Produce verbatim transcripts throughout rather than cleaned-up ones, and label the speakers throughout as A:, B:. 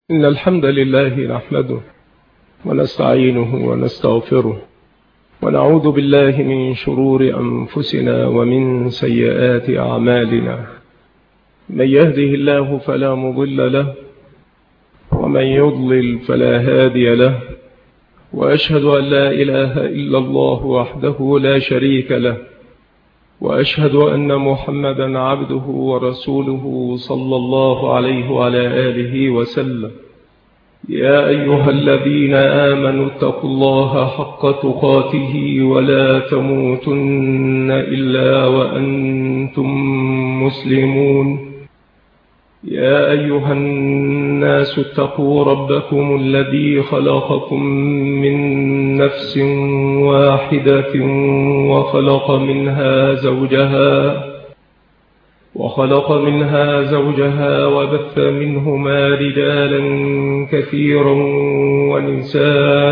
A: إن الحمد لله نحمده ونستعينه ونستغفره ونعوذ بالله من شرور أنفسنا ومن سيئات أعمالنا. من يهده الله فلا مضل له ومن يضلل فلا هادي له، وأشهد أن لا إله إلا الله وحده لا شريك له، وأشهد أن محمدا عبده ورسوله صلى الله عليه وعلى آله وسلم. يا أيها الذين آمنوا اتقوا الله حق تقاته ولا تموتن إلا وأنتم مسلمون. يا أيها الناس اتقوا ربكم الذي خلقكم من نفس واحدة وخلق منها زوجها وخلق منها زوجها وبث منهما رجالا كثيرا ونساء،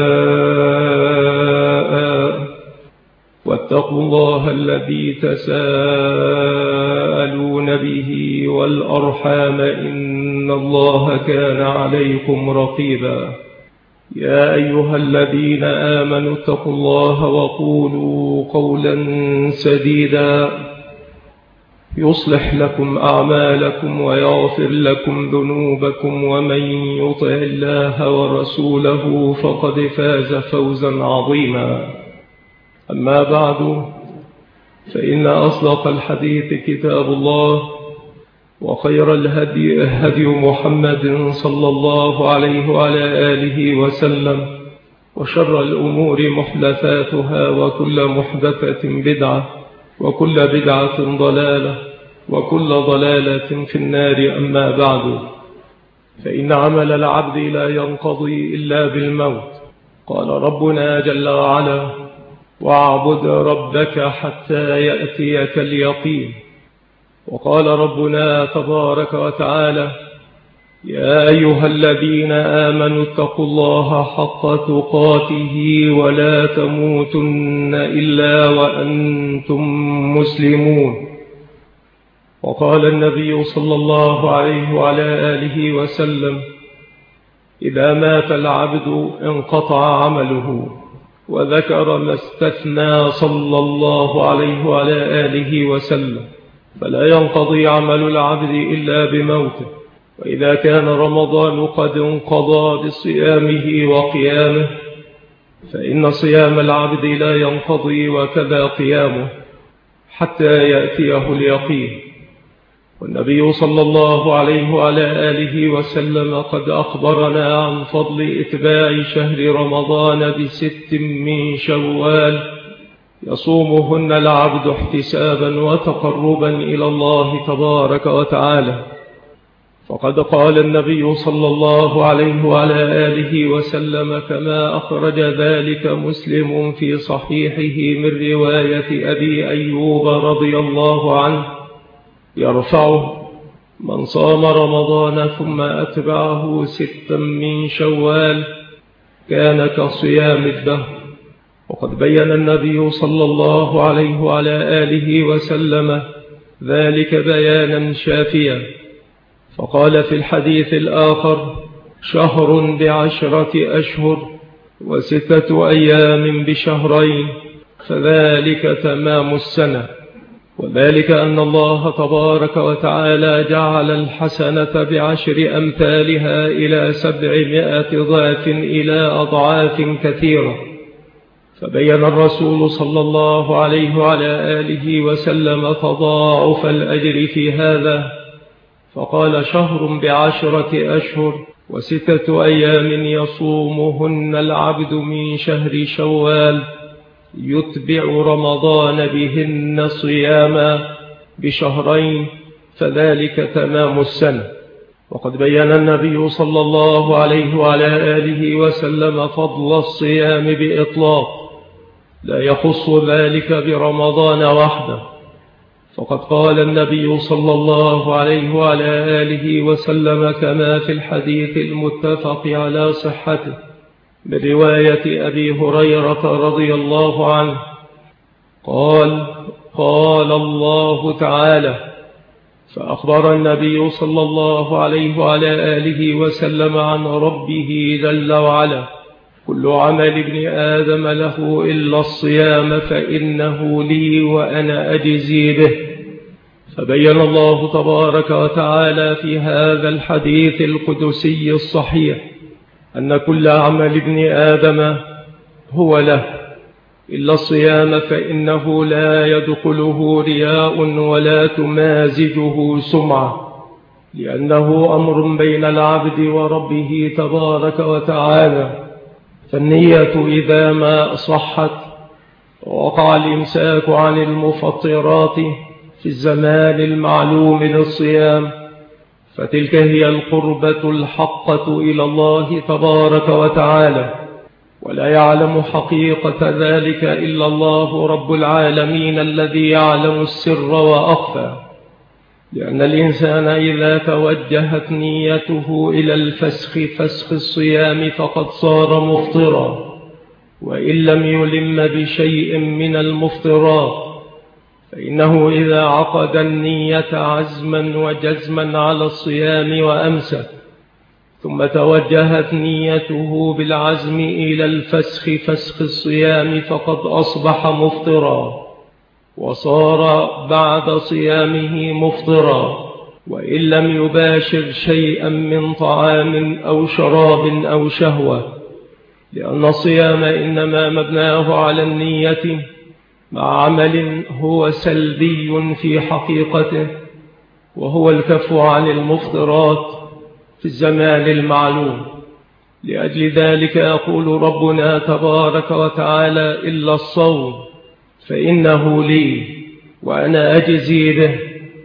A: واتقوا الله الذي تساءلون به والأرحام إن الله كان عليكم رقيبا. يا أيها الذين آمنوا اتقوا الله وقولوا قولا سديدا يصلح لكم أعمالكم ويغفر لكم ذنوبكم، ومن يطع الله ورسوله فقد فاز فوزا عظيما. أما بعد، فإن أصدق الحديث كتاب الله، وخير الهدي هدي محمد صلى الله عليه وعلى آله وسلم، وشر الأمور محدثاتها، وكل محدثة بدعة، وكل بدعة ضلالة، وكل ضلالة في النار. أما بعد، فإن عمل العبد لا ينقضي إلا بالموت. قال ربنا جل وعلا: واعبد ربك حتى يأتيك اليقين. وقال ربنا تبارك وتعالى: يا أيها الذين آمنوا اتقوا الله حق تقاته ولا تموتن إلا وأنتم مسلمون. وقال النبي صلى الله عليه وعلى آله وسلم: إذا مات العبد انقطع عمله. وذكر ما استثنى صلى الله عليه وعلى آله وسلم، فلا ينقضي عمل العبد إلا بموته. وإذا كان رمضان قد انقضى بصيامه وقيامه، فإن صيام العبد لا ينقضي وكذا قيامه حتى يأتيه اليقين. والنبي صلى الله عليه وعلى آله وسلم قد أخبرنا عن فضل إتباع شهر رمضان بست من شوال يصومهن العبد احتسابا وتقربا إلى الله تبارك وتعالى. فقد قال النبي صلى الله عليه وعلى آله وسلم، كما أخرج ذلك مسلم في صحيحه من رواية أبي أيوب رضي الله عنه يرفعه: من صام رمضان ثم أتبعه ستا من شوال كان كصيام الدهر. وقد بين النبي صلى الله عليه وعلى آله وسلم ذلك بيانا شافيا، فقال في الحديث الآخر: شهر بعشرة أشهر وستة أيام بشهرين، فذلك تمام السنة. وذلك أن الله تبارك وتعالى جعل الحسنة بعشر أمثالها إلى سبعمائة ضعف إلى أضعاف كثيرة. فبين الرسول صلى الله عليه وعلى آله وسلم تضاعف الأجر في هذا، فقال: شهر بعشرة أشهر وستة أيام يصومهن العبد من شهر شوال يتبع رمضان بهن صياما بشهرين، فذلك تمام السنة. وقد بين النبي صلى الله عليه وعلى آله وسلم فضل الصيام بإطلاق، لا يخص ذلك برمضان وحده. فقد قال النبي صلى الله عليه وعلى آله وسلم كما في الحديث المتفق على صحته من رواية أبي هريرة رضي الله عنه قال: قال الله تعالى: فأخبر النبي صلى الله عليه وعلى آله وسلم عن ربه جل وعلا: كل عمل ابن آدم له إلا الصيام فإنه لي وأنا أجزي به. فبين الله تبارك وتعالى في هذا الحديث القدسي الصحيح أن كل عمل ابن آدم هو له إلا الصيام فإنه لا يدخله رياء ولا تمازجه سمعة، لأنه أمر بين العبد وربه تبارك وتعالى. فالنية إذا ما صحت وقع الإمساك عن المفطرات في الزمان المعلوم للصيام، فتلك هي القربة الحقة إلى الله تبارك وتعالى، ولا يعلم حقيقة ذلك إلا الله رب العالمين الذي يعلم السر وأخفى. لأن الإنسان إذا توجهت نيته إلى الفسخ فسخ الصيام فقد صار مفطرا، وإن لم يلم بشيء من المفطرات، فإنه إذا عقد النية عزما وجزما على الصيام وأمسك، ثم توجهت نيته بالعزم إلى الفسخ فسخ الصيام فقد أصبح مفطرا، وصار بعد صيامه مفطرا، وإن لم يباشر شيئا من طعام أو شراب أو شهوة، لأن الصيام إنما مبناه على النية مع عمل هو سلبي في حقيقته، وهو الكف عن المفطرات في الزمان المعلوم. لأجل ذلك يقول ربنا تبارك وتعالى: إلا الصوم فإنه لي وأنا أجزي به.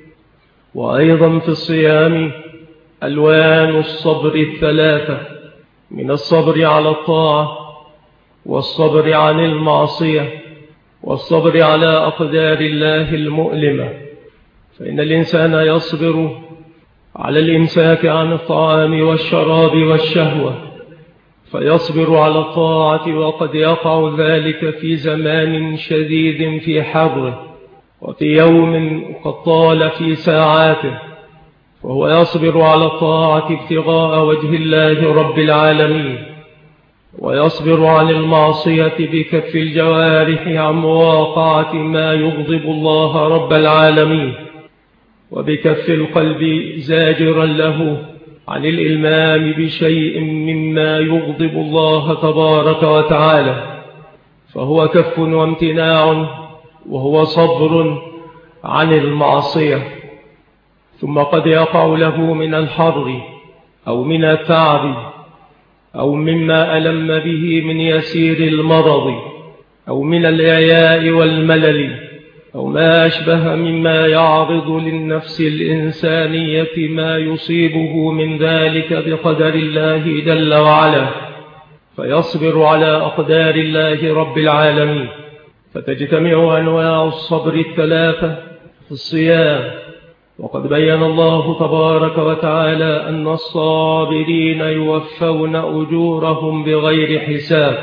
A: وأيضا في الصيام ألوان الصبر الثلاثة: من الصبر على الطاعة، والصبر عن المعصية، والصبر على أقدار الله المؤلمة. فإن الإنسان يصبر على الإمساك عن الطعام والشراب والشهوة، فيصبر على الطاعة، وقد يقع ذلك في زمان شديد في حره، وفي يوم قد طال في ساعاته، وهو يصبر على الطاعة ابتغاء وجه الله رب العالمين، ويصبر عن المعصية بكف الجوارح عن مواقعة ما يغضب الله رب العالمين، وبكف القلب زاجرا له عن الإلمام بشيء مما يغضب الله تبارك وتعالى، فهو كف وامتناع، وهو صبر عن المعصية. ثم قد يقع له من الحر أو من التعب أو مما ألم به من يسير المرض أو من الإعياء والملل أو ما أشبه مما يعرض للنفس الإنسانية ما يصيبه من ذلك بقدر الله جل وعلا، فيصبر على أقدار الله رب العالمين. فتجتمع أنواع الصبر الثلاثة في الصيام. وقد بين الله تبارك وتعالى أن الصابرين يوفون أجورهم بغير حساب،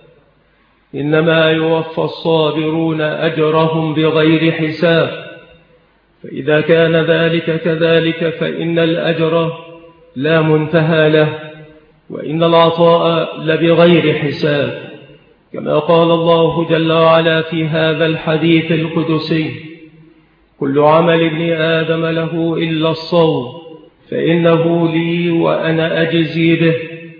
A: إنما يوفى الصابرون أجرهم بغير حساب. فإذا كان ذلك كذلك فإن الأجر لا منتهى له، وإن العطاء لبغير حساب، كما قال الله جل وعلا في هذا الحديث القدسي: كل عمل ابن آدم له إلا الصوم فإنه لي وأنا أجزي به.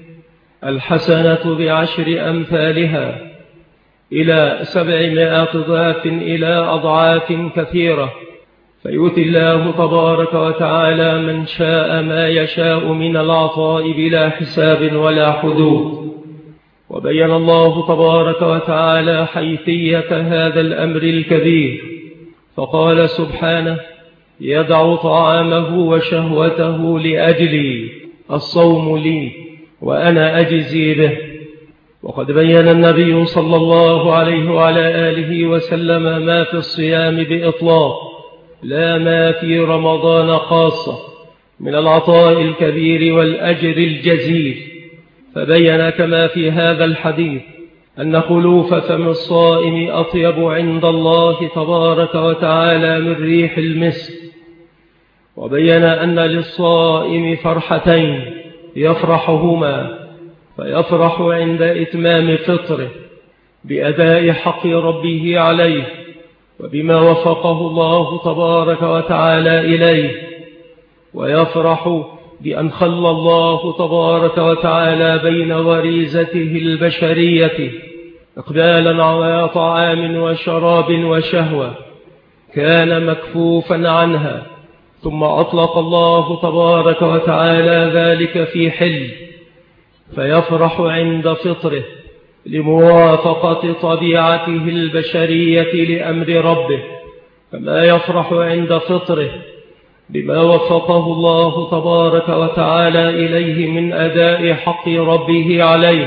A: الحسنة بعشر أمثالها إلى سبعمائة ضعف إلى أضعاف كثيرة، فيؤتي الله تبارك وتعالى من شاء ما يشاء من العطاء بلا حساب ولا حدود. وبين الله تبارك وتعالى حيثية هذا الأمر الكبير، فقال سبحانه: يدع طعامه وشهوته لأجلي، الصوم لي وأنا أجزي به. وقد بين النبي صلى الله عليه وعلى آله وسلم ما في الصيام بإطلاق، لا ما في رمضان خاصة، من العطاء الكبير والأجر الجزيل. فبين كما في هذا الحديث أن خلوف فم الصائم أطيب عند الله تبارك وتعالى من ريح المسك. وبين أن للصائم فرحتين يفرحهما، فيفرح عند إتمام فطره بأداء حق ربه عليه وبما وفقه الله تبارك وتعالى إليه، ويفرح بأن خلى الله تبارك وتعالى بين غريزته البشرية إقبالا على طعام وشراب وشهوة كان مكفوفا عنها، ثم أطلق الله تبارك وتعالى ذلك في حل، فيفرح عند فطره لموافقة طبيعته البشرية لأمر ربه، كما يفرح عند فطره بما وفقه الله تبارك وتعالى إليه من أداء حق ربه عليه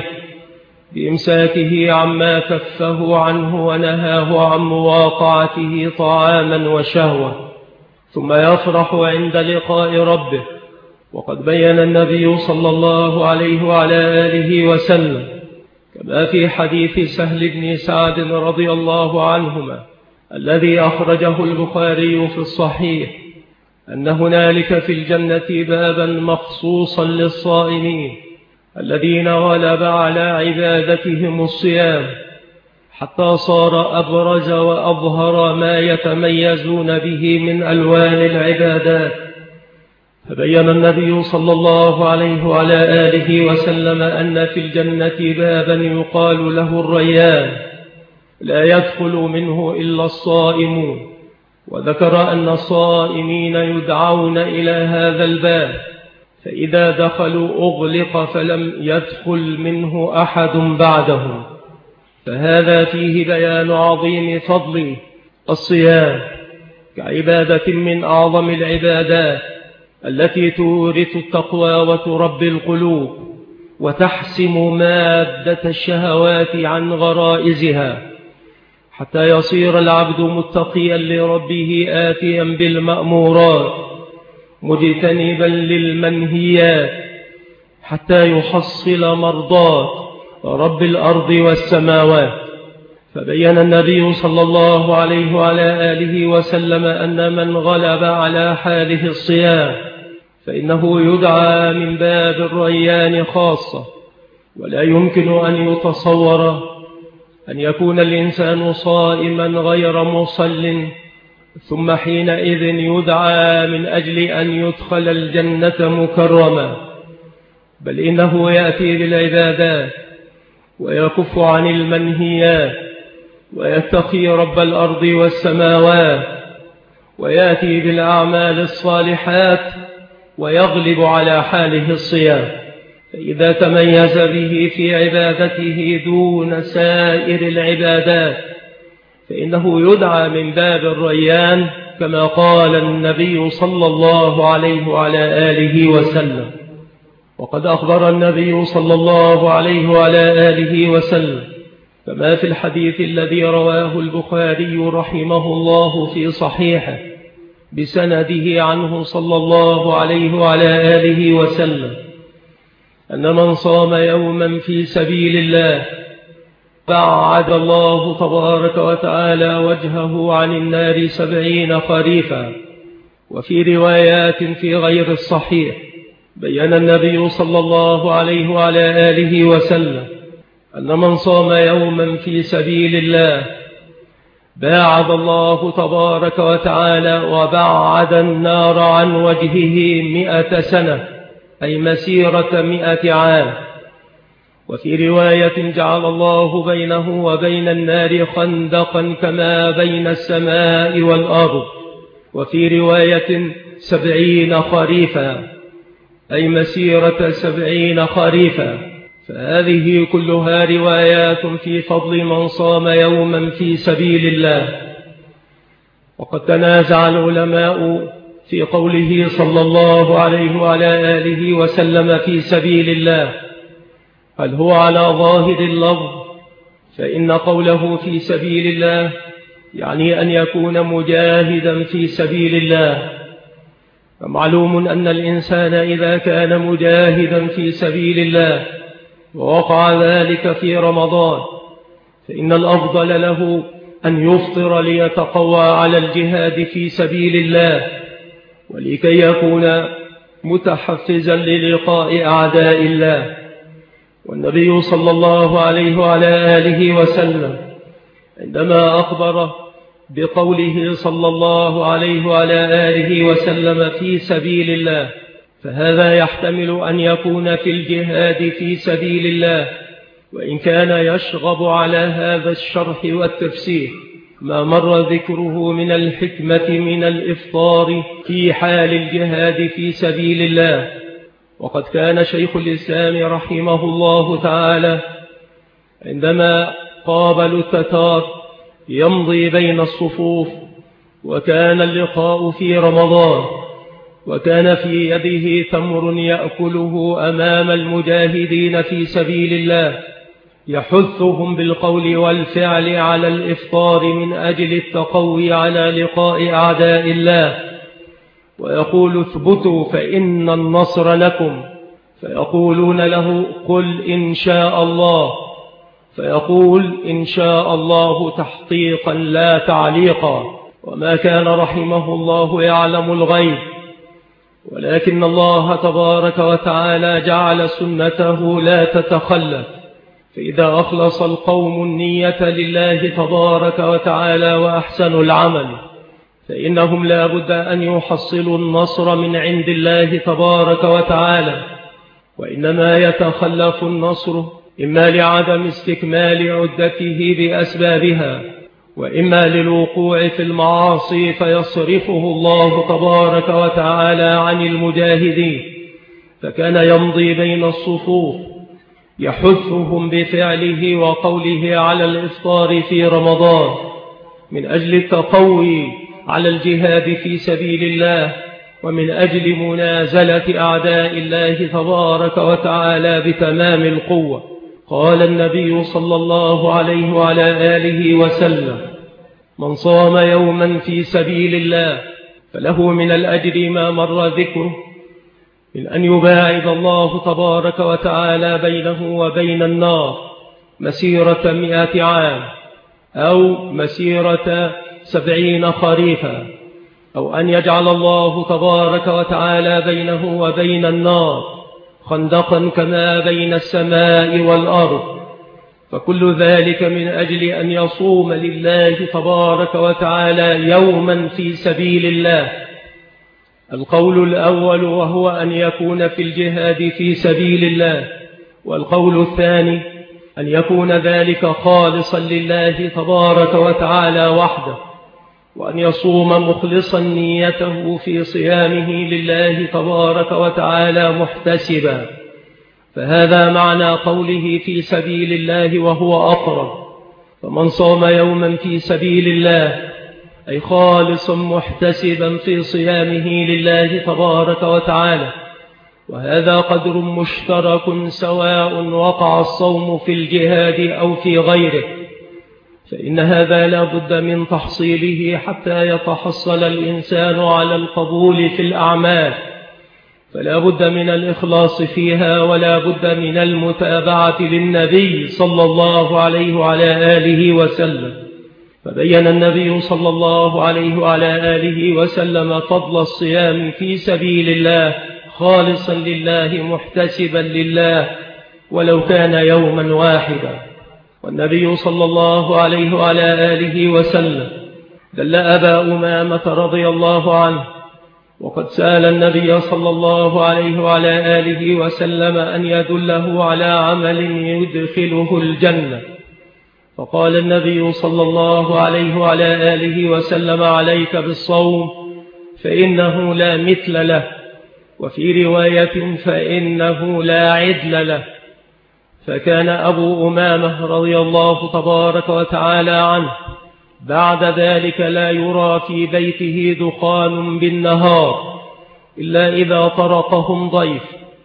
A: بإمساكه عما كفه عنه ونهاه عن مواقعته طعاما وشهوة. ثم يفرح عند لقاء ربه، وقد بين النبي صلى الله عليه وعلى آله وسلم كما في حديث سهل بن سعد رضي الله عنهما الذي أخرجه البخاري في الصحيح أن هنالك في الجنة بابا مخصوصا للصائمين الذين غلب على عبادتهم الصيام، حتى صار أبرز وأظهر ما يتميزون به من ألوان العبادات. فبين النبي صلى الله عليه وعلى آله وسلم أن في الجنة بابا يقال له الريان لا يدخل منه إلا الصائمون، وذكر أن الصائمين يدعون إلى هذا الباب، فإذا دخلوا أغلق فلم يدخل منه أحد بعدهم. فهذا فيه بيان عظيم فضل الصيام كعبادة من أعظم العبادات التي تورث التقوى وتربي القلوب وتحسم مادة الشهوات عن غرائزها، حتى يصير العبد متقيا لربه آتيا بالمأمورات مجتنبا للمنهيات، حتى يحصل مرضات رب الأرض والسماوات. فبين النبي صلى الله عليه وعلى آله وسلم أن من غلب على حاله الصيام فإنه يدعى من باب الريان خاصة، ولا يمكن أن يتصور أن يكون الإنسان صائما غير مصل ثم حينئذ يدعى من أجل أن يدخل الجنة مكرما، بل إنه يأتي بالعبادات ويكف عن المنهيات ويتقي رب الأرض والسماوات ويأتي بالأعمال الصالحات ويغلب على حاله الصيام، فإذا تميز به في عبادته دون سائر العبادات فإنه يدعى من باب الريان كما قال النبي صلى الله عليه وعلى آله وسلم. وقد أخبر النبي صلى الله عليه وعلى آله وسلم كما في الحديث الذي رواه البخاري رحمه الله في صحيحه بسنده عنه صلى الله عليه وعلى آله وسلم أن من صام يوما في سبيل الله بعد الله تبارك وتعالى وجهه عن النار سبعين خريفا. وفي روايات في غير الصحيح بيّن النبي صلى الله عليه وعلى آله وسلم أن من صام يوما في سبيل الله باعد الله تبارك وتعالى وبعد النار عن وجهه مئة سنة، أي مسيرة مئة عام. وفي رواية جعل الله بينه وبين النار خندقا كما بين السماء والأرض. وفي رواية سبعين خريفا، أي مسيرة سبعين خريفا. فهذه كلها روايات في فضل من صام يوما في سبيل الله. وقد تنازع العلماء في قوله صلى الله عليه وعلى آله وسلم في سبيل الله، هل هو على ظاهر اللفظ؟ فإن قوله في سبيل الله يعني أن يكون مجاهدا في سبيل الله. فمعلوم أن الإنسان إذا كان مجاهدا في سبيل الله ووقع ذلك في رمضان فإن الأفضل له أن يفطر ليتقوى على الجهاد في سبيل الله، ولكي يكون متحفزا للقاء أعداء الله. والنبي صلى الله عليه وعلى آله وسلم عندما أخبر بقوله صلى الله عليه وعلى آله وسلم في سبيل الله، فهذا يحتمل أن يكون في الجهاد في سبيل الله، وإن كان يشغب على هذا الشرح والتفسير ما مر ذكره من الحكمة من الإفطار في حال الجهاد في سبيل الله. وقد كان شيخ الإسلام رحمه الله تعالى عندما قابلوا التتار يمضي بين الصفوف، وكان اللقاء في رمضان، وكان في يده تمر يأكله أمام المجاهدين في سبيل الله، يحثهم بالقول والفعل على الإفطار من أجل التقوي على لقاء أعداء الله، ويقول اثبتوا فإن النصر لكم، فيقولون له قل إن شاء الله، فيقول إن شاء الله تحقيقا لا تعليقا. وما كان رحمه الله يعلم الغيب، ولكن الله تبارك وتعالى جعل سنته لا تتخلف، فإذا أخلص القوم النية لله تبارك وتعالى وأحسنوا العمل فإنهم لا بد أن يحصلوا النصر من عند الله تبارك وتعالى، وإنما يتخلف النصر إما لعدم استكمال عدته بأسبابها، وإما للوقوع في المعاصي فيصرفه الله تبارك وتعالى عن المجاهدين. فكان يمضي بين الصفوف يحثهم بفعله وقوله على الإفطار في رمضان من أجل التقوي على الجهاد في سبيل الله، ومن أجل منازلة أعداء الله تبارك وتعالى بتمام القوة. قال النبي صلى الله عليه وعلى آله وسلم من صام يوما في سبيل الله فله من الأجر ما مر ذكره، من أن يباعد الله تبارك وتعالى بينه وبين النار مسيرة مئة عام، أو مسيرة سبعين خريفا، أو أن يجعل الله تبارك وتعالى بينه وبين النار خندقا كما بين السماء والأرض. فكل ذلك من أجل أن يصوم لله تبارك وتعالى يوما في سبيل الله. القول الأول وهو أن يكون في الجهاد في سبيل الله، والقول الثاني أن يكون ذلك خالصا لله تبارك وتعالى وحده، وأن يصوم مخلصا نيته في صيامه لله تبارك وتعالى محتسبا. فهذا معنى قوله في سبيل الله وهو أقرب. فمن صام يوما في سبيل الله أي خالصا محتسبا في صيامه لله تبارك وتعالى، وهذا قدر مشترك سواء وقع الصوم في الجهاد أو في غيره، فإن هذا لا بد من تحصيله حتى يتحصل الإنسان على القبول في الأعمال، فلا بد من الإخلاص فيها، ولا بد من المتابعة للنبي صلى الله عليه وعلى آله وسلم. فبين النبي صلى الله عليه وعلى آله وسلم فضل الصيام في سبيل الله خالصا لله محتسبا لله ولو كان يوما واحدا. والنبي صلى الله عليه وعلى آله وسلم دل أبا أمامة رضي الله عنه، وقد سأل النبي صلى الله عليه وعلى آله وسلم أن يدله على عمل يدخله الجنة، فقال النبي صلى الله عليه وعلى آله وسلم عليك بالصوم فإنه لا مثل له، وفي رواية فإنه لا عدل له. فكان أبو أمامة رضي الله تبارك وتعالى عنه بعد ذلك لا يرى في بيته دخان بالنهار إلا إذا طرقهم ضيف،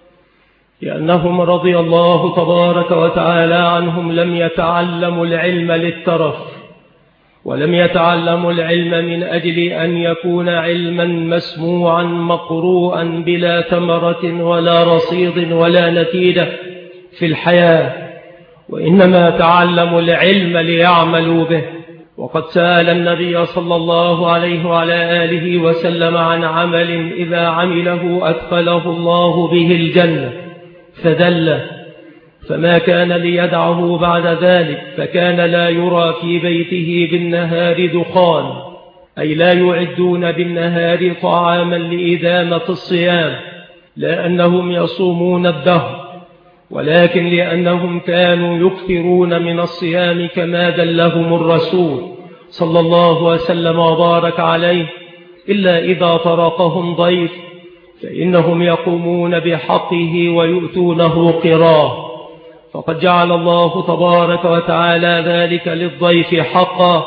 A: لأنهم رضي الله تبارك وتعالى عنهم لم يتعلموا العلم للترف، ولم يتعلموا العلم من أجل أن يكون علما مسموعا مقروءا بلا ثمرة ولا رصيد ولا نتيجة في الحياة، وإنما تعلموا العلم ليعملوا به. وقد سأل النبي صلى الله عليه وعلى آله وسلم عن عمل إذا عمله أدخله الله به الجنة فدل، فما كان ليدعه بعد ذلك، فكان لا يرى في بيته بالنهار دخان، أي لا يعدون بالنهار طعاما لإدامة الصيام، لا أنهم يصومون الدهر، ولكن لأنهم كانوا يكثرون من الصيام كما دلهم الرسول صلى الله وسلم وبارك عليه، إلا إذا طرقهم ضيف فإنهم يقومون بحقه ويؤتونه قراه، فقد جعل الله تبارك وتعالى ذلك للضيف حقا.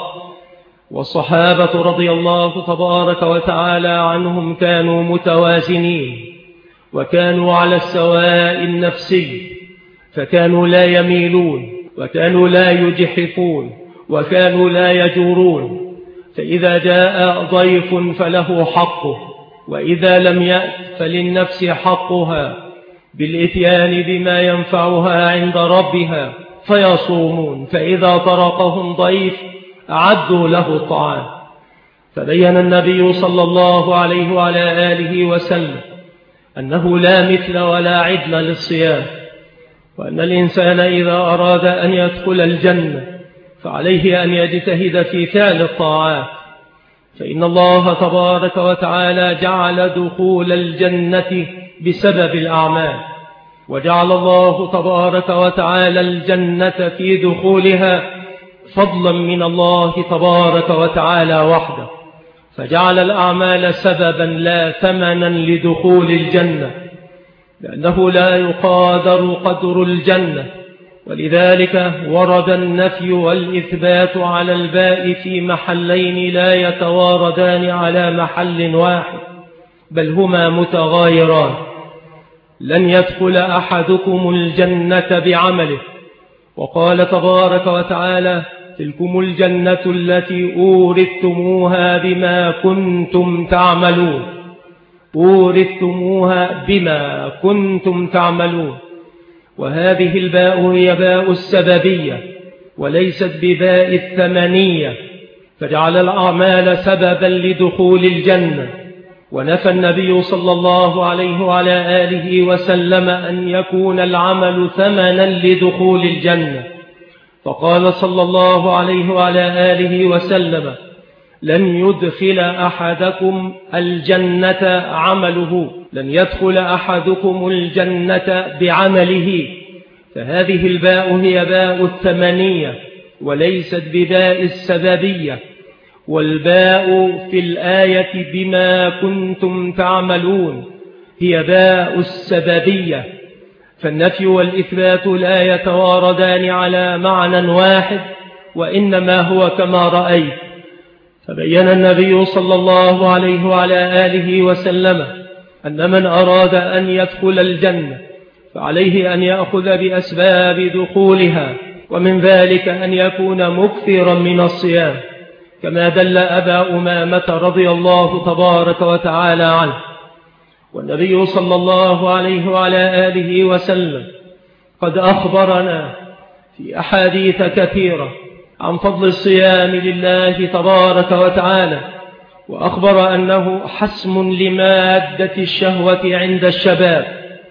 A: والصحابة رضي الله تبارك وتعالى عنهم كانوا متوازنين، وكانوا على السواء النفسي، فكانوا لا يميلون، وكانوا لا يجحفون، وكانوا لا يجورون، فإذا جاء ضيف فله حقه، وإذا لم يأت فللنفس حقها بالإتيان بما ينفعها عند ربها فيصومون، فإذا طرقهم ضيف أعدوا له الطعام. فبين النبي صلى الله عليه وعلى آله وسلم أنه لا مثل ولا عدل للصيام، وأن الإنسان إذا أراد أن يدخل الجنة فعليه أن يجتهد في فعل الطاعات، فإن الله تبارك وتعالى جعل دخول الجنة بسبب الأعمال، وجعل الله تبارك وتعالى الجنة في دخولها فضلا من الله تبارك وتعالى وحده، فجعل الأعمال سببا لا ثمنا لدخول الجنة، لأنه لا يقادر قدر الجنة، ولذلك ورد النفي والإثبات على الباء في محلين لا يتواردان على محل واحد، بل هما متغايران. لن يدخل أحدكم الجنة بعمله، وقال تبارك وتعالى تلكم الجنة التي أورثتموها بما كنتم تعملون، أورثتموها بما كنتم تعملون، وهذه الباء هي باء السببية وليست بباء الثمنية، فجعل الأعمال سببا لدخول الجنة. ونفى النبي صلى الله عليه وعلى آله وسلم أن يكون العمل ثمنا لدخول الجنة، فقال صلى الله عليه وعلى آله وسلم لن يدخل أحدكم الجنة عمله، لن يدخل أحدكم الجنة بعمله، فهذه الباء هي باء الثمنية وليست بباء السببية. والباء في الآية بما كنتم تعملون هي باء السببية، فالنفي والإثبات لا يتواردان على معنى واحد، وإنما هو كما رأيت. فبين النبي صلى الله عليه وعلى آله وسلم أن من أراد أن يدخل الجنة فعليه أن يأخذ بأسباب دخولها، ومن ذلك أن يكون مكثرا من الصيام، كما دل أبا أمامة رضي الله تبارك وتعالى عنه. والنبي صلى الله عليه وعلى آله وسلم قد أخبرنا في أحاديث كثيرة عن فضل الصيام لله تبارك وتعالى، وأخبر أنه حسم لمادة الشهوة عند الشباب،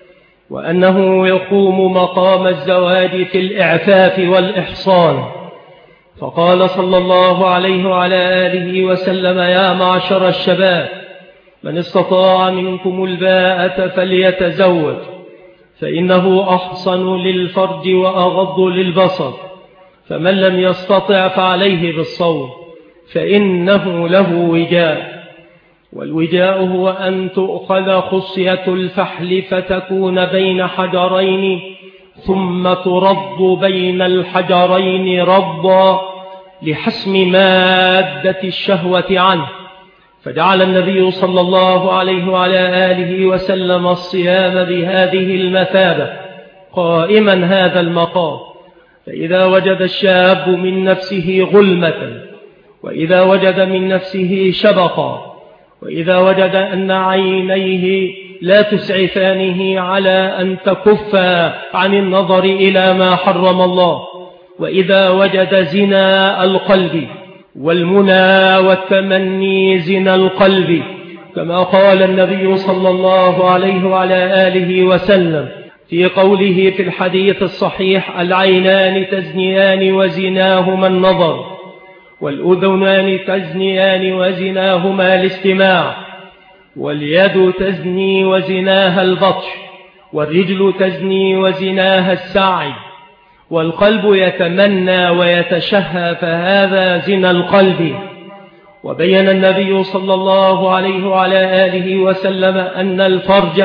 A: وأنه يقوم مقام الزواج في الإعفاف والإحصان. فقال صلى الله عليه وعلى آله وسلم يا معشر الشباب من استطاع منكم الباءة فليتزوج، فإنه أحصن للفرج وأغض للبصر، فمن لم يستطع فعليه بالصوم فإنه له وجاء. والوجاء هو أن تؤخذ خصية الفحل فتكون بين حجرين ثم ترد بين الحجرين رضا لحسم مادة الشهوة عنه، فجعل النبي صلى الله عليه وعلى آله وسلم الصيام بهذه المثابة قائما هذا المقام. فإذا وجد الشاب من نفسه غلمة، وإذا وجد من نفسه شبقا، وإذا وجد أن عينيه لا تسعفانه على أن تكف عن النظر إلى ما حرم الله، وإذا وجد زنا القلب والمنى والتمني زنا القلب، كما قال النبي صلى الله عليه وعلى آله وسلم في قوله في الحديث الصحيح: العينان تزنيان وزناهما النظر، والأذنان تزنيان وزناهما الاستماع، واليد تزني وزناها البطش، والرجل تزني وزناها السعي، والقلب يتمنى ويتشهى، فهذا زنا القلب. وبين النبي صلى الله عليه وعلى آله وسلم أن الفرج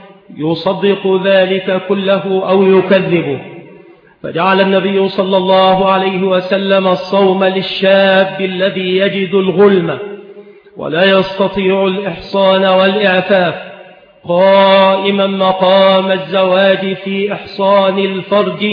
A: يصدق ذلك كله أو يكذبه، فجعل النبي صلى الله عليه وسلم الصوم للشاب الذي يجد الغلم ولا يستطيع الإحصان والإعفاف قائما مقام الزواج في إحصان الفرج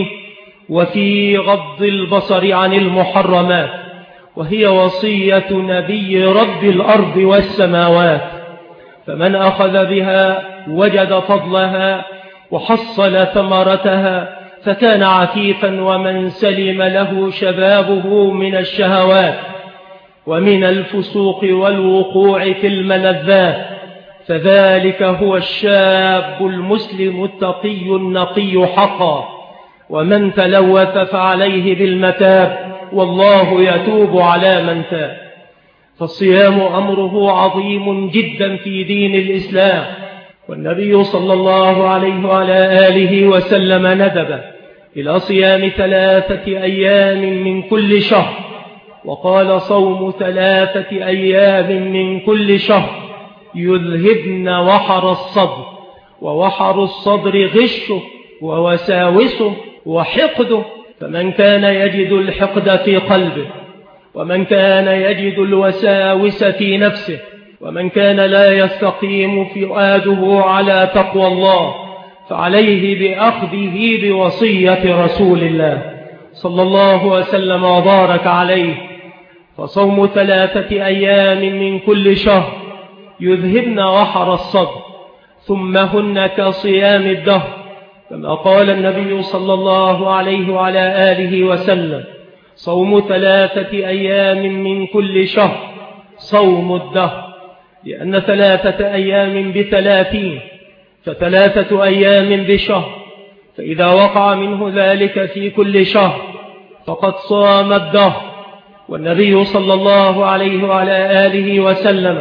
A: وفي غض البصر عن المحرمات، وهي وصية نبي رب الأرض والسماوات، فمن أخذ بها وجد فضلها وحصل ثمرتها فكان عفيفا، ومن سلم له شبابه من الشهوات ومن الفسوق والوقوع في الملذات، فذلك هو الشاب المسلم التقي النقي حقا. ومن تلوث فعليه بالمتاب، والله يتوب على من تاب. فالصيام أمره عظيم جدا في دين الإسلام، والنبي صلى الله عليه وعلى آله وسلم ندب إلى صيام ثلاثة أيام من كل شهر، وقال: صوم ثلاثة أيام من كل شهر يذهبن وحر الصدر، ووحر الصدر غشه ووساوسه وحقده، فمن كان يجد الحقد في قلبه، ومن كان يجد الوساوس في نفسه، ومن كان لا يستقيم فؤاده على تقوى الله، فعليه بأخذه بوصية رسول الله صلى الله وسلم وبارك عليه. فصوم ثلاثة أيام من كل شهر يذهبن وحر الصدر، ثم هن كصيام الدهر، كما قال النبي صلى الله عليه وعلى آله وسلم: صوم ثلاثة أيام من كل شهر صوم الدهر، لأن ثلاثة أيام بثلاثين، فثلاثة أيام بشهر، فإذا وقع منه ذلك في كل شهر فقد صام الدهر. والنبي صلى الله عليه وعلى آله وسلم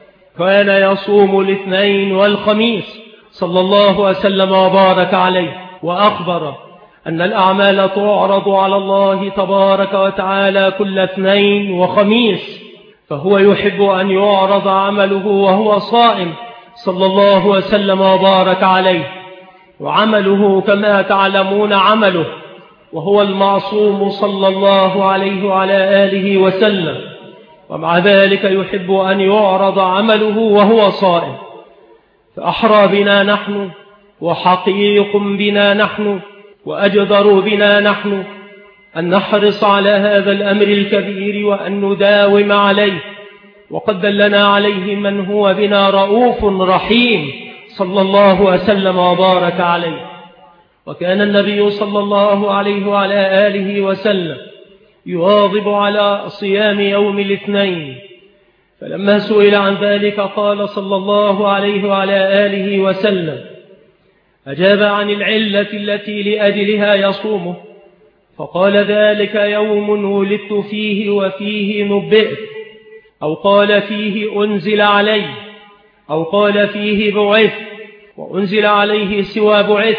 A: كان يصوم الاثنين والخميس صلى الله وسلم وبارك عليه، وأخبر أن الأعمال تعرض على الله تبارك وتعالى كل اثنين وخميس، فهو يحب أن يعرض عمله وهو صائم صلى الله وسلم وبارك عليه. وعمله كما تعلمون عمله، وهو المعصوم صلى الله عليه وعلى آله وسلم، ومع ذلك يحب أن يعرض عمله وهو صائم. فأحرى بنا نحن، وحقيق بنا نحن، وأجدر بنا نحن أن نحرص على هذا الأمر الكبير وأن نداوم عليه، وقد دلنا عليه من هو بنا رؤوف رحيم صلى الله وسلم وبارك عليه. وكان النبي صلى الله عليه وعلى آله وسلم يواظب على صيام يوم الاثنين، فلما سئل عن ذلك قال صلى الله عليه وعلى آله وسلم: أجاب عن العلة التي لأجلها يصومه، فقال: ذلك يوم ولدت فيه وفيه نبئت، أو قال فيه أنزل علي، أو قال فيه بعث، وأنزل عليه سوى بعث،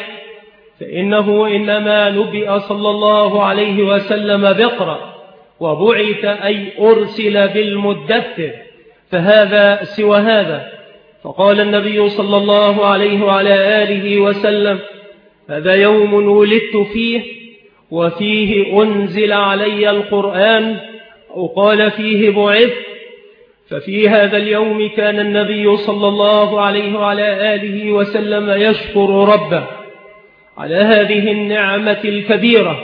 A: فإنه إنما نبئ صلى الله عليه وسلم بقرأ، وبعث أي أرسل بالمدثر، فهذا سوى هذا. فقال النبي صلى الله عليه وعلى آله وسلم: هذا يوم ولدت فيه وفيه أنزل علي القرآن، أو قال فيه بعث. ففي هذا اليوم كان النبي صلى الله عليه وعلى آله وسلم يشكر ربه على هذه النعمة الكبيرة.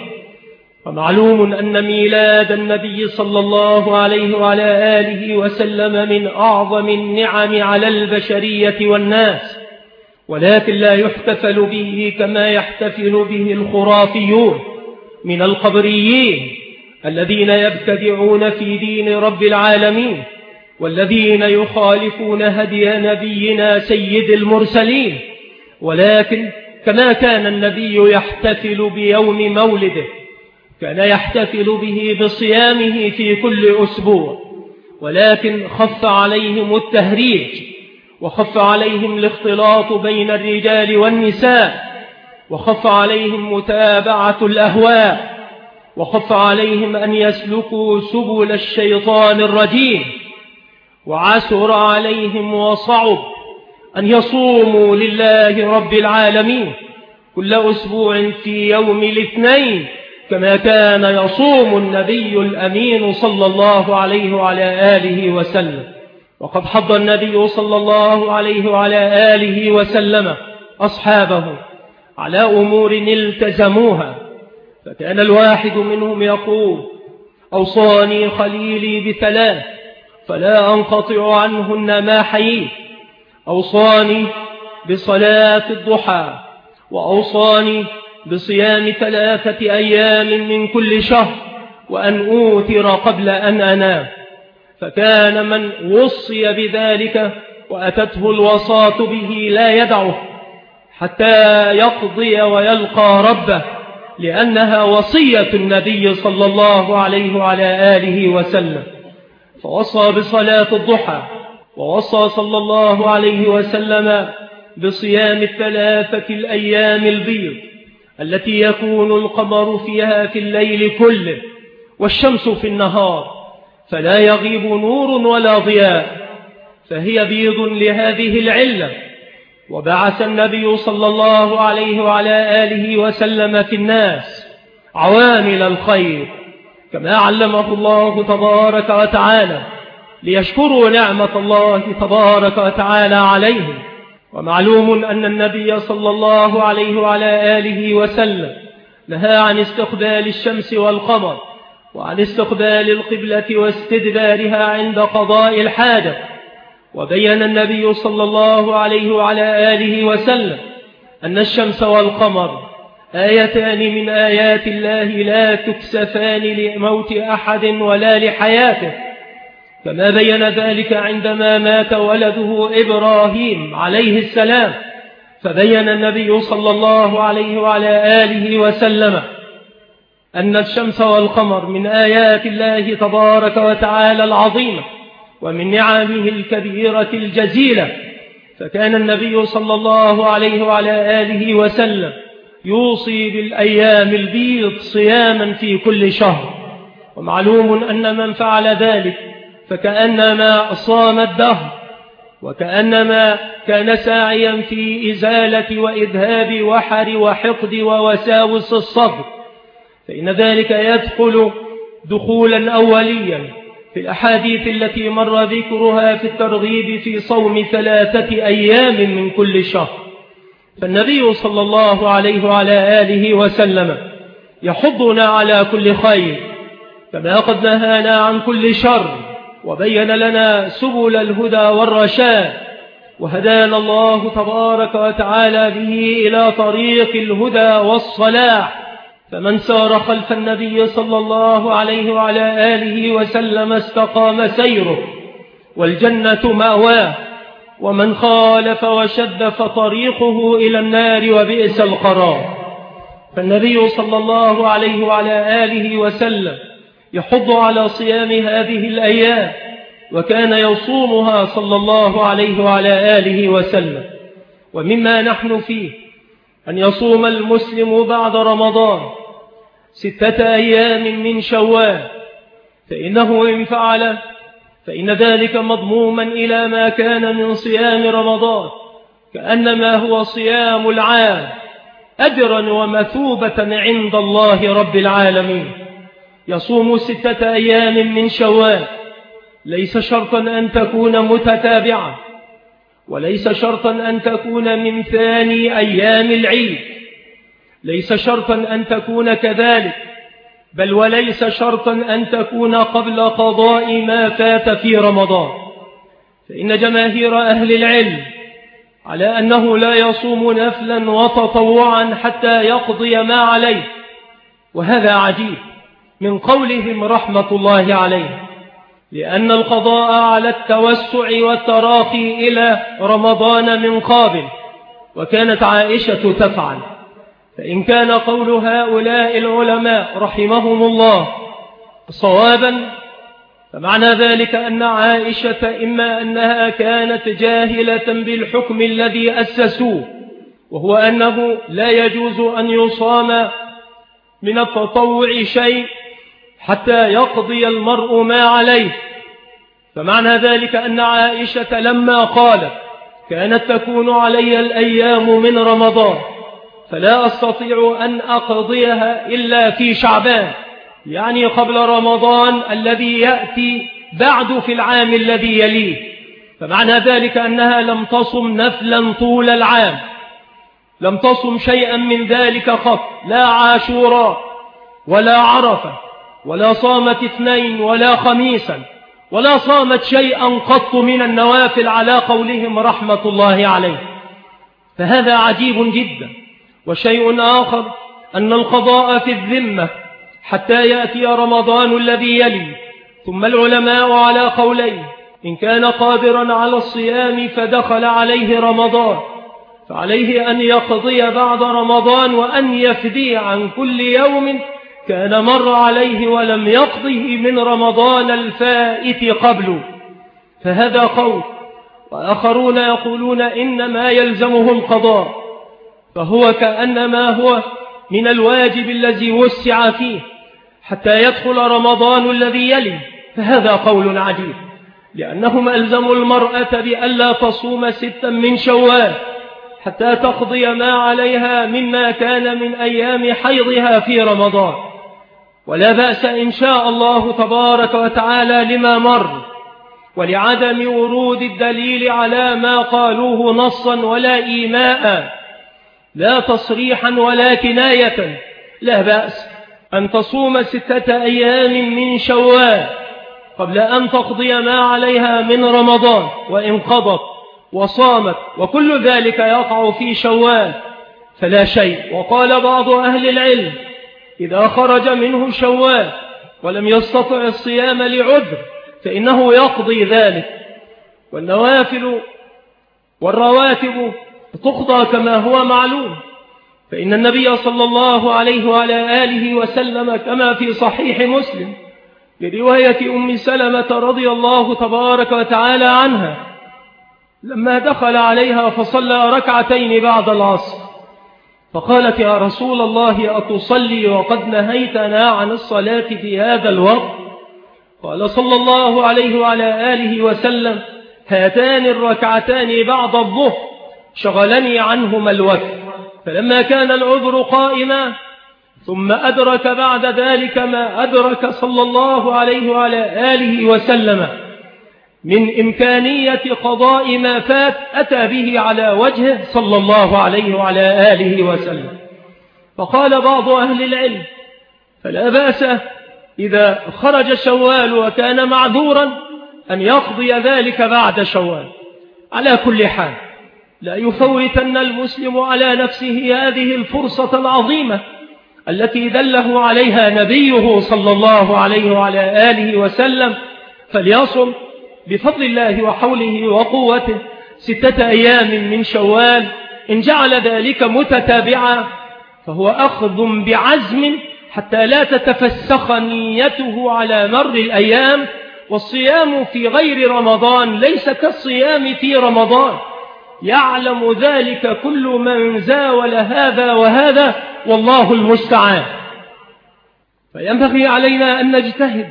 A: ومعلوم أن ميلاد النبي صلى الله عليه وعلى آله وسلم من أعظم النعم على البشرية والناس، ولكن لا يحتفل به كما يحتفل به الخرافيون من القبريين الذين يبتدعون في دين رب العالمين والذين يخالفون هدي نبينا سيد المرسلين. ولكن كما كان النبي يحتفل بيوم مولده كان يحتفل به بصيامه في كل أسبوع، ولكن خف عليهم التهريج وخف عليهم الاختلاط بين الرجال والنساء وخف عليهم متابعة الأهواء وخف عليهم أن يسلكوا سبل الشيطان الرجيم، وعسر عليهم وصعب أن يصوموا لله رب العالمين كل أسبوع في يوم الاثنين كما كان يصوم النبي الأمين صلى الله عليه وعلى آله وسلم. وقد حض النبي صلى الله عليه وعلى آله وسلم أصحابه على أمور التزموها، فكان الواحد منهم يقول: أوصاني خليلي بثلاث فلا أنقطع عنهن ما حييت، أوصاني بصلاة الضحى، وأوصاني بصيام ثلاثة أيام من كل شهر، وأن أوتر قبل أن أنام. فكان من وصي بذلك وأتته الوصاة به لا يدعه حتى يقضي ويلقى ربه، لأنها وصية النبي صلى الله عليه وعلى آله وسلم. فوصى بصلاة الضحى، ووصى صلى الله عليه وسلم بصيام الثلاثة الأيام البيض التي يكون القمر فيها في الليل كله والشمس في النهار، فلا يغيب نور ولا ضياء، فهي بيض لهذه العلة. وبعث النبي صلى الله عليه وعلى آله وسلم في الناس عوامل الخير كما علمه الله تبارك وتعالى ليشكروا نعمة الله تبارك وتعالى عليهم. ومعلوم أن النبي صلى الله عليه وعلى آله وسلم نهى عن استقبال الشمس والقمر وعن استقبال القبلة واستدبارها عند قضاء الحاجة. وبين النبي صلى الله عليه وعلى آله وسلم أن الشمس والقمر آيتان من آيات الله لا تكسفان لموت أحد ولا لحياته، كما بين ذلك عندما مات ولده إبراهيم عليه السلام، فبين النبي صلى الله عليه وعلى آله وسلم أن الشمس والقمر من آيات الله تبارك وتعالى العظيمة ومن نعمه الكبيرة الجزيلة. فكان النبي صلى الله عليه وعلى آله وسلم يوصي بالأيام البيض صياما في كل شهر. ومعلوم أن من فعل ذلك فكأنما صام الدهر، وكأنما كان ساعيا في إزالة وإذهاب وحر وحقد ووساوس الصدر، فإن ذلك يدخل دخولا أوليا في الأحاديث التي مر ذكرها في الترغيب في صوم ثلاثة أيام من كل شهر. فالنبي صلى الله عليه وعلى آله وسلم يحضنا على كل خير كما قد نهانا عن كل شر، وبين لنا سبل الهدى والرشاد، وهدانا الله تبارك وتعالى به إلى طريق الهدى والصلاح. فمن سار خلف النبي صلى الله عليه وعلى آله وسلم استقام سيره والجنة مأواه، ومن خالف وشد فطريقه إلى النار وبئس القرار. فالنبي صلى الله عليه وعلى آله وسلم يحض على صيام هذه الأيام، وكان يصومها صلى الله عليه وعلى آله وسلم. ومما نحن فيه أن يصوم المسلم بعد رمضان ستة أيام من شوال، فإنه إن فعل فإن ذلك مضموما إلى ما كان من صيام رمضان، كأنما هو صيام العام أجرا ومثوبة عند الله رب العالمين. يصوم ستة أيام من شوال، ليس شرطا أن تكون متتابعة، وليس شرطا أن تكون من ثاني أيام العيد، ليس شرطا أن تكون كذلك، بل وليس شرطا أن تكون قبل قضاء ما فات في رمضان. فإن جماهير أهل العلم على أنه لا يصوم نفلا وتطوعا حتى يقضي ما عليه، وهذا عجيب، من قولهم رحمة الله عليه، لأن القضاء على التوسع والتراخي إلى رمضان من قابل، وكانت عائشة تفعل. فإن كان قول هؤلاء العلماء رحمهم الله صوابا، فمعنى ذلك أن عائشة إما أنها كانت جاهلة بالحكم الذي أسسوه، وهو أنه لا يجوز أن يصام من التطوع شيء حتى يقضي المرء ما عليه. فمعنى ذلك أن عائشة لما قالت كانت تكون علي الأيام من رمضان فلا أستطيع أن أقضيها إلا في شعبان، يعني قبل رمضان الذي يأتي بعد في العام الذي يليه. فمعنى ذلك أنها لم تصم نفلا طول العام، لم تصم شيئا من ذلك قط، لا عاشوراء ولا عرفة ولا صامت اثنين ولا خميسا ولا صامت شيئا قط من النوافل على قولهم رحمة الله عليه. فهذا عجيب جدا. وشيء آخر أن القضاء في الذمة حتى يأتي رمضان الذي يلي. ثم العلماء على قولين: إن كان قادرا على الصيام فدخل عليه رمضان فعليه أن يقضي بعد رمضان وأن يفدي عن كل يوم كان مر عليه ولم يقضه من رمضان الفائت قبله. فهذا قول. وآخرون يقولون إنما يلزمه القضاء، فهو كأنما هو من الواجب الذي وسع فيه حتى يدخل رمضان الذي يلي. فهذا قول عجيب، لأنهم ألزموا المرأة بألا تصوم ستا من شوال حتى تقضي ما عليها مما كان من أيام حيضها في رمضان. ولا بأس إن شاء الله تبارك وتعالى لما مر، ولعدم ورود الدليل على ما قالوه نصا ولا إيماء، لا تصريحا ولا كناية. لا بأس أن تصوم ستة أيام من شوال قبل أن تقضي ما عليها من رمضان، وإن قضت وصامت وكل ذلك يقع في شوال فلا شيء. وقال بعض أهل العلم: إذا خرج منه شوال ولم يستطع الصيام لعذر فإنه يقضي ذلك. والنوافل والرواتب تقضى كما هو معلوم، فإن النبي صلى الله عليه وعلى آله وسلم كما في صحيح مسلم برواية أم سلمة رضي الله تبارك وتعالى عنها لما دخل عليها فصلى ركعتين بعد العصر فقالت: يا رسول الله أتصلي وقد نهيتنا عن الصلاة في هذا الوقت؟ قال صلى الله عليه وعلى آله وسلم: هاتان الركعتان بعد الظهر شغلني عنهما الوقت. فلما كان العذر قائما ثم أدرك بعد ذلك ما أدرك صلى الله عليه وعلى آله وسلم من إمكانية قضاء ما فات أتى به على وجهه صلى الله عليه وعلى آله وسلم. فقال بعض أهل العلم: فلا بأس إذا خرج شوال وكان معذورا أن يقضي ذلك بعد شوال. على كل حال لا يفوتن المسلم على نفسه هذه الفرصة العظيمة التي دله عليها نبيه صلى الله عليه وعلى آله وسلم، فليصم بفضل الله وحوله وقوته ستة أيام من شوال. إن جعل ذلك متتابعا فهو أخذ بعزم حتى لا تتفسخ نيته على مر الأيام. والصيام في غير رمضان ليس كالصيام في رمضان، يعلم ذلك كل من زاول هذا وهذا، والله المستعان. فينبغي علينا أن نجتهد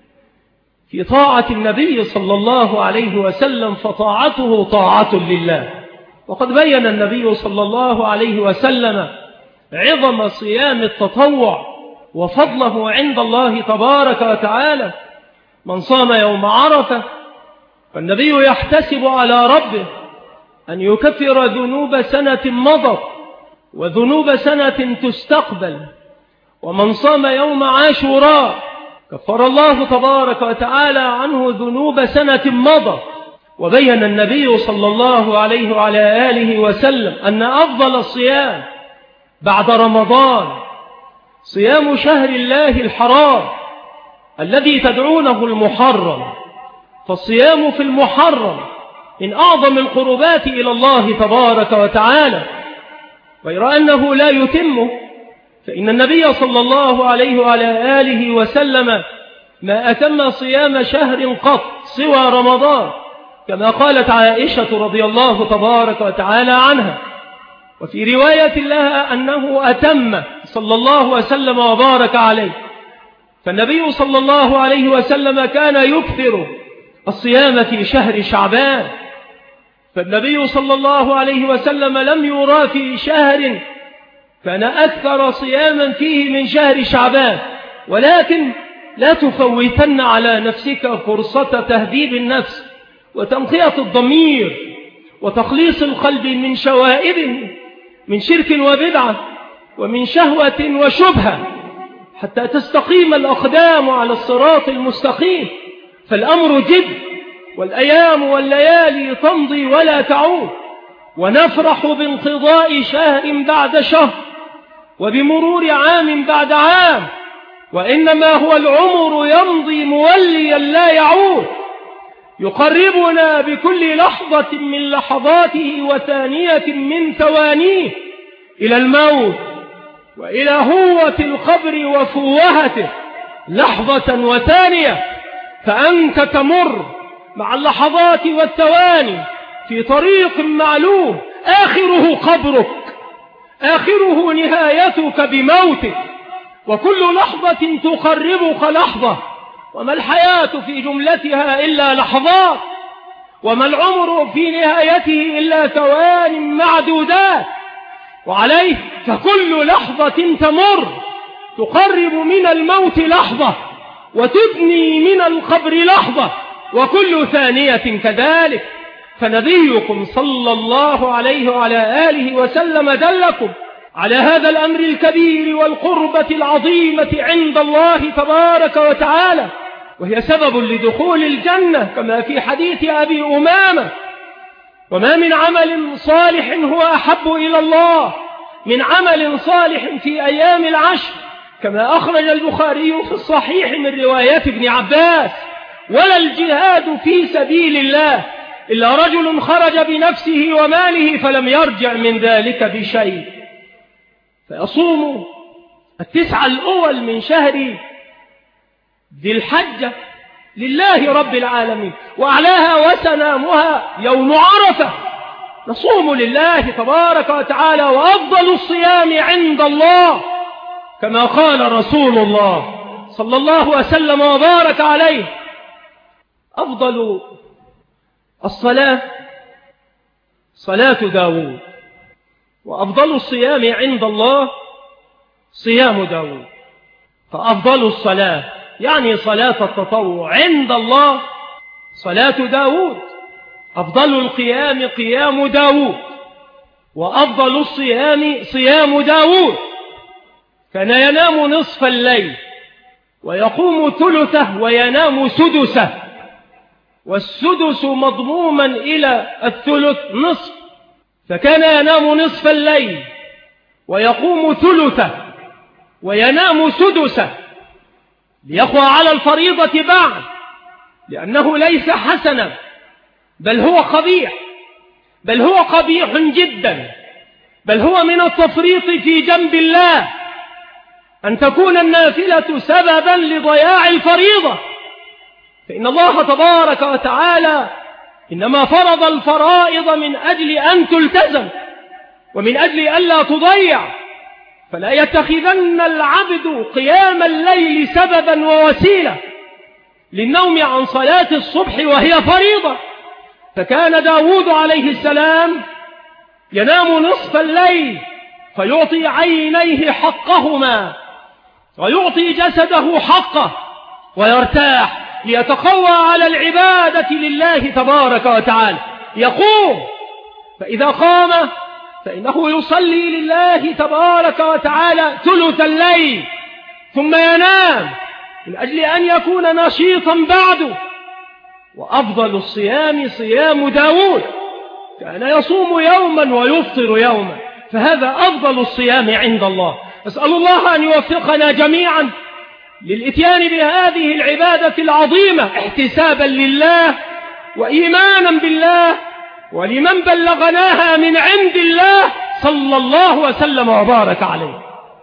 A: في طاعة النبي صلى الله عليه وسلم، فطاعته طاعة لله. وقد بين النبي صلى الله عليه وسلم عظم صيام التطوع وفضله عند الله تبارك وتعالى. من صام يوم عرفة فالنبي يحتسب على ربه أن يكفر ذنوب سنة مضت وذنوب سنة تستقبل. ومن صام يوم عاشوراء كفر الله تبارك وتعالى عنه ذنوب سنة مضت. وبين النبي صلى الله عليه وعلى آله وسلم أن أفضل الصيام بعد رمضان صيام شهر الله الحرام، الذي تدعونه المحرم، فالصيام في المحرم من أعظم القربات إلى الله تبارك وتعالى، غير أنه لا يتمه، فإن النبي صلى الله عليه وعلى آله وسلم ما أتم صيام شهر قط سوى رمضان، كما قالت عائشة رضي الله تبارك وتعالى عنها. وفي رواية لها أنه أتم صلى الله وسلم وبارك عليه. فالنبي صلى الله عليه وسلم كان يكثر الصيام في شهر شعبان، فالنبي صلى الله عليه وسلم لم يرى في شهر كان أكثر صياما فيه من شهر شعبان. ولكن لا تفوتن على نفسك فرصة تهذيب النفس وتنقية الضمير وتخليص القلب من شوائب من شرك وبدعة ومن شهوة وشبهة، حتى تستقيم الأقدام على الصراط المستقيم. فالأمر جد، والأيام والليالي تمضي ولا تعود، ونفرح بانقضاء شهر بعد شهر وبمرور عام بعد عام، وإنما هو العمر يمضي موليا لا يعود، يقربنا بكل لحظة من لحظاته وثانية من ثوانيه إلى الموت وإلى هوة القبر وفوهته لحظة وثانية. فأنت تمر مع اللحظات والثواني في طريق معلوم، آخره قبرك، آخره نهايتك بموتك، وكل لحظة تقربك لحظة، وما الحياة في جملتها إلا لحظات، وما العمر في نهايته إلا ثوان معدودات. وعليه فكل لحظة تمر تقرب من الموت لحظة وتدني من القبر لحظة، وكل ثانية كذلك. فنبيكم صلى الله عليه وعلى آله وسلم دلكم على هذا الأمر الكبير والقربة العظيمة عند الله تبارك وتعالى، وهي سبب لدخول الجنة كما في حديث أبي أمامة: وما من عمل صالح هو أحب إلى الله من عمل صالح في أيام العشر، كما أخرج البخاري في الصحيح من روايات ابن عباس: ولا الجهاد في سبيل الله إلا رجل خرج بنفسه وماله فلم يرجع من ذلك بشيء. فيصوم التسعة الأول من شهر ذي الحجة لله رب العالمين، وأعلاها وسنامها يوم عرفة، نصوم لله تبارك وتعالى. وأفضل الصيام عند الله كما قال رسول الله صلى الله وسلم وبارك عليه: أفضل الصلاة صلاة داود، وأفضل الصيام عند الله صيام داود. فأفضل الصلاة يعني صلاة التطوع عند الله صلاة داود، أفضل القيام قيام داود، وأفضل الصيام صيام داود. كان ينام نصف الليل ويقوم ثلثه وينام سدسه، والسدس مضموما إلى الثلث نصف، فكان ينام نصف الليل ويقوم ثلثه وينام سدسه ليقوى على الفريضة بعد، لأنه ليس حسنا بل هو قبيح، بل هو قبيح جدا، بل هو من التفريط في جنب الله أن تكون النافلة سببا لضياع الفريضة. فإن الله تبارك وتعالى إنما فرض الفرائض من أجل أن تلتزم ومن أجل ألا تضيع، فلا يتخذن العبد قيام الليل سببا ووسيلة للنوم عن صلاة الصبح وهي فريضة. فكان داود عليه السلام ينام نصف الليل فيعطي عينيه حقهما ويعطي جسده حقه ويرتاح ليتقوى على العبادة لله تبارك وتعالى. يقوم فإذا قام فإنه يصلي لله تبارك وتعالى ثلث الليل ثم ينام من أجل أن يكون نشيطا بعده. وأفضل الصيام صيام داود، كان يصوم يوما ويفطر يوما، فهذا أفضل الصيام عند الله. أسأل الله أن يوفقنا جميعا للإتيان بهذه العبادة العظيمة احتسابا لله وإيمانا بالله ولمن بلغناها من عند الله صلى الله وسلم وبارك عليه.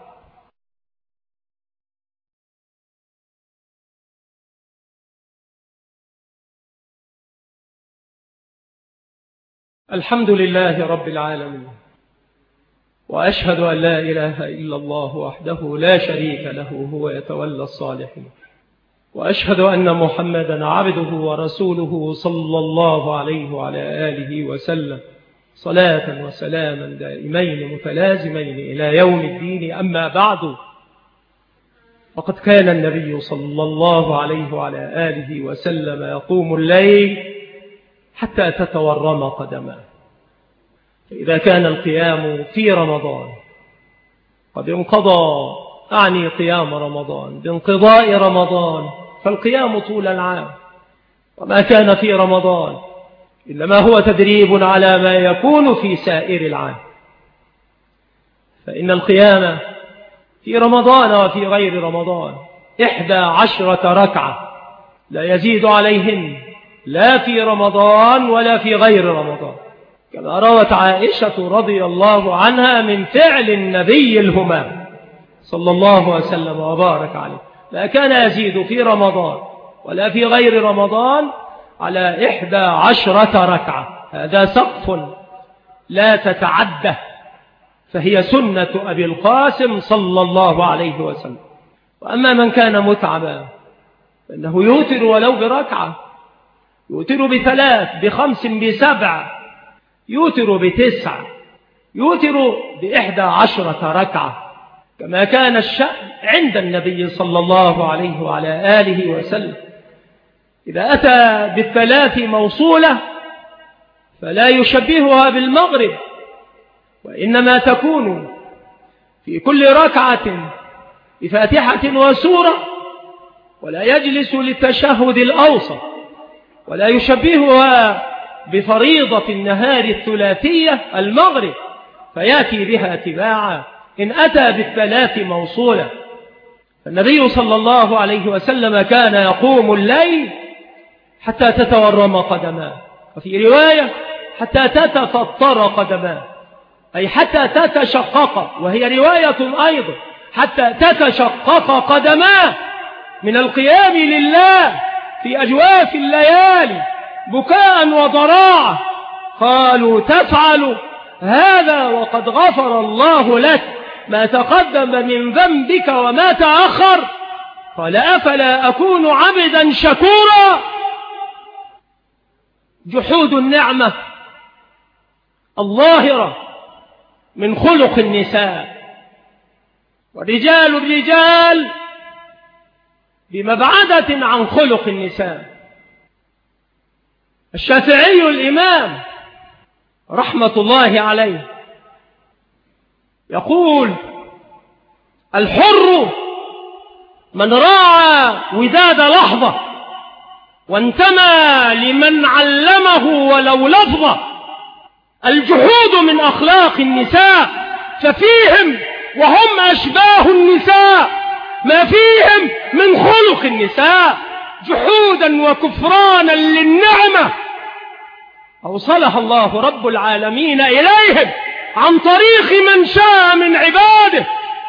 A: الحمد لله رب العالمين، وأشهد أن لا إله إلا الله وحده لا شريك له هو يتولى الصالحين، وأشهد أن محمدا عبده ورسوله صلى الله عليه وعلى آله وسلم صلاة وسلاما دائمين متلازمين إلى يوم الدين. أما بعد، فقد كان النبي صلى الله عليه وعلى آله وسلم يقوم الليل حتى تتورم قدماه. فإذا كان القيام في رمضان قد انقضى، أعني قيام رمضان بانقضاء رمضان، فالقيام طول العام، وما كان في رمضان إنما هو تدريب على ما يكون في سائر العام. فإن القيام في رمضان وفي غير رمضان إحدى عشرة ركعة لا يزيد عليهن لا في رمضان ولا في غير رمضان، كما روت عائشة رضي الله عنها من فعل النبي الهمام صلى الله وسلم وبارك عليه، لا كان يزيد في رمضان ولا في غير رمضان على إحدى عشرة ركعة. هذا سقف لا تتعدى، فهي سنة أبي القاسم صلى الله عليه وسلم. وأما من كان متعبا فإنه يوتر ولو بركعة، يوتر بثلاث بخمس بسبع، يوتر بتسع، يوتر بإحدى عشرة ركعة، كما كان الشأن عند النبي صلى الله عليه وعلى آله وسلم. إذا أتى بالثلاث موصولة فلا يشبهها بالمغرب، وإنما تكون في كل ركعة بفاتحة وسورة، ولا يجلس للتشهد الأوسط، ولا يشبهها بفريضة النهار الثلاثية المغرب فيأتي بها تباعا إن أتى بالثلاث موصولة. النبي صلى الله عليه وسلم كان يقوم الليل حتى تتورم قدماه، وفي رواية حتى تتفطر قدماه، أي حتى تتشقق، وهي رواية أيضا حتى تتشقق قدماه من القيام لله في أجواف الليالي بكاء وضراعة. قالوا تفعل هذا وقد غفر الله لك ما تقدم من ذنبك وما تأخر؟ قال أفلا أكون عبدا شكورا؟ جحود النعمة الظاهرة من خلق النساء، ورجال الرجال بمبعدة عن خلق النساء. الشافعي الإمام رحمة الله عليه يقول: الحر من راعى وداد لحظة وانتمى لمن علمه ولو لفظة. الجحود من أخلاق النساء، ففيهم وهم أشباه النساء ما فيهم من خلق النساء، جحودا وكفرانا للنعمة أوصلها الله رب العالمين إليهم عن طريق من شاء من عباده،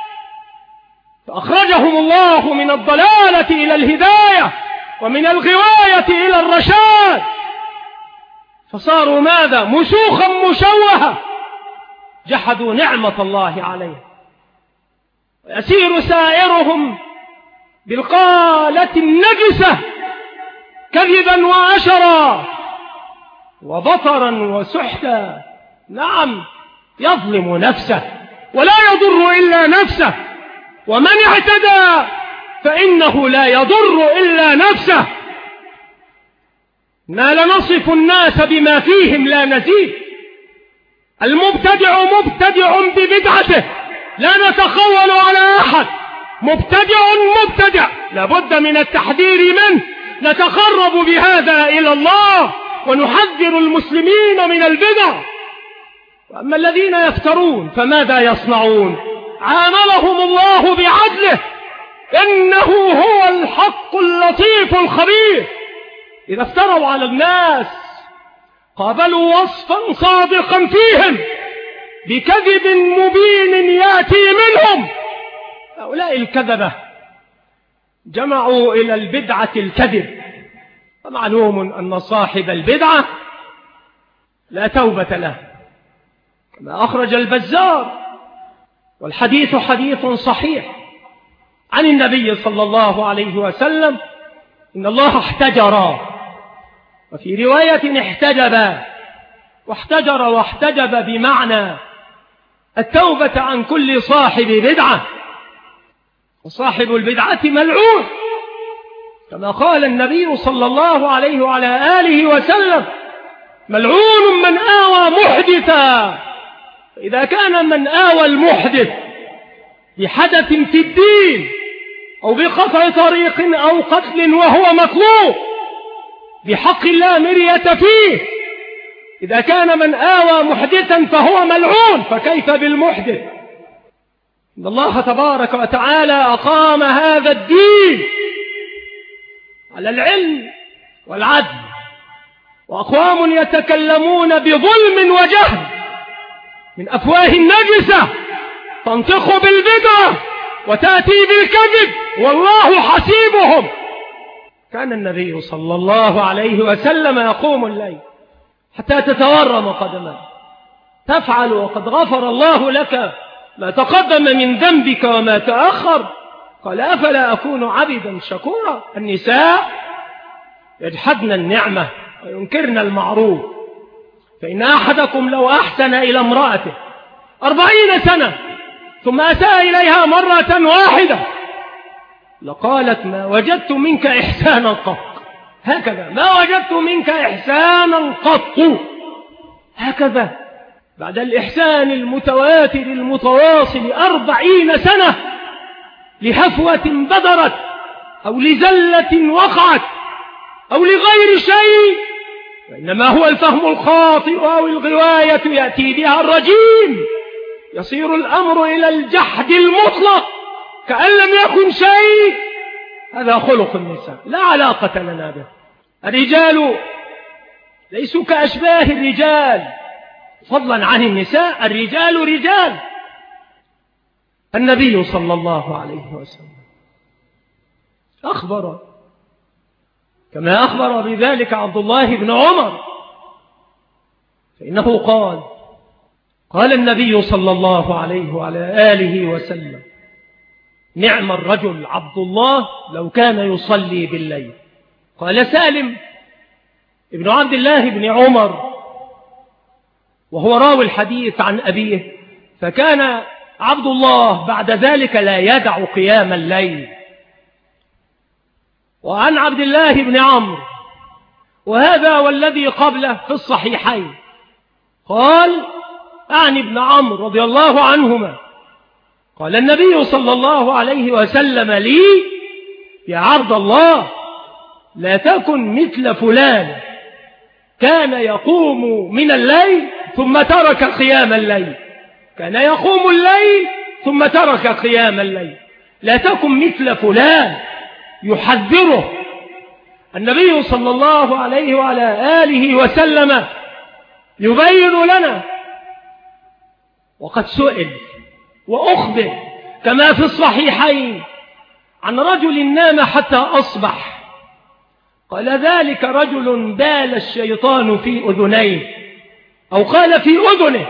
A: فأخرجهم الله من الضلالة إلى الهداية ومن الغواية إلى الرشاد، فصاروا ماذا؟ مسوخا مشوهة، جحدوا نعمة الله عليهم. ويسير سائرهم بالقالة النجسة كذبا وعشرا وبطرا وسحتا. نعم، يظلم نفسه ولا يضر إلا نفسه، ومن اعتدى فإنه لا يضر إلا نفسه. ما لنصف الناس بما فيهم لا نزيد. المبتدع مبتدع ببدعته، لا نتخول على أحد. مبتدع مبتدع لابد من التحذير منه، نتقرب بهذا إلى الله ونحذر المسلمين من البدع. وأما الذين يفترون فماذا يصنعون؟ عاملهم الله بعدله، إنه هو الحق اللطيف الخبير. إذا افتروا على الناس قابلوا وصفا صادقا فيهم بكذب مبين يأتي منهم. هؤلاء الكذبة جمعوا إلى البدعة الكذب، ومعلوم أن صاحب البدعة لا توبة له، كما أخرج البزار، والحديث حديث صحيح عن النبي صلى الله عليه وسلم: إن الله احتجر، وفي رواية احتجب، واحتجر واحتجب بمعنى التوبة عن كل صاحب بدعة، وصاحب البدعة ملعون، كما قال النبي صلى الله عليه وعلى آله وسلم: ملعون من آوى محدثا. إذا كان من آوى المحدث بحدث في الدين أو بقطع طريق أو قتل وهو مطلوب بحق لا مرية فيه، إذا كان من آوى محدثا فهو ملعون، فكيف بالمحدث؟ إن الله تبارك وتعالى أقام هذا الدين على العلم والعدل، وأقوام يتكلمون بظلم وجهل من أفواه النجسة تنطق بالبدعة وتأتي بالكذب والله حسيبهم. كان النبي صلى الله عليه وسلم يقوم الليل حتى تتورم قدمه، تفعل وقد غفر الله لك ما تقدم من ذنبك وما تأخر. قال: أفلا أكون عبدا شكورا؟ النساء يجحدن النعمة وينكرن المعروف، فإن أحدكم لو أحسن إلى امرأته أربعين سنة ثم أساء إليها مرة واحدة لقالت: ما وجدت منك إحسانا قط. هكذا: ما وجدت منك إحسانا قط. هكذا بعد الإحسان المتواتر المتواصل أربعين سنة لهفوة بدرت أو لزلة وقعت أو لغير شيء، وإنما هو الفهم الخاطئ أو الغواية يأتي بها الرجيم، يصير الأمر إلى الجحد المطلق كأن لم يكن شيء. هذا خلق النساء لا علاقة لنا به. الرجال ليسوا كأشباه الرجال، فضلا عن النساء، الرجال رجال. النبي صلى الله عليه وسلم أخبر كما أخبر بذلك عبد الله بن عمر، فإنه قال: قال النبي صلى الله عليه وعلى آله وسلم: نعم الرجل عبد الله لو كان يصلي بالليل. قال سالم ابن عبد الله بن عمر وهو راوي الحديث عن أبيه: فكان عبد الله بعد ذلك لا يدع قيام الليل. وعن عبد الله بن عمرو، وهذا والذي قبله في الصحيحين، قال عن ابن عمرو رضي الله عنهما: قال النبي صلى الله عليه وسلم لي: يا عبد الله لا تكن مثل فلان كان يقوم من الليل ثم ترك قيام الليل. كان يقوم الليل ثم ترك قيام الليل. لا تكن مثل فلان. يحذره النبي صلى الله عليه وعلى آله وسلم، يبين لنا. وقد سئل وأخبر كما في الصحيحين عن رجل نام حتى أصبح، قال: ذلك رجل بال الشيطان في أذنيه، أو قال في أذنه.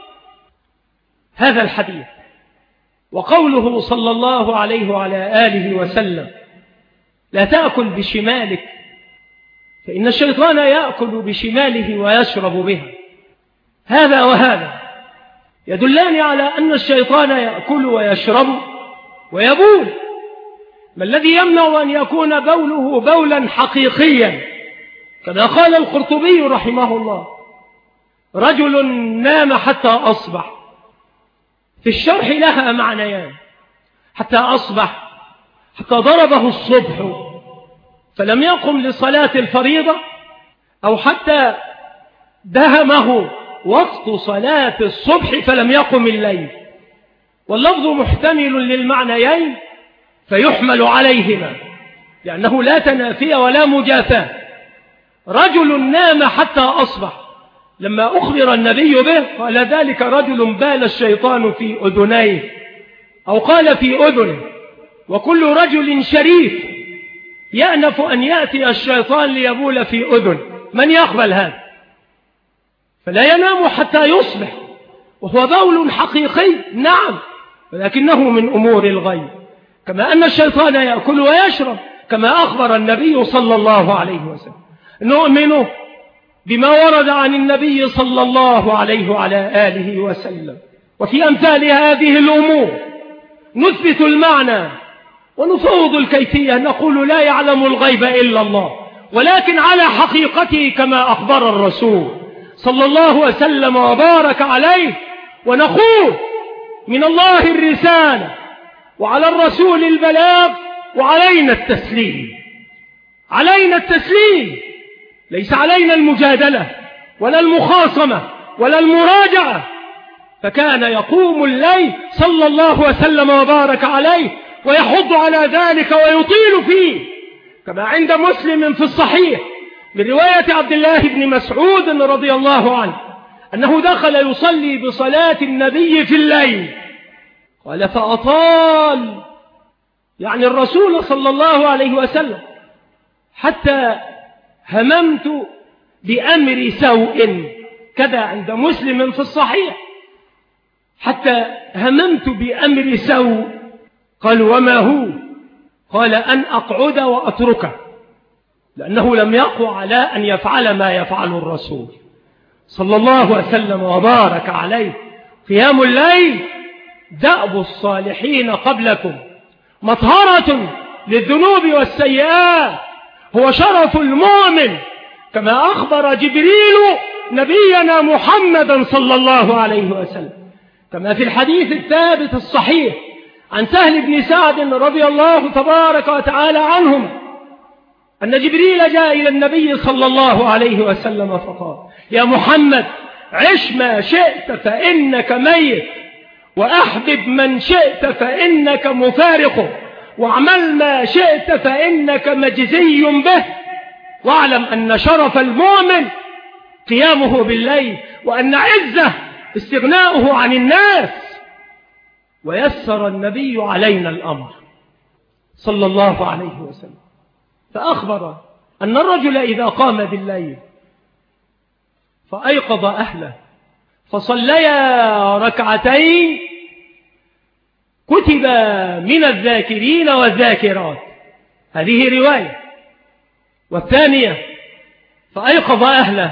A: هذا الحديث وقوله صلى الله عليه وعلى آله وسلم: لا تأكل بشمالك فإن الشيطان يأكل بشماله ويشرب بها. هذا وهذا يدلان على أن الشيطان يأكل ويشرب ويبول. ما الذي يمنع أن يكون بوله بولا حقيقيا؟ كما قال القرطبي رحمه الله: رجل نام حتى أصبح. في الشرح لها معنيان: حتى أصبح حتى ضربه الصبح فلم يقم لصلاة الفريضة، أو حتى دهمه وقت صلاة الصبح فلم يقم الليل. واللفظ محتمل للمعنيين، فيحمل عليهما، لأنه لا تنافي ولا مجافاة. رجل نام حتى أصبح، لما أخبر النبي به قال ذلك رجل بال الشيطان في أذنيه، أو قال في أذنه. وكل رجل شريف يأنف أن يأتي الشيطان ليبول في أذن، من يقبل هذا؟ فلا ينام حتى يصبح، وهو بول حقيقي نعم، ولكنه من أمور الغيب، كما أن الشيطان يأكل ويشرب، كما أخبر النبي صلى الله عليه وسلم. نؤمن بما ورد عن النبي صلى الله عليه وعلى آله وسلم، وفي أمثال هذه الأمور نثبت المعنى ونفوض الكيفية، نقول لا يعلم الغيب إلا الله، ولكن على حقيقته كما أخبر الرسول صلى الله وسلم وبارك عليه. ونقول من الله الرسالة، وعلى الرسول البلاغ، وعلينا التسليم. علينا التسليم، ليس علينا المجادلة ولا المخاصمة ولا المراجعة. فكان يقوم الليل صلى الله وسلم وبارك عليه ويحض على ذلك ويطيل فيه، كما عند مسلم في الصحيح من رواية عبد الله بن مسعود رضي الله عنه أنه دخل يصلي بصلاة النبي في الليل، قال فأطال، يعني الرسول صلى الله عليه وسلم، حتى هممت بأمر سوء، كذا عند مسلم في الصحيح، حتى هممت بأمر سوء. قال وما هو؟ قال أن أقعد وأتركه، لأنه لم يقع على أن يفعل ما يفعل الرسول صلى الله وسلم وبارك عليه. قيام الليل دأب الصالحين قبلكم، مطهرة للذنوب والسيئات، هو شرف المؤمن، كما أخبر جبريل نبينا محمدا صلى الله عليه وسلم، كما في الحديث الثابت الصحيح عن سهل بن سعد رضي الله تبارك وتعالى عنهم أن جبريل جاء إلى النبي صلى الله عليه وسلم فقال يا محمد عش ما شئت فإنك ميت، وأحبب من شئت فإنك مفارقه، واعمل ما شئت فإنك مجزي به، واعلم أن شرف المؤمن قيامه بالليل، وأن عزه استغناؤه عن الناس. ويسر النبي علينا الأمر صلى الله عليه وسلم، فأخبر أن الرجل إذا قام بالليل فأيقظ أهله فصليا ركعتين كتب من الذاكرين والذاكرات، هذه رواية. والثانية فأيقظ أهله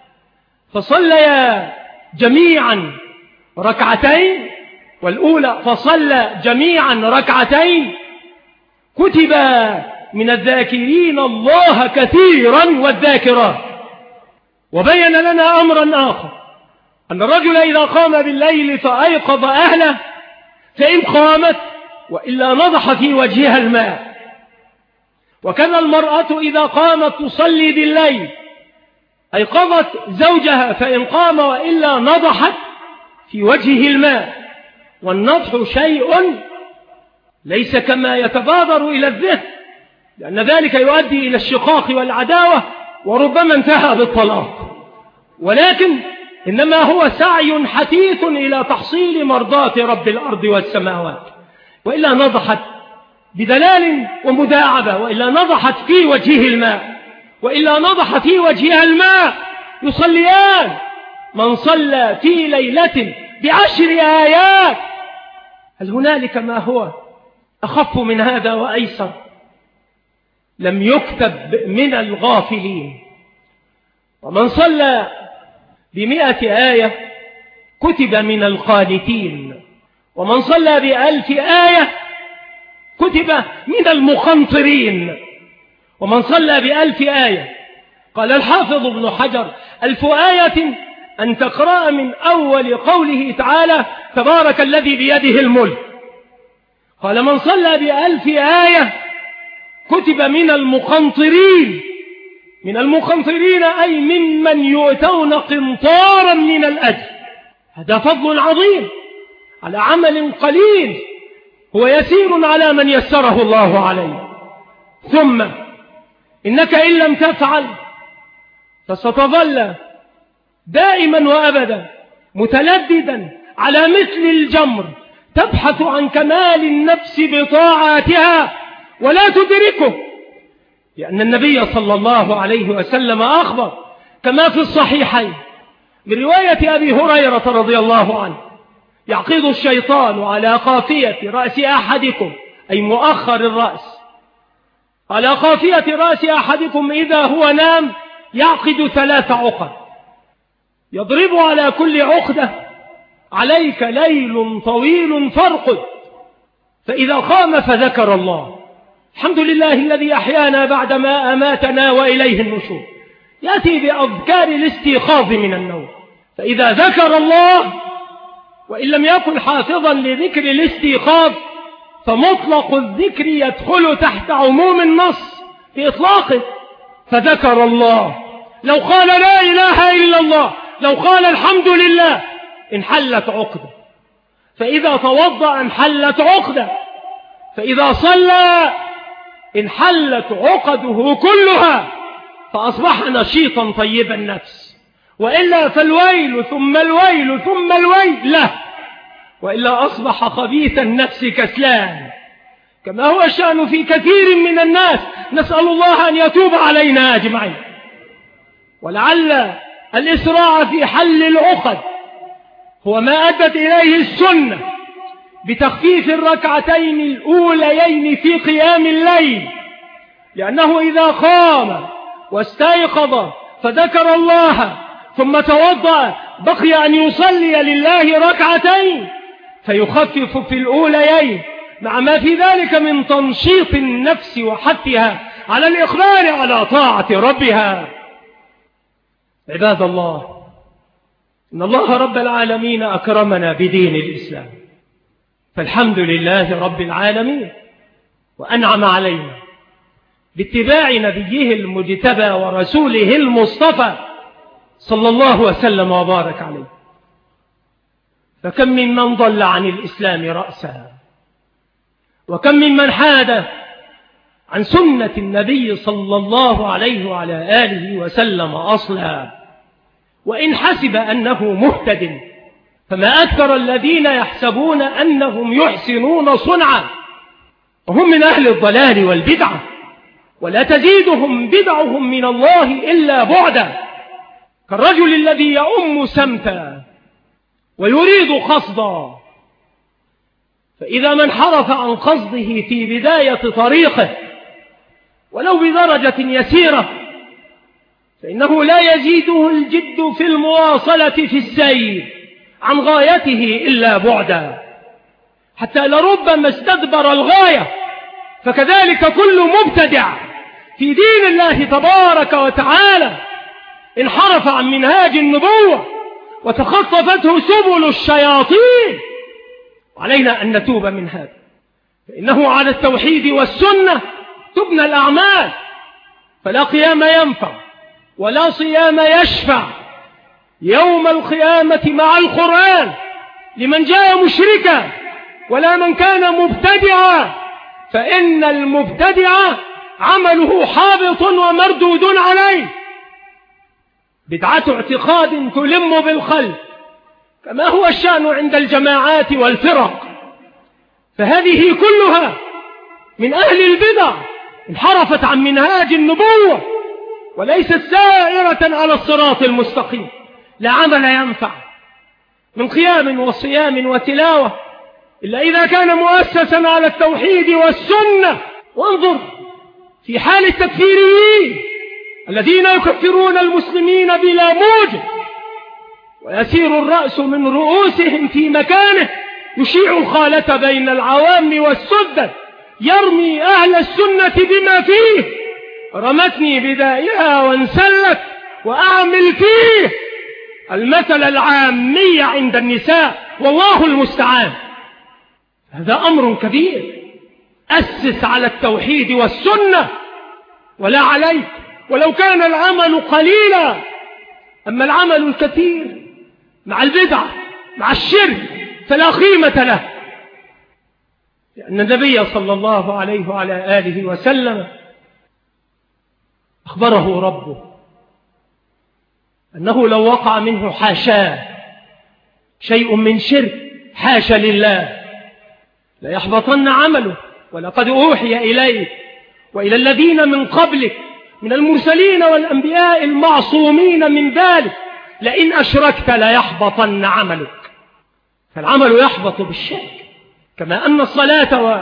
A: فصليا جميعا ركعتين، والأولى فصلى جميعا ركعتين كتب من الذاكرين الله كثيرا والذاكرات. وبين لنا أمرا آخر، أن الرجل إذا قام بالليل فأيقظ أهله فإن قامت وإلا نضح في وجهها الماء، وكذا المرأة إذا قامت تصلي بالليل أيقظت زوجها فإن قام وإلا نضحت في وجهه الماء. والنضح شيء ليس كما يتبادر إلى الذهن، لأن ذلك يؤدي إلى الشقاق والعداوة وربما انتهى بالطلاق، ولكن إنما هو سعي حثيث إلى تحصيل مرضاة رب الأرض والسماوات. وإلا نضحت بدلال ومداعبة، وإلا نضحت في وجهه الماء، وإلا نضح في وجهها الماء. يصليان، من صلى في ليلة بعشر آيات، هل هنالك ما هو أخف من هذا وأيسر؟ لم يكتب من الغافلين. ومن صلى بمئة آية كتب من القانتين، ومن صلى بألف آية كتب من المقنطرين، ومن صلى بألف آية، قال الحافظ ابن حجر ألف آية أن تقرأ من أول قوله تعالى تبارك الذي بيده الملك. قال من صلى بألف آية كتب من المقنطرين، من المقنطرين أي ممن يؤتون قنطارا من الأجر. هذا فضل عظيم على عمل قليل، هو يسير على من يسره الله عليه. ثم إنك إن لم تفعل فستظل دائما وأبدا متلددا على مثل الجمر تبحث عن كمال النفس بطاعاتها ولا تدركه، لأن النبي صلى الله عليه وسلم أخبر كما في الصحيحين من رواية أبي هريرة رضي الله عنه: يعقد الشيطان على قافية رأس أحدكم، أي مؤخر الرأس، على قافية رأس أحدكم إذا هو نام يعقد ثلاث عقد، يضرب على كل عقدة: عليك ليل طويل فارقد، فإذا قام فذكر الله، الحمد لله الذي أحيانا بعدما أماتنا وإليه النشور، يأتي بأذكار الاستيقاظ من النوم، فإذا ذكر الله وإن لم يكن حافظا لذكر الاستيقاظ فمطلق الذكر يدخل تحت عموم النص بإطلاقه، فذكر الله، لو قال لا إله إلا الله، لو قال الحمد لله، انحلت عقدة، فإذا توضأ انحلت عقدة، فإذا صلى انحلت عقده كلها، فأصبح نشيطا طيب النفس، وإلا فالويل ثم الويل ثم الويل له، وإلا أصبح خبيث النفس كسلان، كما هو الشأن في كثير من الناس، نسأل الله أن يتوب علينا أجمعين. ولعل الإسراع في حل العقد هو ما أدت إليه السنة بتخفيف الركعتين الأوليين في قيام الليل، لأنه إذا قام واستيقظ فذكر الله ثم توضأ بقي أن يصلي لله ركعتين فيخفف في الأوليين، مع ما في ذلك من تنشيط النفس وحثها على الإقبال على طاعة ربها. عباد الله، إن الله رب العالمين أكرمنا بدين الإسلام، فالحمد لله رب العالمين، وأنعم علينا باتباع نبيه المجتبى ورسوله المصطفى صلى الله وسلم وبارك عليه. فكم ممن ضل عن الإسلام رأسا، وكم ممن حاد عن سنة النبي صلى الله عليه وعلى آله وسلم أصلا، وإن حسب أنه مهتد، فما أكثر الذين يحسبون أنهم يحسنون صنعا وهم من أهل الضلال والبدعة، ولا تزيدهم بدعهم من الله إلا بعدا، كالرجل الذي يؤم سمتا ويريد قصدا، فإذا من حرف عن قصده في بداية طريقه ولو بدرجة يسيرة فإنه لا يزيده الجد في المواصلة في السير عن غايته إلا بعدا، حتى لربما استدبر الغاية. فكذلك كل مبتدع في دين الله تبارك وتعالى انحرف عن منهاج النبوة وتخطفته سبل الشياطين، علينا أن نتوب من هذا، فإنه على التوحيد والسنة تبنى الأعمال، فلا قيام ينفع ولا صيام يشفع يوم القيامة مع القرآن لمن جاء مشركا ولا من كان مبتدعا، فإن المبتدع عمله حابط ومردود عليه. بدعة اعتقاد تلم بالقلب كما هو الشأن عند الجماعات والفرق، فهذه كلها من أهل البدع انحرفت عن منهاج النبوة وليست سائرة على الصراط المستقيم. لا عمل ينفع من قيام وصيام وتلاوة إلا إذا كان مؤسسا على التوحيد والسنة. وانظر في حال التكفيريين الذين يكفرون المسلمين بلا موجب، ويسير الرأس من رؤوسهم في مكانه يشيع الخالة بين العوام والسدة، يرمي أهل السنة بما فيه، رمتني بدائها وانسلت وأعمل فيه المثل العامي عند النساء، والله المستعان. هذا أمر كبير، أسس على التوحيد والسنة ولا عليك ولو كان العمل قليلا. أما العمل الكثير مع البدعة مع الشرك فلا قيمة له. لأن النبي صلى الله عليه وعلى آله وسلم أخبره ربه أنه لو وقع منه حاشاه شيء من شرك حاشا لله ليحبطن عمله. ولقد أوحي إليك وإلى الذين من قبلك من المرسلين والأنبياء المعصومين من ذلك لئن أشركت ليحبطن عملك. فالعمل يحبط بالشرك، كما أن الصلاة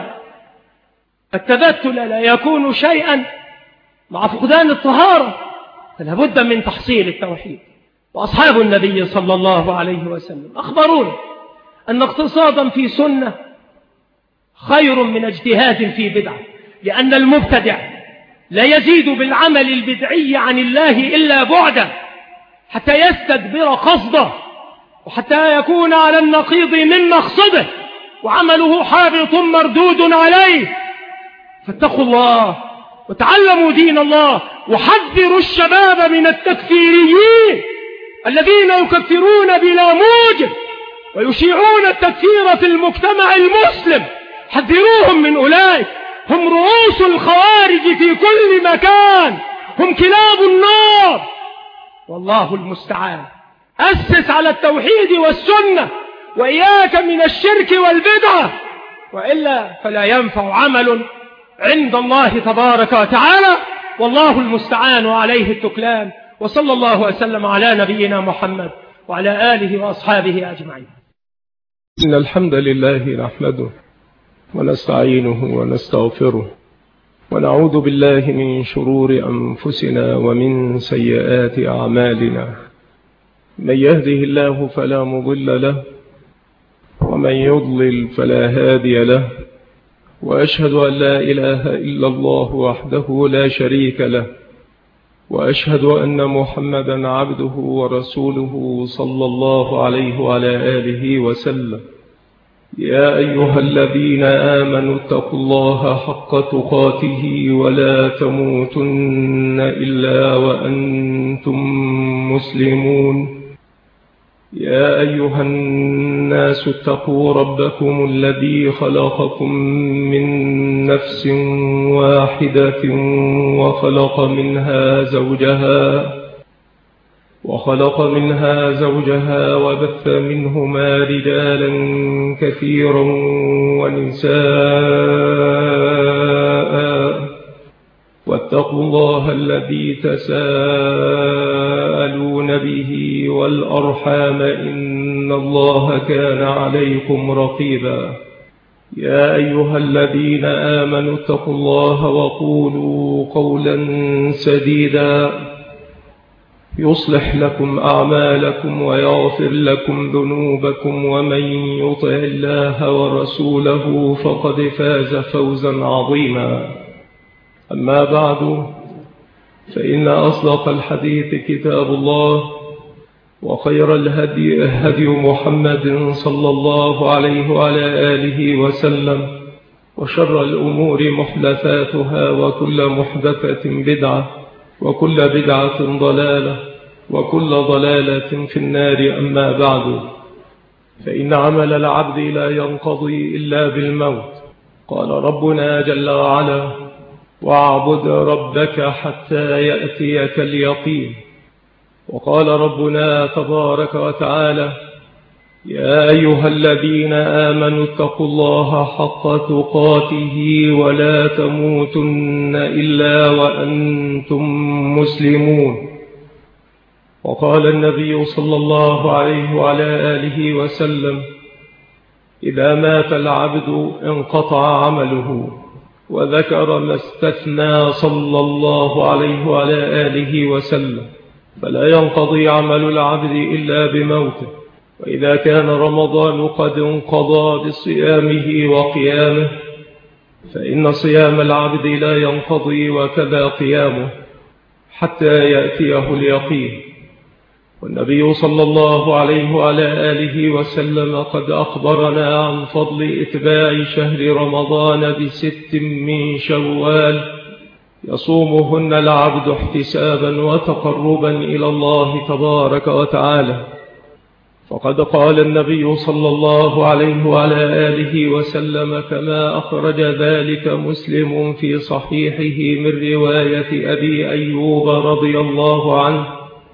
A: والتبتل لا يكون شيئا مع فقدان الطهارة، فلا بد من تحصيل التوحيد. وأصحاب النبي صلى الله عليه وسلم أخبرونا أن اقتصادا في سنة خير من اجتهاد في بدعة، لأن المبتدع لا يزيد بالعمل البدعي عن الله إلا بعدا حتى يستدبر قصده وحتى يكون على النقيض من مقصده وعمله حابط مردود عليه. فاتقوا الله وتعلموا دين الله وحذروا الشباب من التكفيريين الذين يكفرون بلا موجب ويشيعون التكفير في المجتمع المسلم. حذروهم من أولئك، هم رؤوس الخوارج في كل مكان، هم كلاب النار والله المستعان. أسس على التوحيد والسنة وإياك من الشرك والبدعة، وإلا فلا ينفع عمل عند الله تبارك وتعالى، والله المستعان وعليه التكلان. وصلى الله وسلم على نبينا محمد وعلى آله وأصحابه أجمعين.
B: إن الحمد لله نحمده ونستعينه ونستغفره ونعوذ بالله من شرور أنفسنا ومن سيئات أعمالنا. من يهده الله فلا مضل له ومن يضلل فلا هادي له، وأشهد أن لا إله إلا الله وحده لا شريك له، وأشهد أن محمدا عبده ورسوله صلى الله عليه وعلى آله وسلم. يا أيها الذين آمنوا اتقوا الله حق تقاته ولا تموتن إلا وأنتم مسلمون. يا أيها الناس اتقوا ربكم الذي خلقكم من نفس واحدة وخلق منها زوجها وخلق منها زوجها وبث منهما رجالا كثيرا ونساء، واتقوا الله الذي تساءلون به والأرحام إن الله كان عليكم رقيبا. يا أيها الذين آمنوا اتقوا الله وقولوا قولا سديدا يصلح لكم أعمالكم ويغفر لكم ذنوبكم، ومن يطع الله ورسوله فقد فاز فوزا عظيما. أما بعد، فإن أصدق الحديث كتاب الله، وخير الهدي هدي محمد صلى الله عليه وعلى آله وسلم، وشر الأمور محدثاتها، وكل محدثة بدعة، وكل بدعة ضلالة، وكل ضلالة في النار. أما بعد، فإن عمل العبد لا ينقضي إلا بالموت. قال ربنا جل وعلا: واعبد ربك حتى يأتيك اليقين. وقال ربنا تبارك وتعالى: يا أيها الذين آمنوا اتقوا الله حق تقاته ولا تموتن إلا وأنتم مسلمون. وقال النبي صلى الله عليه وعلى آله وسلم: إذا مات العبد انقطع عمله. وذكر ما استثنى صلى الله عليه وعلى آله وسلم، فلا ينقضي عمل العبد إلا بموته. وإذا كان رمضان قد انقضى بصيامه وقيامه، فإن صيام العبد لا ينقضي وكذا قيامه حتى يأتيه اليقين. والنبي صلى الله عليه وعلى آله وسلم قد أخبرنا عن فضل إتباع شهر رمضان بست من شوال يصومهن العبد احتسابا وتقربا إلى الله تبارك وتعالى.
A: فقد قال النبي صلى الله عليه وعلى آله وسلم كما أخرج ذلك مسلم في صحيحه من رواية أبي أيوب رضي الله عنه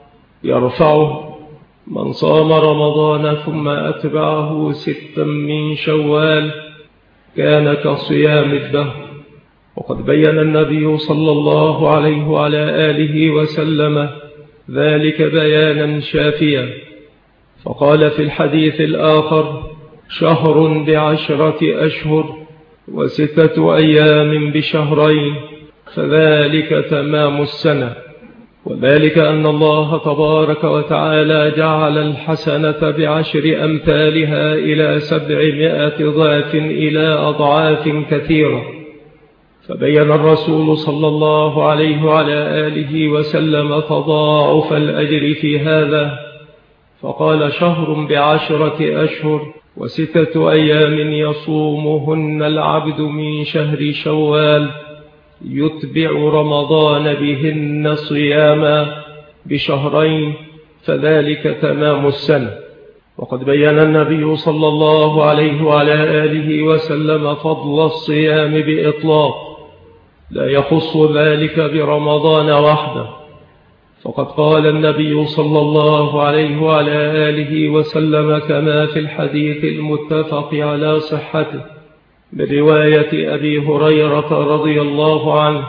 A: يرفعه: من صام رمضان ثم أتبعه ستا من شوال كان كصيام الدهر. وقد بين النبي صلى الله عليه وعلى آله وسلم ذلك بيانا شافيا، فقال في الحديث الآخر: شهر بعشرة أشهر وستة أيام بشهرين فذلك تمام السنة. وذلك أن الله تبارك وتعالى جعل الحسنة بعشر أمثالها إلى سبعمائة ضعف إلى أضعاف كثيرة. فبين الرسول صلى الله عليه وعلى آله وسلم تضاعف الأجر في هذا، فقال: شهر بعشرة أشهر وستة أيام يصومهن العبد من شهر شوال يتبع رمضان بهن صياما بشهرين فذلك تمام السنة. وقد بين النبي صلى الله عليه وعلى آله وسلم فضل الصيام بإطلاق، لا يخص ذلك برمضان وحده، فقد قال النبي صلى الله عليه وعلى آله وسلم كما في الحديث المتفق على صحته من رواية أبي هريرة رضي الله عنه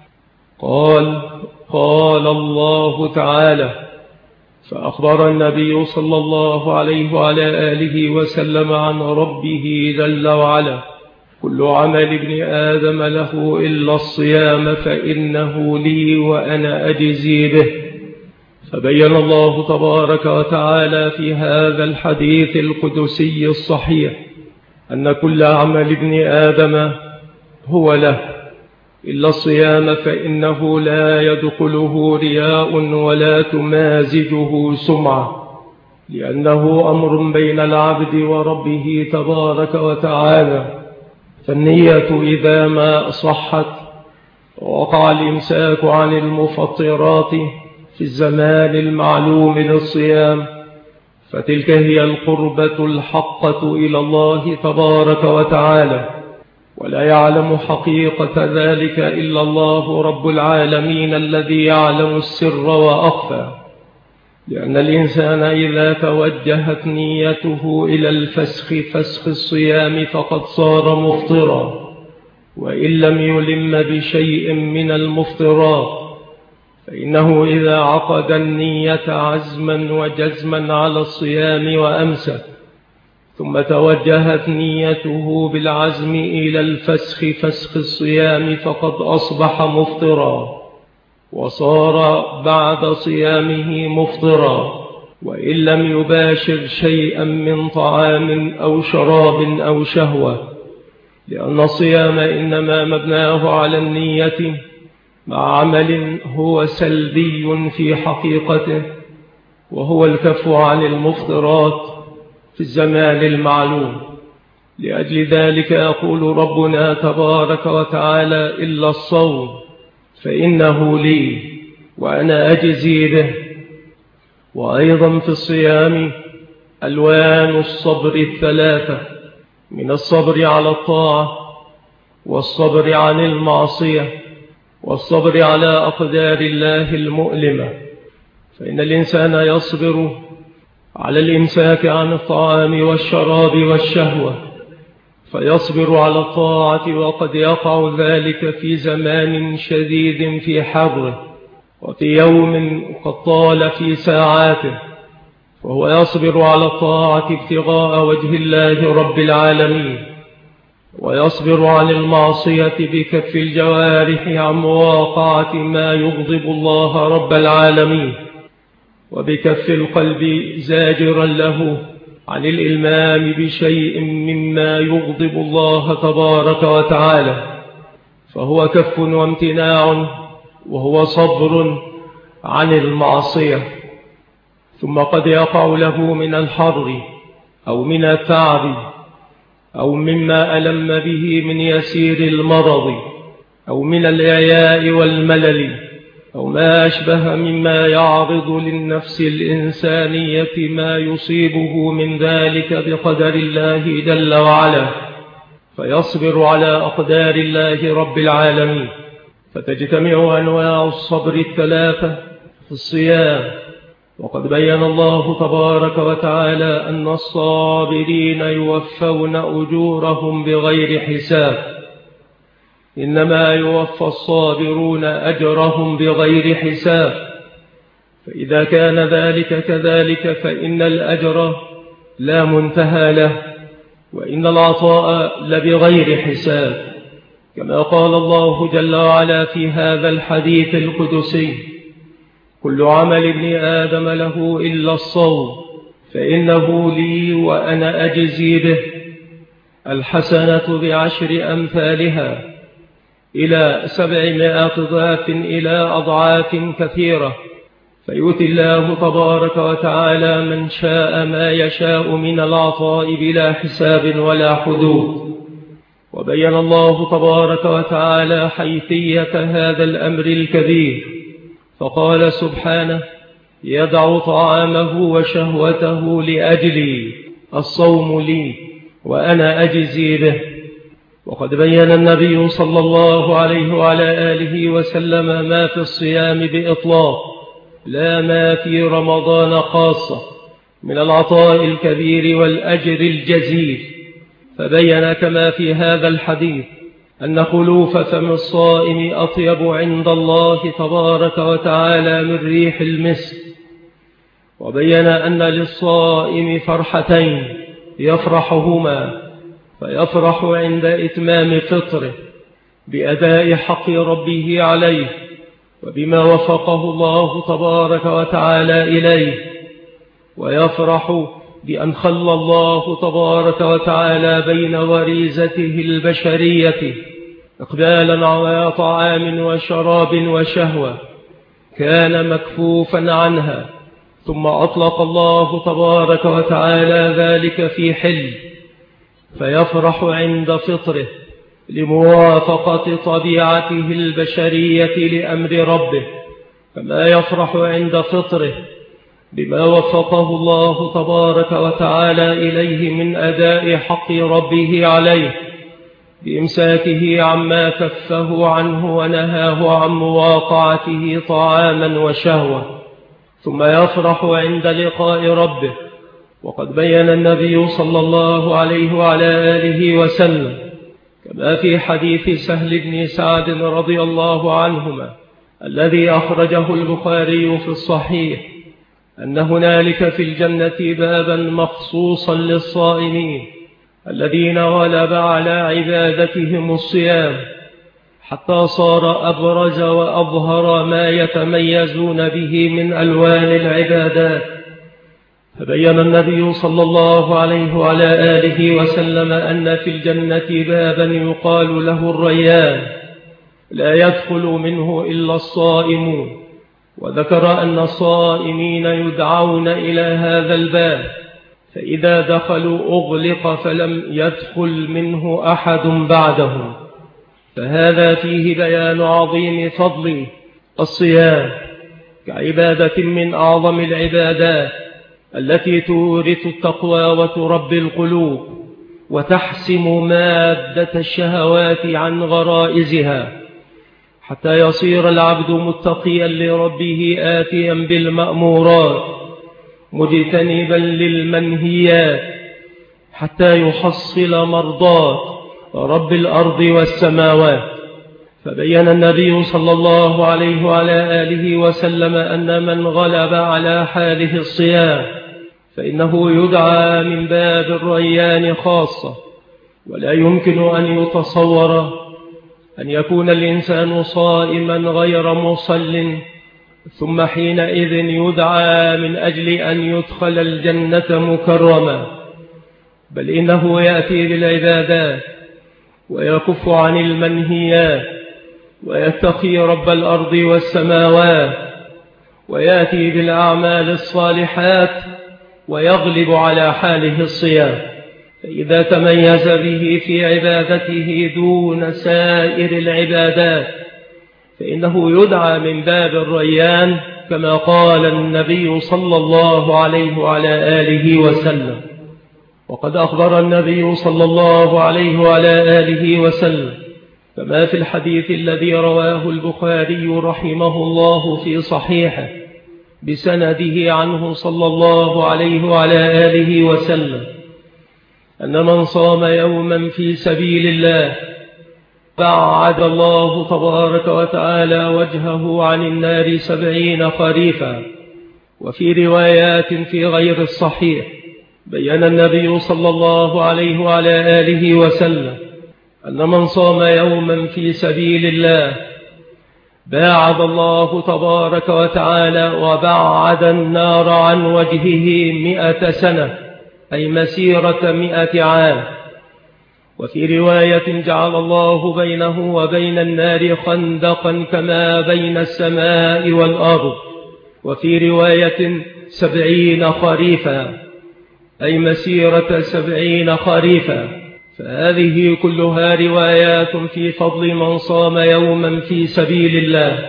A: قال: قال الله تعالى، فأخبر النبي صلى الله عليه وعلى آله وسلم عن ربه جل وعلا: كل عمل ابن آدم له إلا الصيام فإنه لي وأنا أجزي به. فبين الله تبارك وتعالى في هذا الحديث القدسي الصحيح أن كل عمل ابن آدم هو له إلا الصيام، فإنه لا يدخله رياء ولا تمازجه سمعة، لأنه أمر بين العبد وربه تبارك وتعالى. فالنية إذا ما صحت وقع الإمساك عن المفطرات في الزمان المعلوم للصيام، فتلك هي القربة الحقة إلى الله تبارك وتعالى، ولا يعلم حقيقة ذلك إلا الله رب العالمين الذي يعلم السر وأخفى. لأن الإنسان إذا توجهت نيته إلى الفسخ فسخ الصيام فقد صار مفطرا، وإن لم يلم بشيء من المفطرات، فإنه إذا عقد النية عزما وجزما على الصيام وأمسك، ثم توجهت نيته بالعزم إلى الفسخ فسخ الصيام فقد أصبح مفطرا، وصار بعد صيامه مفطرا، وإن لم يباشر شيئا من طعام أو شراب أو شهوة، لأن الصيام إنما مبناه على النية مع عمل هو سلبي في حقيقته، وهو الكف عن المفطرات في الزمان المعلوم. لأجل ذلك يقول ربنا تبارك وتعالى: إلا الصوم فإنه لي وأنا أجزي به. وأيضا في الصيام ألوان الصبر الثلاثة: من الصبر على الطاعة، والصبر عن المعصية، والصبر على أقدار الله المؤلمة. فإن الإنسان يصبر على الإمساك عن الطعام والشراب والشهوة، فيصبر على الطاعة، وقد يقع ذلك في زمان شديد في حره، وفي يوم قد طال في ساعاته، وهو يصبر على الطاعة ابتغاء وجه الله رب العالمين، ويصبر عن المعصية بكف الجوارح عن مواقعة ما يغضب الله رب العالمين، وبكف القلب زاجرا له عن الإلمام بشيء مما يغضب الله تبارك وتعالى، فهو كف وامتناع، وهو صبر عن المعصية. ثم قد يقع له من الحر أو من التعب أو مما ألم به من يسير المرض أو من الإعياء والملل أو ما أشبه مما يعرض للنفس الإنسانية ما يصيبه من ذلك بقدر الله جل وعلا، فيصبر على أقدار الله رب العالمين. فتجتمع أنواع الصبر الثلاثة في الصيام. وقد بين الله تبارك وتعالى أن الصابرين يوفون أجورهم بغير حساب، إنما يوفى الصابرون أجرهم بغير حساب. فإذا كان ذلك كذلك فإن الأجر لا منتهى له، وإن العطاء لبغير حساب، كما قال الله جل وعلا في هذا الحديث القدسي: كل عمل ابن آدم له إلا الصوم فإنه لي وأنا أجزي به، الحسنة بعشر أمثالها إلى سبعمائة ضعف إلى أضعاف كثيرة، فيؤتي الله تبارك وتعالى من شاء ما يشاء من العطاء بلا حساب ولا حدود. وبين الله تبارك وتعالى حيثية هذا الأمر الكبير، فقال سبحانه: يدع طعامه وشهوته لأجلي، الصوم لي وأنا أجزي به. وقد بين النبي صلى الله عليه وعلى آله وسلم ما في الصيام بإطلاق، لا ما في رمضان خاصة، من العطاء الكبير والأجر الجزيل. فبين كما في هذا الحديث أن خلوف فم الصائم أطيب عند الله تبارك وتعالى من ريح المسك. وبين أن للصائم فرحتين يفرحهما، فيفرح عند إتمام فطره بأداء حق ربه عليه وبما وفقه الله تبارك وتعالى إليه، ويفرح بأن خلى الله تبارك وتعالى بين وريزته البشرية إقبالا على طعام وشراب وشهوة كان مكفوفا عنها، ثم أطلق الله تبارك وتعالى ذلك في حل، فيفرح عند فطره لموافقة طبيعته البشرية لأمر ربه، كما يفرح عند فطره بما وفقه الله تبارك وتعالى إليه من أداء حق ربه عليه بإمساكه عما كفه عنه ونهاه عن مواقعته طعاما وشهوة، ثم يفرح عند لقاء ربه. وقد بين النبي صلى الله عليه وعلى آله وسلم كما في حديث سهل بن سعد رضي الله عنهما الذي أخرجه البخاري في الصحيح أن هنالك في الجنة بابا مخصوصا للصائمين الذين غلب على عبادتهم الصيام، حتى صار أبرز وأظهر ما يتميزون به من ألوان العبادات. فبين النبي صلى الله عليه وعلى آله وسلم أن في الجنة بابا يقال له الريان لا يدخل منه إلا الصائمون، وذكر أن الصائمين يدعون إلى هذا الباب، فإذا دخلوا أغلق فلم يدخل منه أحد بعدهم. فهذا فيه بيان عظيم فضل الصيام كعبادة من أعظم العبادات التي تورث التقوى وتربي القلوب وتحسم مادة الشهوات عن غرائزها، حتى يصير العبد متقيا لربه آتيا بالمأمورات مجتنبا للمنهيات، حتى يحصل مرضات رب الأرض والسماوات. فبين النبي صلى الله عليه وعلى آله وسلم أن من غلب على حاله الصيام فإنه يدعى من باب الريان خاصة، ولا يمكن أن يتصور أن يكون الإنسان صائما غير مصل ثم حينئذ يدعى من أجل أن يدخل الجنة مكرما، بل إنه يأتي بالعبادات ويكف عن المنهيات ويتقي رب الأرض والسماوات ويأتي بالأعمال الصالحات ويغلب على حاله الصيام. فإذا تميز به في عبادته دون سائر العبادات فإنه يدعى من باب الريان كما قال النبي صلى الله عليه وعلى آله وسلم. وقد أخبر النبي صلى الله عليه وعلى آله وسلم كما في الحديث الذي رواه البخاري رحمه الله في صحيحه بسنده عنه صلى الله عليه وعلى آله وسلم أن من صام يوما في سبيل الله بعد الله تبارك وتعالى وجهه عن النار سبعين خريفا. وفي روايات في غير الصحيح بيّن النبي صلى الله عليه وعلى آله وسلم أن من صام يوما في سبيل الله باعد الله تبارك وتعالى وبعد النار عن وجهه مئة سنة، أي مسيرة مئة عام. وفي رواية جعل الله بينه وبين النار خندقا كما بين السماء والأرض. وفي رواية سبعين خريفا، أي مسيرة سبعين خريفا. فهذه كلها روايات في فضل من صام يوما في سبيل الله.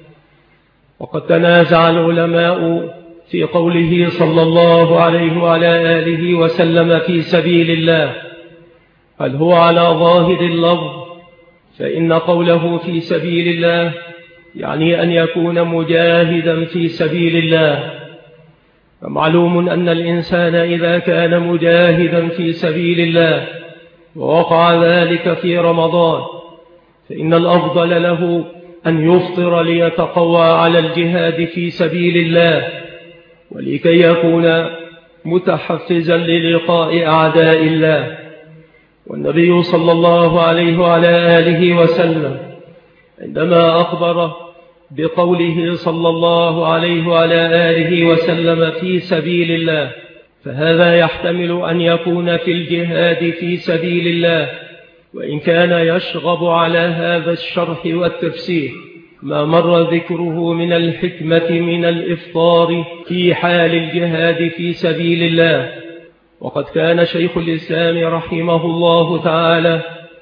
A: وقد تنازع العلماء في قوله صلى الله عليه وعلى آله وسلم في سبيل الله، هل هو على ظاهر اللفظ؟ فإن قوله في سبيل الله يعني أن يكون مجاهدا في سبيل الله. فمعلوم أن الإنسان إذا كان مجاهدا في سبيل الله ووقع ذلك في رمضان فإن الأفضل له أن يفطر ليتقوى على الجهاد في سبيل الله، ولكي يكون متحفزا للقاء أعداء الله. والنبي صلى الله عليه وعلى آله وسلم عندما أخبر بقوله صلى الله عليه وعلى آله وسلم في سبيل الله، فهذا يحتمل أن يكون في الجهاد في سبيل الله، وإن كان يشغب على هذا الشرح والتفسير ما مر ذكره من الحكمة من الإفطار في حال الجهاد في سبيل الله. وقد كان شيخ الإسلام رحمه الله تعالى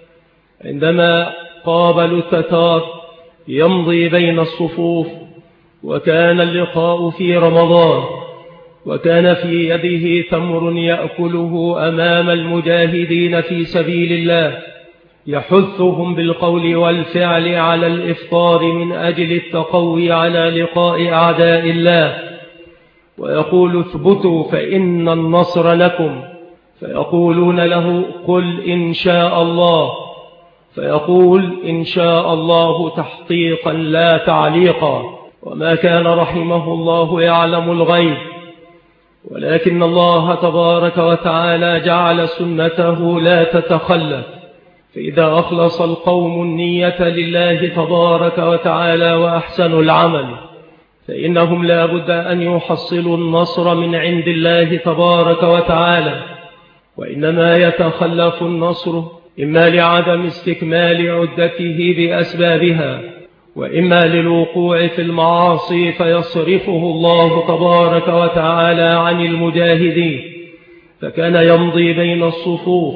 A: عندما قابلوا التتار يمضي بين الصفوف، وكان اللقاء في رمضان، وكان في يده تمر يأكله أمام المجاهدين في سبيل الله، يحثهم بالقول والفعل على الإفطار من أجل التقوي على لقاء أعداء الله، ويقول اثبتوا فإن النصر لكم، فيقولون له قل إن شاء الله، فيقول إن شاء الله تحقيقا لا تعليقا. وما كان رحمه الله يعلم الغيب، ولكن الله تبارك وتعالى جعل سنته لا تتخلف، فإذا أخلص القوم النية لله تبارك وتعالى وأحسنوا العمل فإنهم لا بد أن يحصلوا النصر من عند الله تبارك وتعالى. وإنما يتخلف النصر إما لعدم استكمال عدته بأسبابها، وإما للوقوع في المعاصي فيصرفه الله تبارك وتعالى عن المجاهدين. فكان يمضي بين الصفوف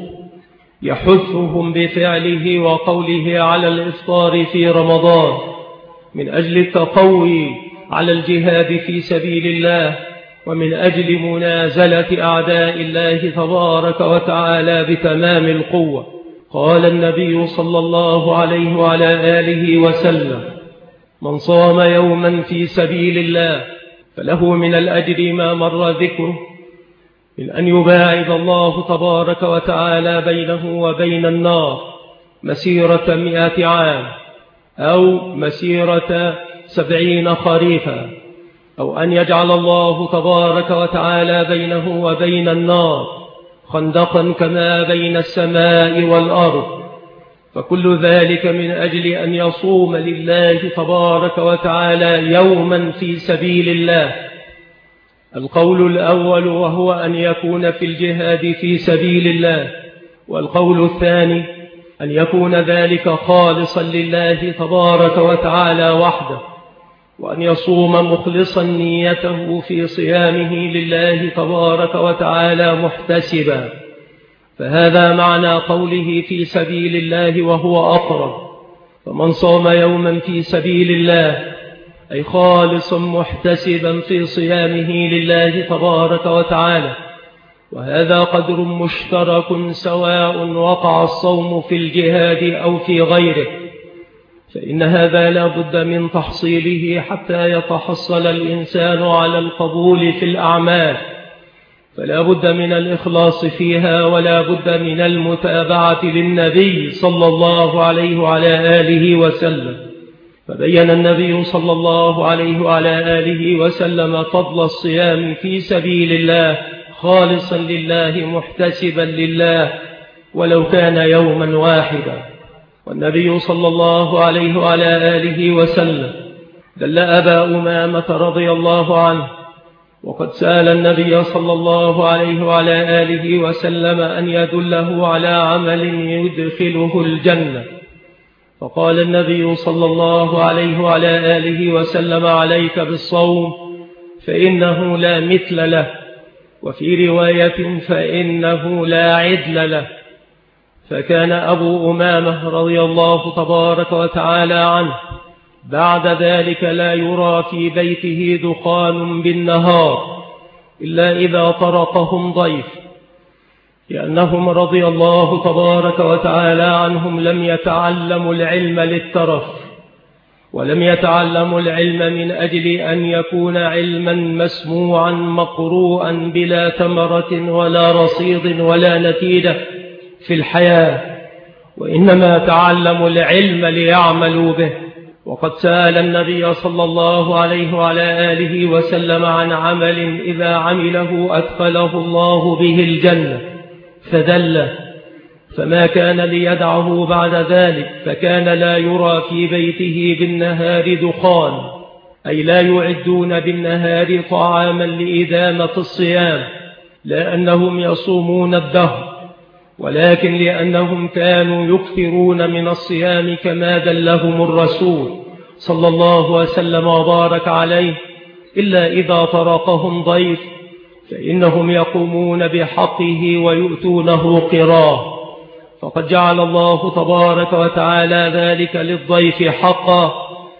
A: يحثهم بفعله وقوله على الإفطار في رمضان من أجل التقوي على الجهاد في سبيل الله، ومن أجل منازلة أعداء الله تبارك وتعالى بتمام القوة. قال النبي صلى الله عليه وعلى آله وسلم من صام يوما في سبيل الله فله من الأجر ما مر ذكره من أن يباعد الله تبارك وتعالى بينه وبين النار مسيرة مئة عام، أو مسيرة سبعين خريفا، أو أن يجعل الله تبارك وتعالى بينه وبين النار خندقا كما بين السماء والأرض. فكل ذلك من أجل أن يصوم لله تبارك وتعالى يوما في سبيل الله. القول الأول وهو أن يكون في الجهاد في سبيل الله، والقول الثاني أن يكون ذلك خالصا لله تبارك وتعالى وحده، وأن يصوم مخلصا نيته في صيامه لله تبارك وتعالى محتسبا. فهذا معنى قوله في سبيل الله وهو أقرب. فمن صام يوما في سبيل الله أي خالصا محتسبا في صيامه لله تبارك وتعالى، وهذا قدر مشترك سواء وقع الصوم في الجهاد أو في غيره، فإن هذا لا بد من تحصيله حتى يتحصل الإنسان على القبول في الأعمال، فلا بد من الإخلاص فيها ولا بد من المتابعة للنبي صلى الله عليه وعلى آله وسلم. فبين النبي صلى الله عليه وعلى آله وسلم فضل الصيام في سبيل الله خالصا لله محتسبا لله ولو كان يوما واحدا. والنبي صلى الله عليه وعلى آله وسلم دل أبا أمامة رضي الله عنه، وقد سأل النبي صلى الله عليه وعلى آله وسلم أن يدله على عمل يدخله الجنة، فقال النبي صلى الله عليه وعلى آله وسلم: عليك بالصوم فإنه لا مثل له، وفي رواية فإنه لا عدل له. فكان أبو أمامة رضي الله تبارك وتعالى عنه بعد ذلك لا يرى في بيته دخان بالنهار إلا إذا طرقهم ضيف، لأنهم رضي الله تبارك وتعالى عنهم لم يتعلموا العلم للترف، ولم يتعلموا العلم من أجل أن يكون علما مسموعا مقروءا بلا ثمرة ولا رصيد ولا نتيجة في الحياة، وإنما تعلموا العلم ليعملوا به. وقد سأل النبي صلى الله عليه وعلى آله وسلم عن عمل إذا عمله أدخله الله به الجنة فدل، فما كان ليدعه بعد ذلك، فكان لا يرى في بيته بالنهار دخان، أي لا يعدون بالنهار طعاما لإدامة الصيام، لأنهم يصومون الدهر، ولكن لأنهم كانوا يكثرون من الصيام كما دلهم الرسول صلى الله وسلم وبارك عليه، إلا إذا طرقهم ضيف فإنهم يقومون بحقه ويؤتونه قراه، فقد جعل الله تبارك وتعالى ذلك للضيف حقا.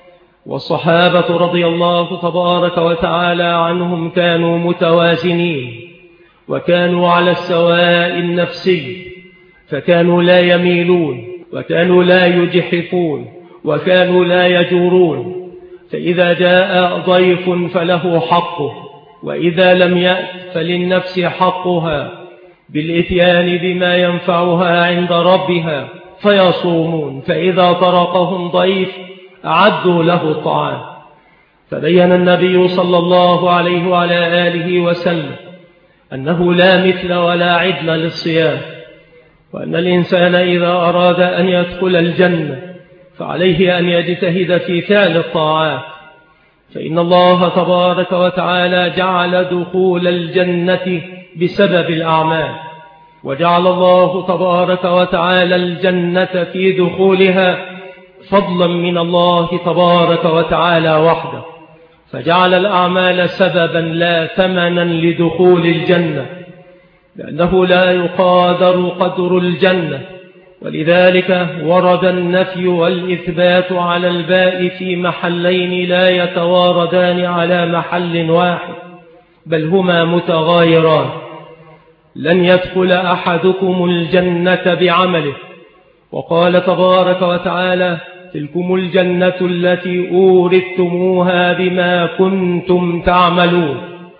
A: والصحابة رضي الله تبارك وتعالى عنهم كانوا متوازنين، وكانوا على السواء النفسي، فكانوا لا يميلون، وكانوا لا يجحفون، وكانوا لا يجورون، فإذا جاء ضيف فله حقه، وإذا لم يأت فللنفس حقها بالإتيان بما ينفعها عند ربها فيصومون، فإذا طرقهم ضيف أعدوا له الطعام. فبين النبي صلى الله عليه وعلى آله وسلم أنه لا مثل ولا عدل للصيام، وأن الإنسان إذا أراد أن يدخل الجنة فعليه أن يجتهد في فعل الطاعات، فإن الله تبارك وتعالى جعل دخول الجنة بسبب الأعمال، وجعل الله تبارك وتعالى الجنة في دخولها فضلا من الله تبارك وتعالى وحده، فجعل الأعمال سببا لا ثمنا لدخول الجنة، لأنه لا يقادر قدر الجنة، ولذلك ورد النفي والإثبات على الباء في محلين لا يتواردان على محل واحد، بل هما متغايران. لن يدخل أحدكم الجنة بعمله، وقال تبارك وتعالى: تلكم الجنة التي أورثتموها بما كنتم تعملون،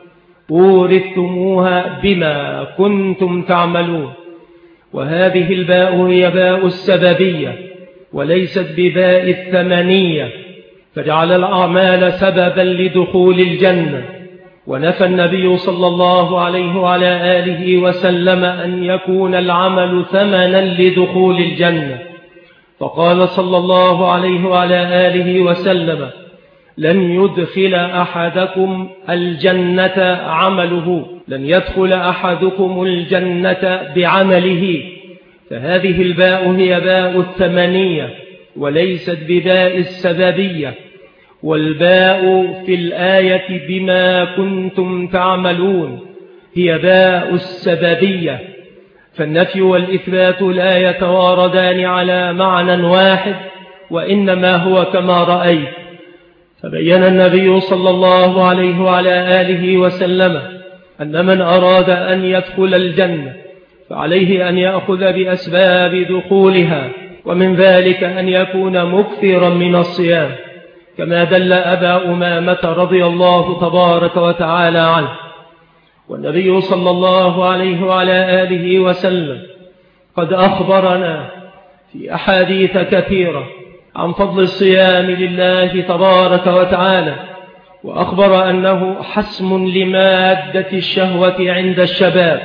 A: أورثتموها بما كنتم تعملون. وهذه الباء هي باء السببية وليست بباء الثمنية، فجعل الأعمال سببا لدخول الجنة. ونفى النبي صلى الله عليه وعلى آله وسلم أن يكون العمل ثمنا لدخول الجنة، فقال صلى الله عليه وعلى آله وسلم: لن يدخل أحدكم الجنة عمله، لن يدخل أحدكم الجنة بعمله. فهذه الباء هي باء الثمنية وليست بباء السببية. والباء في الآية بما كنتم تعملون هي باء السببية، فالنفي والإثبات لا يتواردان على معنى واحد، وإنما هو كما رأيت. فبين النبي صلى الله عليه وعلى آله وسلم أن من أراد أن يدخل الجنة فعليه أن يأخذ بأسباب دخولها، ومن ذلك أن يكون مكثرا من الصيام، كما دل أبا أمامة رضي الله تبارك وتعالى عنه. والنبي صلى الله عليه وعلى آله وسلم قد أخبرنا في أحاديث كثيرة عن فضل الصيام لله تبارك وتعالى، وأخبر أنه حسم لمادة الشهوة عند الشباب،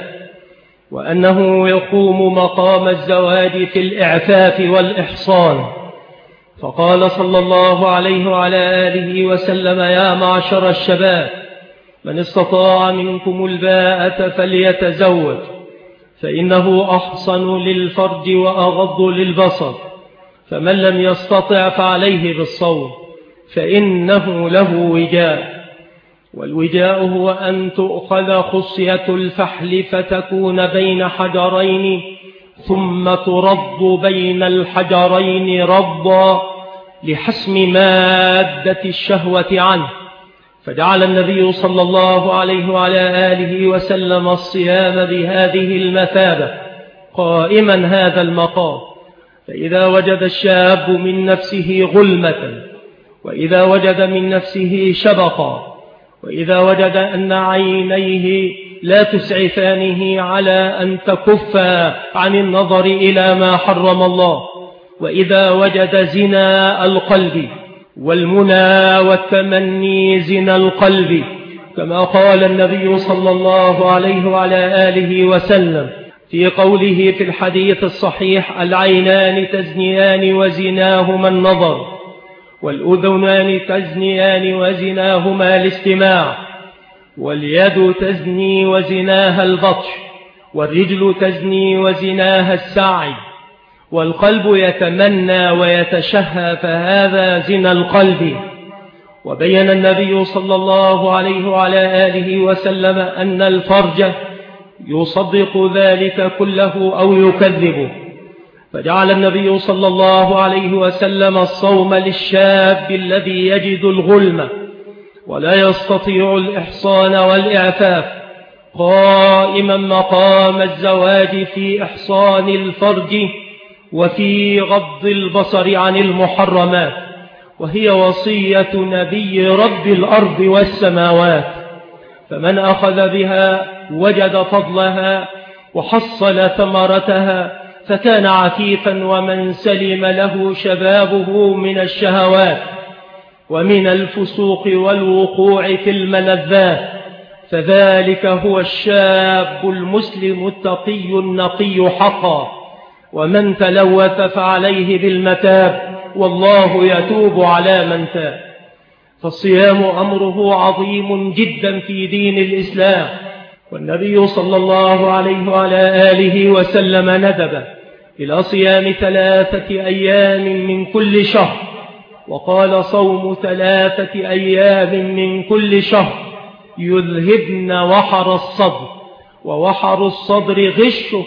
A: وأنه يقوم مقام الزواج في الإعفاف والإحصان. فقال صلى الله عليه وعلى آله وسلم: يا معشر الشباب، من استطاع منكم الباءة فليتزوج، فإنه أحصن للفرج وأغض للبصر، فمن لم يستطع فعليه بالصوم، فإنه له وجاء. والوجاء هو أن تؤخذ خصية الفحل فتكون بين حجرين ثم ترض بين الحجرين رضا لحسم مادة الشهوة عنه. فجعل النبي صلى الله عليه وعلى آله وسلم الصيام بهذه المثابة قائما هذا المقام. فإذا وجد الشاب من نفسه غلمة، وإذا وجد من نفسه شبقا، وإذا وجد أن عينيه لا تسعفانه على أن تكف عن النظر إلى ما حرم الله، وإذا وجد زنا القلب والمنى والتمني زنا القلب، كما قال النبي صلى الله عليه وعلى آله وسلم في قوله في الحديث الصحيح: العينان تزنيان وزناهما النظر، والأذنان تزنيان وزناهما الاستماع، واليد تزني وزناها البطش، والرجل تزني وزناها السعي، والقلب يتمنى ويتشهى، فهذا زنا القلب. وبين النبي صلى الله عليه وعلى آله وسلم أن الفرج يصدق ذلك كله أو يكذبه، فجعل النبي صلى الله عليه وسلم الصوم للشاب الذي يجد الغلمة ولا يستطيع الإحصان والإعفاف قائما مقام الزواج في إحصان الفرج وفي غض البصر عن المحرمات، وهي وصية نبي رب الأرض والسماوات. فمن أخذ بها وجد فضلها وحصل ثمرتها فكان عفيفا، ومن سلم له شبابه من الشهوات ومن الفسوق والوقوع في الملذات، فذلك هو الشاب المسلم التقي النقي حقا. ومن تلوث فعليه بالمتاب، والله يتوب على من تاب. فالصيام أمره عظيم جدا في دين الإسلام، والنبي صلى الله عليه وعلى آله وسلم ندب إلى صيام ثلاثة أيام من كل شهر، وقال: صوم ثلاثة أيام من كل شهر يذهبن وحر الصدر، ووحر الصدر غشه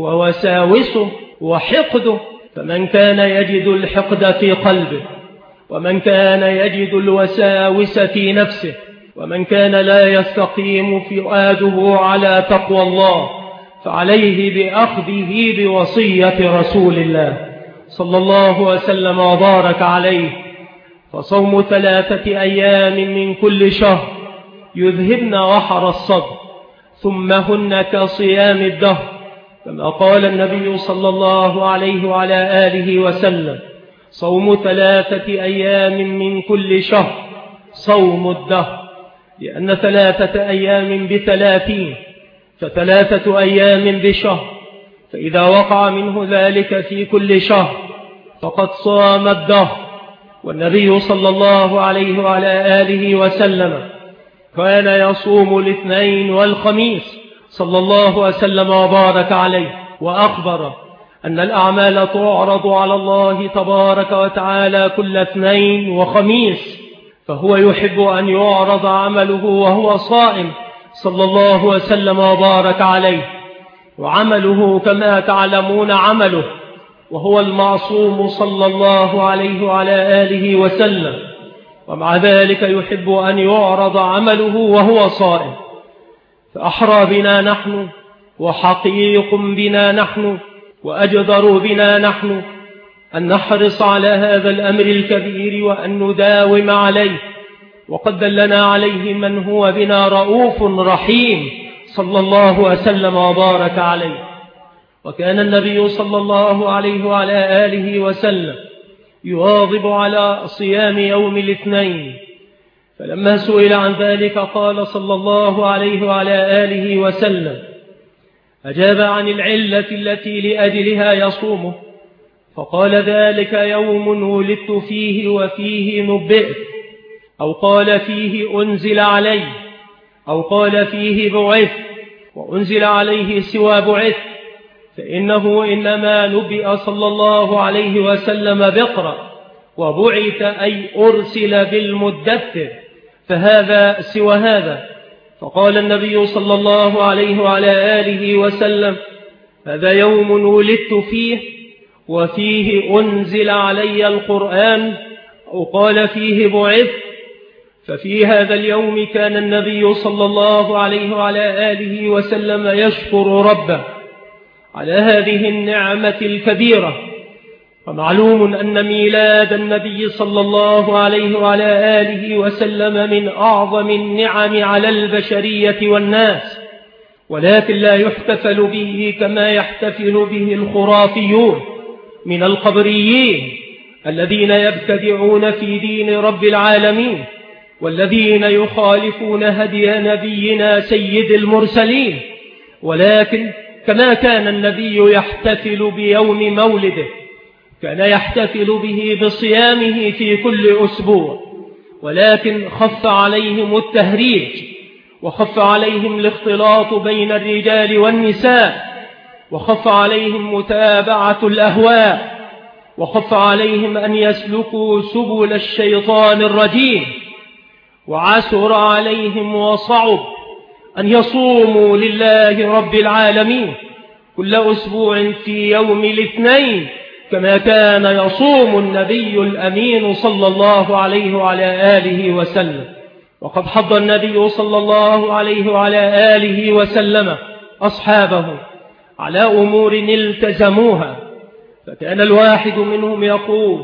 A: ووساوسه وحقده، فمن كان يجد الحقد في قلبه، ومن كان يجد الوساوس في نفسه، ومن كان لا يستقيم فؤاده على تقوى الله، فعليه بأخذه بوصية رسول الله صلى الله وسلم وبارك عليه. فصوم ثلاثة أيام من كل شهر يذهبن وحر الصدر، ثم هن كصيام الدهر، كما قال النبي صلى الله عليه وعلى آله وسلم: صوم ثلاثة أيام من كل شهر صوم الدهر، لأن ثلاثة أيام بثلاثين، فثلاثة أيام بشهر، فإذا وقع منه ذلك في كل شهر فقد صام الدهر. والنبي صلى الله عليه وعلى آله وسلم كان يصوم الاثنين والخميس صلى الله وسلم وبارك عليه، وأخبر أن الأعمال تعرض على الله تبارك وتعالى كل اثنين وخميس، فهو يحب أن يعرض عمله وهو صائم صلى الله وسلم وبارك عليه. وعمله كما تعلمون عمله وهو المعصوم صلى الله عليه وعلى آله وسلم، ومع ذلك يحب أن يعرض عمله وهو صائم. فأحرى بنا نحن وحقيق بنا نحن وأجدر بنا نحن أن نحرص على هذا الأمر الكبير وأن نداوم عليه، وقد دلنا عليه من هو بنا رؤوف رحيم صلى الله وسلم وبارك عليه. وكان النبي صلى الله عليه وعلى آله وسلم يواظب على صيام يوم الاثنين، فلما سئل عن ذلك قال صلى الله عليه وعلى آله وسلم، أجاب عن العلة التي لأجلها يصومه، فقال ذلك يوم ولدت فيه وفيه نبئت، أو قال فيه أنزل علي، أو قال فيه بعث، وأنزل عليه سوى بعث، فإنه إنما نبئ صلى الله عليه وسلم بقرأ، وبعث أي أرسل بالمدثر، فهذا سوى هذا. فقال النبي صلى الله عليه وعلى آله وسلم، هذا يوم ولدت فيه وفيه أنزل علي القرآن، أو قال فيه بعث. ففي هذا اليوم كان النبي صلى الله عليه وعلى آله وسلم يشكر ربه على هذه النعمة الكبيرة. ومعلوم أن ميلاد النبي صلى الله عليه وعلى آله وسلم من أعظم النعم على البشرية والناس، ولكن لا يحتفل به كما يحتفل به الخرافيون من القبريين الذين يبتدعون في دين رب العالمين، والذين يخالفون هدي نبينا سيد المرسلين. ولكن كما كان النبي يحتفل بيوم مولده، كان يحتفل به بصيامه في كل أسبوع، ولكن خف عليهم التهريج، وخف عليهم الاختلاط بين الرجال والنساء، وخف عليهم متابعة الأهواء، وخف عليهم أن يسلكوا سبل الشيطان الرجيم، وعسر عليهم وصعب أن يصوموا لله رب العالمين كل أسبوع في يوم الاثنين كما كان يصوم النبي الأمين صلى الله عليه وعلى آله وسلم. وقد حض النبي صلى الله عليه وعلى آله وسلم أصحابه على أمور التزموها، فكان الواحد منهم يقول: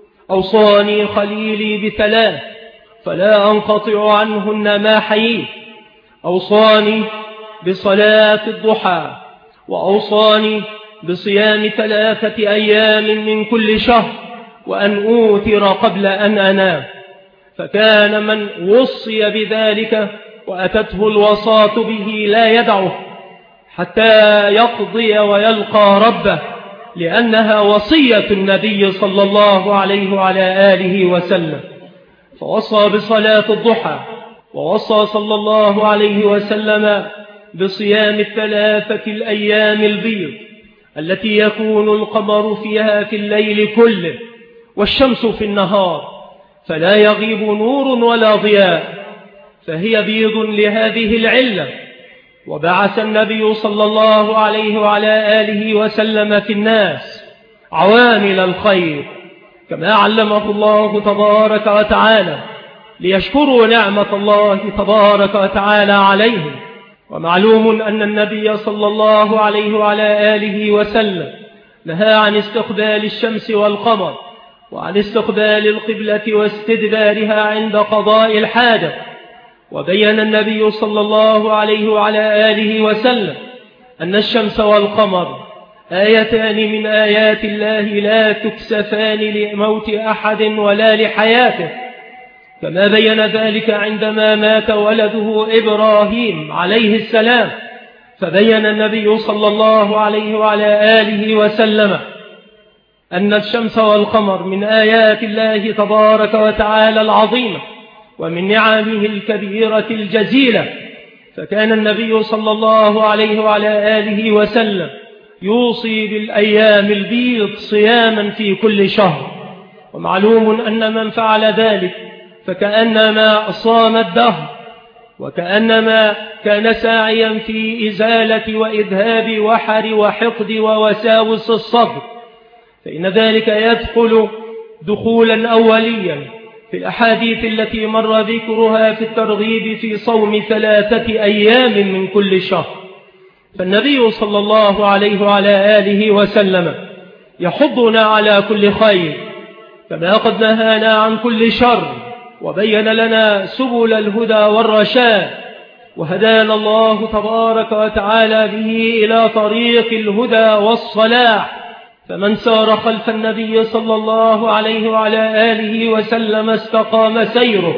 A: أوصاني خليلي بثلاث فلا أنقطع عنهن ما حييت، أوصاني بصلاة الضحى، وأوصاني بصيام ثلاثة أيام من كل شهر، وأن أوتر قبل أن أنام. فكان من وصي بذلك وأتته الوصاة به لا يدعه حتى يقضي ويلقى ربه، لأنها وصية النبي صلى الله عليه وعلى آله وسلم. فوصى بصلاة الضحى، ووصى صلى الله عليه وسلم بصيام الثلاثة الأيام البيض التي يكون القمر فيها في الليل كله والشمس في النهار، فلا يغيب نور ولا ضياء، فهي بيض لهذه العلة. وبعث النبي صلى الله عليه وعلى آله وسلم في الناس عوامل الخير كما علمه الله تبارك وتعالى، ليشكروا نعمة الله تبارك وتعالى عليهم. ومعلوم أن النبي صلى الله عليه وعلى آله وسلم نهى عن استقبال الشمس والقمر، وعن استقبال القبلة واستدبارها عند قضاء الحاجة. وبين النبي صلى الله عليه وعلى آله وسلم أن الشمس والقمر آيتان من آيات الله لا تكسفان لموت أحد ولا لحياته، كما بين ذلك عندما مات ولده إبراهيم عليه السلام، فبين النبي صلى الله عليه وعلى آله وسلم أن الشمس والقمر من آيات الله تبارك وتعالى العظيمة ومن نعمه الكبيرة الجزيلة. فكان النبي صلى الله عليه وعلى آله وسلم يوصي بالأيام البيض صياما في كل شهر. ومعلوم أن من فعل ذلك فكأنما صام الدهر، وكأنما كان ساعيا في إزالة وإذهاب وحر وحقد ووساوس الصدر. فإن ذلك يدخل دخولا أوليا في الأحاديث التي مر ذكرها في الترغيب في صوم ثلاثة أيام من كل شهر. فالنبي صلى الله عليه وعلى آله وسلم يحضنا على كل خير، كما قد نهانا عن كل شر وبين لنا سبل الهدى والرشاد، وهدانا الله تبارك وتعالى به إلى طريق الهدى والصلاح. فمن سار خلف النبي صلى الله عليه وعلى آله وسلم استقام سيره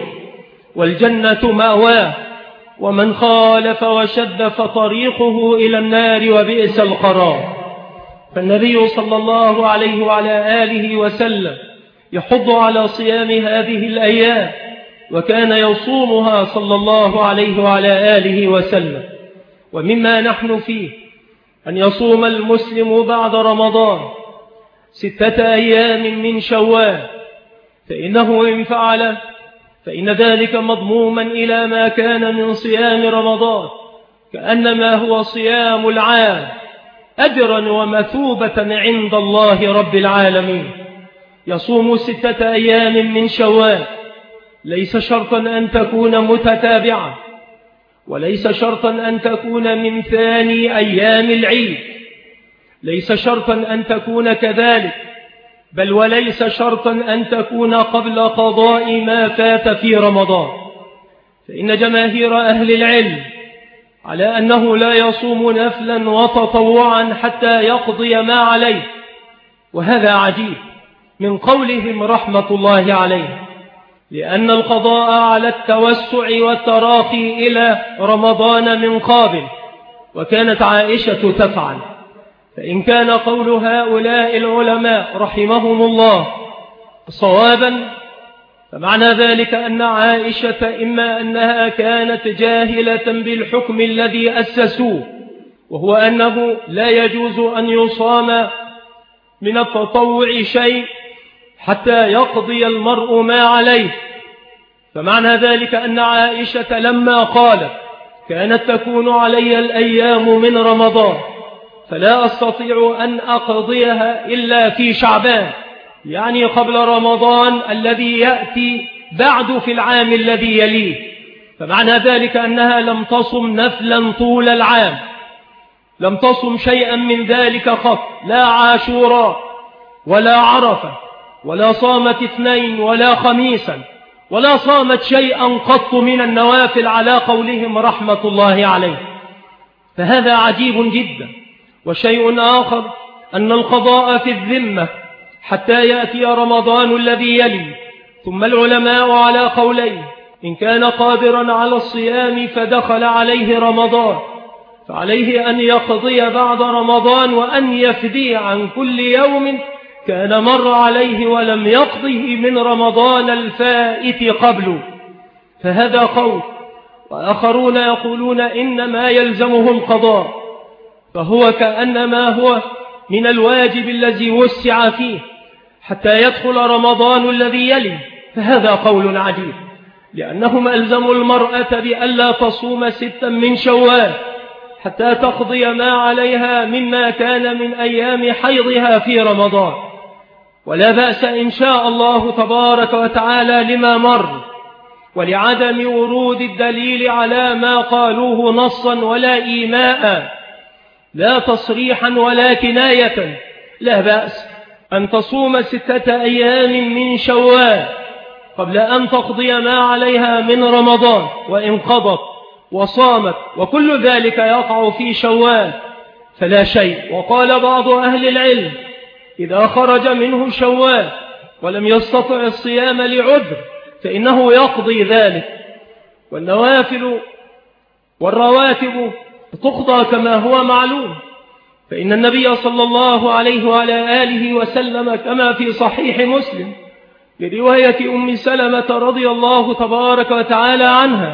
A: والجنة مأواه، ومن خالف وشد فطريقه إلى النار وبئس القرار. فالنبي صلى الله عليه وعلى آله وسلم يحض على صيام هذه الأيام، وكان يصومها صلى الله عليه وعلى آله وسلم. ومما نحن فيه أن يصوم المسلم بعد رمضان ستة أيام من شوال، فإنه إن فعل فإن ذلك مضموما إلى ما كان من صيام رمضان، كأنما هو صيام العام أجرا ومثوبة عند الله رب العالمين. يصوم ستة أيام من شوال، ليس شرطا أن تكون متتابعة، وليس شرطا أن تكون من ثاني أيام العيد، ليس شرطا أن تكون كذلك، بل وليس شرطا أن تكون قبل قضاء ما فات في رمضان. فإن جماهير أهل العلم على أنه لا يصوم نفلا وتطوعا حتى يقضي ما عليه، وهذا عجيب من قولهم رحمة الله عليه، لأن القضاء على التوسع والتراخي إلى رمضان من قابل، وكانت عائشة تفعل. فإن كان قول هؤلاء العلماء رحمهم الله صوابا، فمعنى ذلك أن عائشة إما أنها كانت جاهلة بالحكم الذي أسسوه، وهو أنه لا يجوز أن يصام من التطوع شيء حتى يقضي المرء ما عليه. فمعنى ذلك أن عائشة لما قالت كانت تكون علي الأيام من رمضان فلا أستطيع أن أقضيها إلا في شعبان، يعني قبل رمضان الذي يأتي بعد في العام الذي يليه. فمعنى ذلك أنها لم تصم نفلا طول العام، لم تصم شيئا من ذلك قط، لا عاشوراء ولا عرفة، ولا صامت اثنين ولا خميسا، ولا صامت شيئا قط من النوافل على قولهم رحمة الله عليه. فهذا عجيب جدا. وشيء آخر أن القضاء في الذمة حتى يأتي رمضان الذي يلي. ثم العلماء على قولين: إن كان قادرا على الصيام فدخل عليه رمضان فعليه أن يقضي بعد رمضان وأن يفدي عن كل يوم كان مر عليه ولم يقضه من رمضان الفائت قبله. فهذا قول. وآخرون يقولون إنما يلزمه القضاء، فهو كأنما هو من الواجب الذي وسع فيه حتى يدخل رمضان الذي يلي. فهذا قول عجيب، لأنهم ألزموا المرأة بألا تصوم ستا من شوال حتى تقضي ما عليها مما كان من أيام حيضها في رمضان. ولا بأس إن شاء الله تبارك وتعالى لما مر، ولعدم ورود الدليل على ما قالوه نصا ولا إيماء، لا تصريحا ولا كناية. لا بأس أن تصوم ستة أيام من شوال قبل أن تقضي ما عليها من رمضان، وإن قضت وصامت وكل ذلك يقع في شوال فلا شيء. وقال بعض أهل العلم: إذا خرج منه شوال ولم يستطع الصيام لعذر فإنه يقضي ذلك. والنوافل والرواتب تقضى كما هو معلوم، فإن النبي صلى الله عليه وعلى آله وسلم كما في صحيح مسلم برواية أم سلمة رضي الله تبارك وتعالى عنها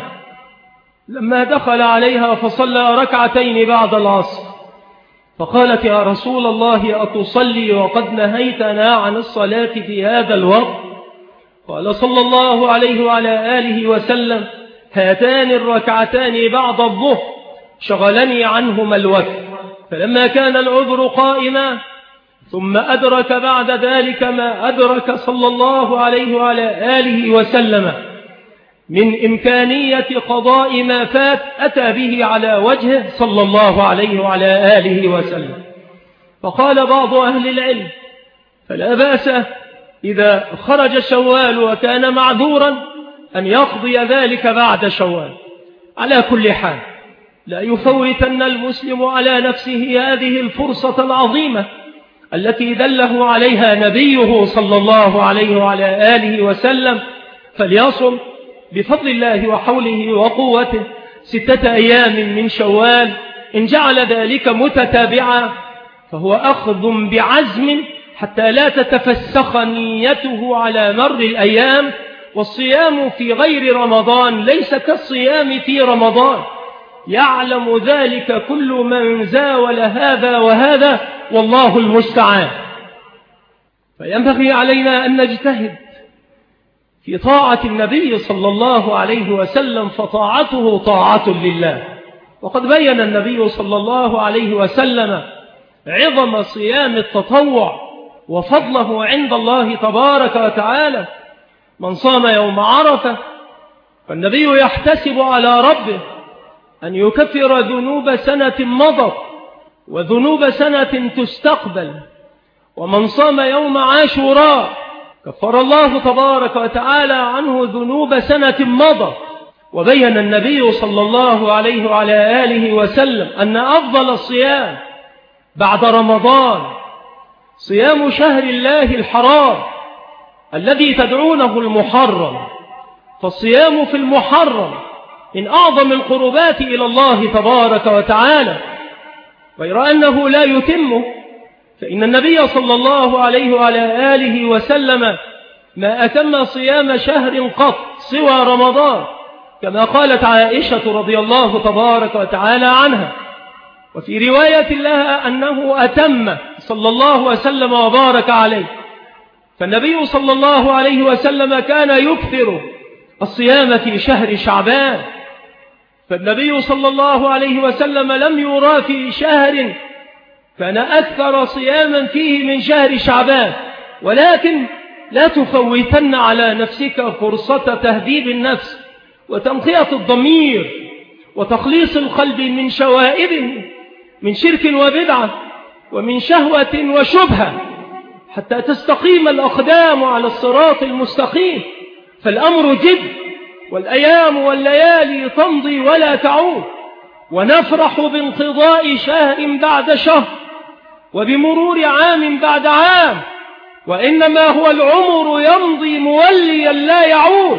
A: لما دخل عليها فصلى ركعتين بعد العصر فقالت: يا رسول الله أتصلي وقد نهيتنا عن الصلاة في هذا الوقت؟ قال صلى الله عليه وعلى آله وسلم: هاتان الركعتان بعد الظهر شغلني عنهما الوقت. فلما كان العذر قائما ثم أدرك بعد ذلك ما أدرك صلى الله عليه وعلى آله وسلم من إمكانية قضاء ما فات أتى به على وجهه صلى الله عليه وعلى آله وسلم. فقال بعض أهل العلم فلا بأس إذا خرج شوال وكان معذورا أن يقضي ذلك بعد شوال. على كل حال لا يفوتن المسلم على نفسه هذه الفرصة العظيمة التي دله عليها نبيه صلى الله عليه وعلى آله وسلم، فليصم بفضل الله وحوله وقوته ستة أيام من شوال. إن جعل ذلك متتابعا فهو أخذ بعزم حتى لا تتفسخ نيته على مر الأيام. والصيام في غير رمضان ليس كالصيام في رمضان، يعلم ذلك كل من زاول هذا وهذا، والله المستعان. فينبغي علينا أن نجتهد في طاعة النبي صلى الله عليه وسلم، فطاعته طاعة لله. وقد بين النبي صلى الله عليه وسلم عظم صيام التطوع وفضله عند الله تبارك وتعالى. من صام يوم عرفة فالنبي يحتسب على ربه أن يكفر ذنوب سنة مضت وذنوب سنة تستقبل. ومن صام يوم عاشوراء كفر الله تبارك وتعالى عنه ذنوب سنة مضت. وبين النبي صلى الله عليه وعلى آله وسلم أن أفضل الصيام بعد رمضان صيام شهر الله الحرام الذي تدعونه المحرم. فالصيام في المحرم من أعظم القربات إلى الله تبارك وتعالى، غير أنه لا يتمه، فإن النبي صلى الله عليه وعلى آله وسلم ما أتم صيام شهر قط سوى رمضان، كما قالت عائشة رضي الله تبارك وتعالى عنها. وفي رواية لها أنه أتم صلى الله وسلم وبارك عليه. فالنبي صلى الله عليه وسلم كان يكثر الصيام في شهر شعبان. فالنبي صلى الله عليه وسلم لم يرى في شهر كان أكثر صياما فيه من شهر شعبان. ولكن لا تفوتن على نفسك فرصة تهذيب النفس وتنقية الضمير وتخليص القلب من شوائب من شرك وبدعة ومن شهوة وشبهة حتى تستقيم الأقدام على الصراط المستقيم. فالأمر جد، والأيام والليالي تمضي ولا تعود، ونفرح بانقضاء شهر بعد شهر وبمرور عام بعد عام، وإنما هو العمر يمضي موليا لا يعود،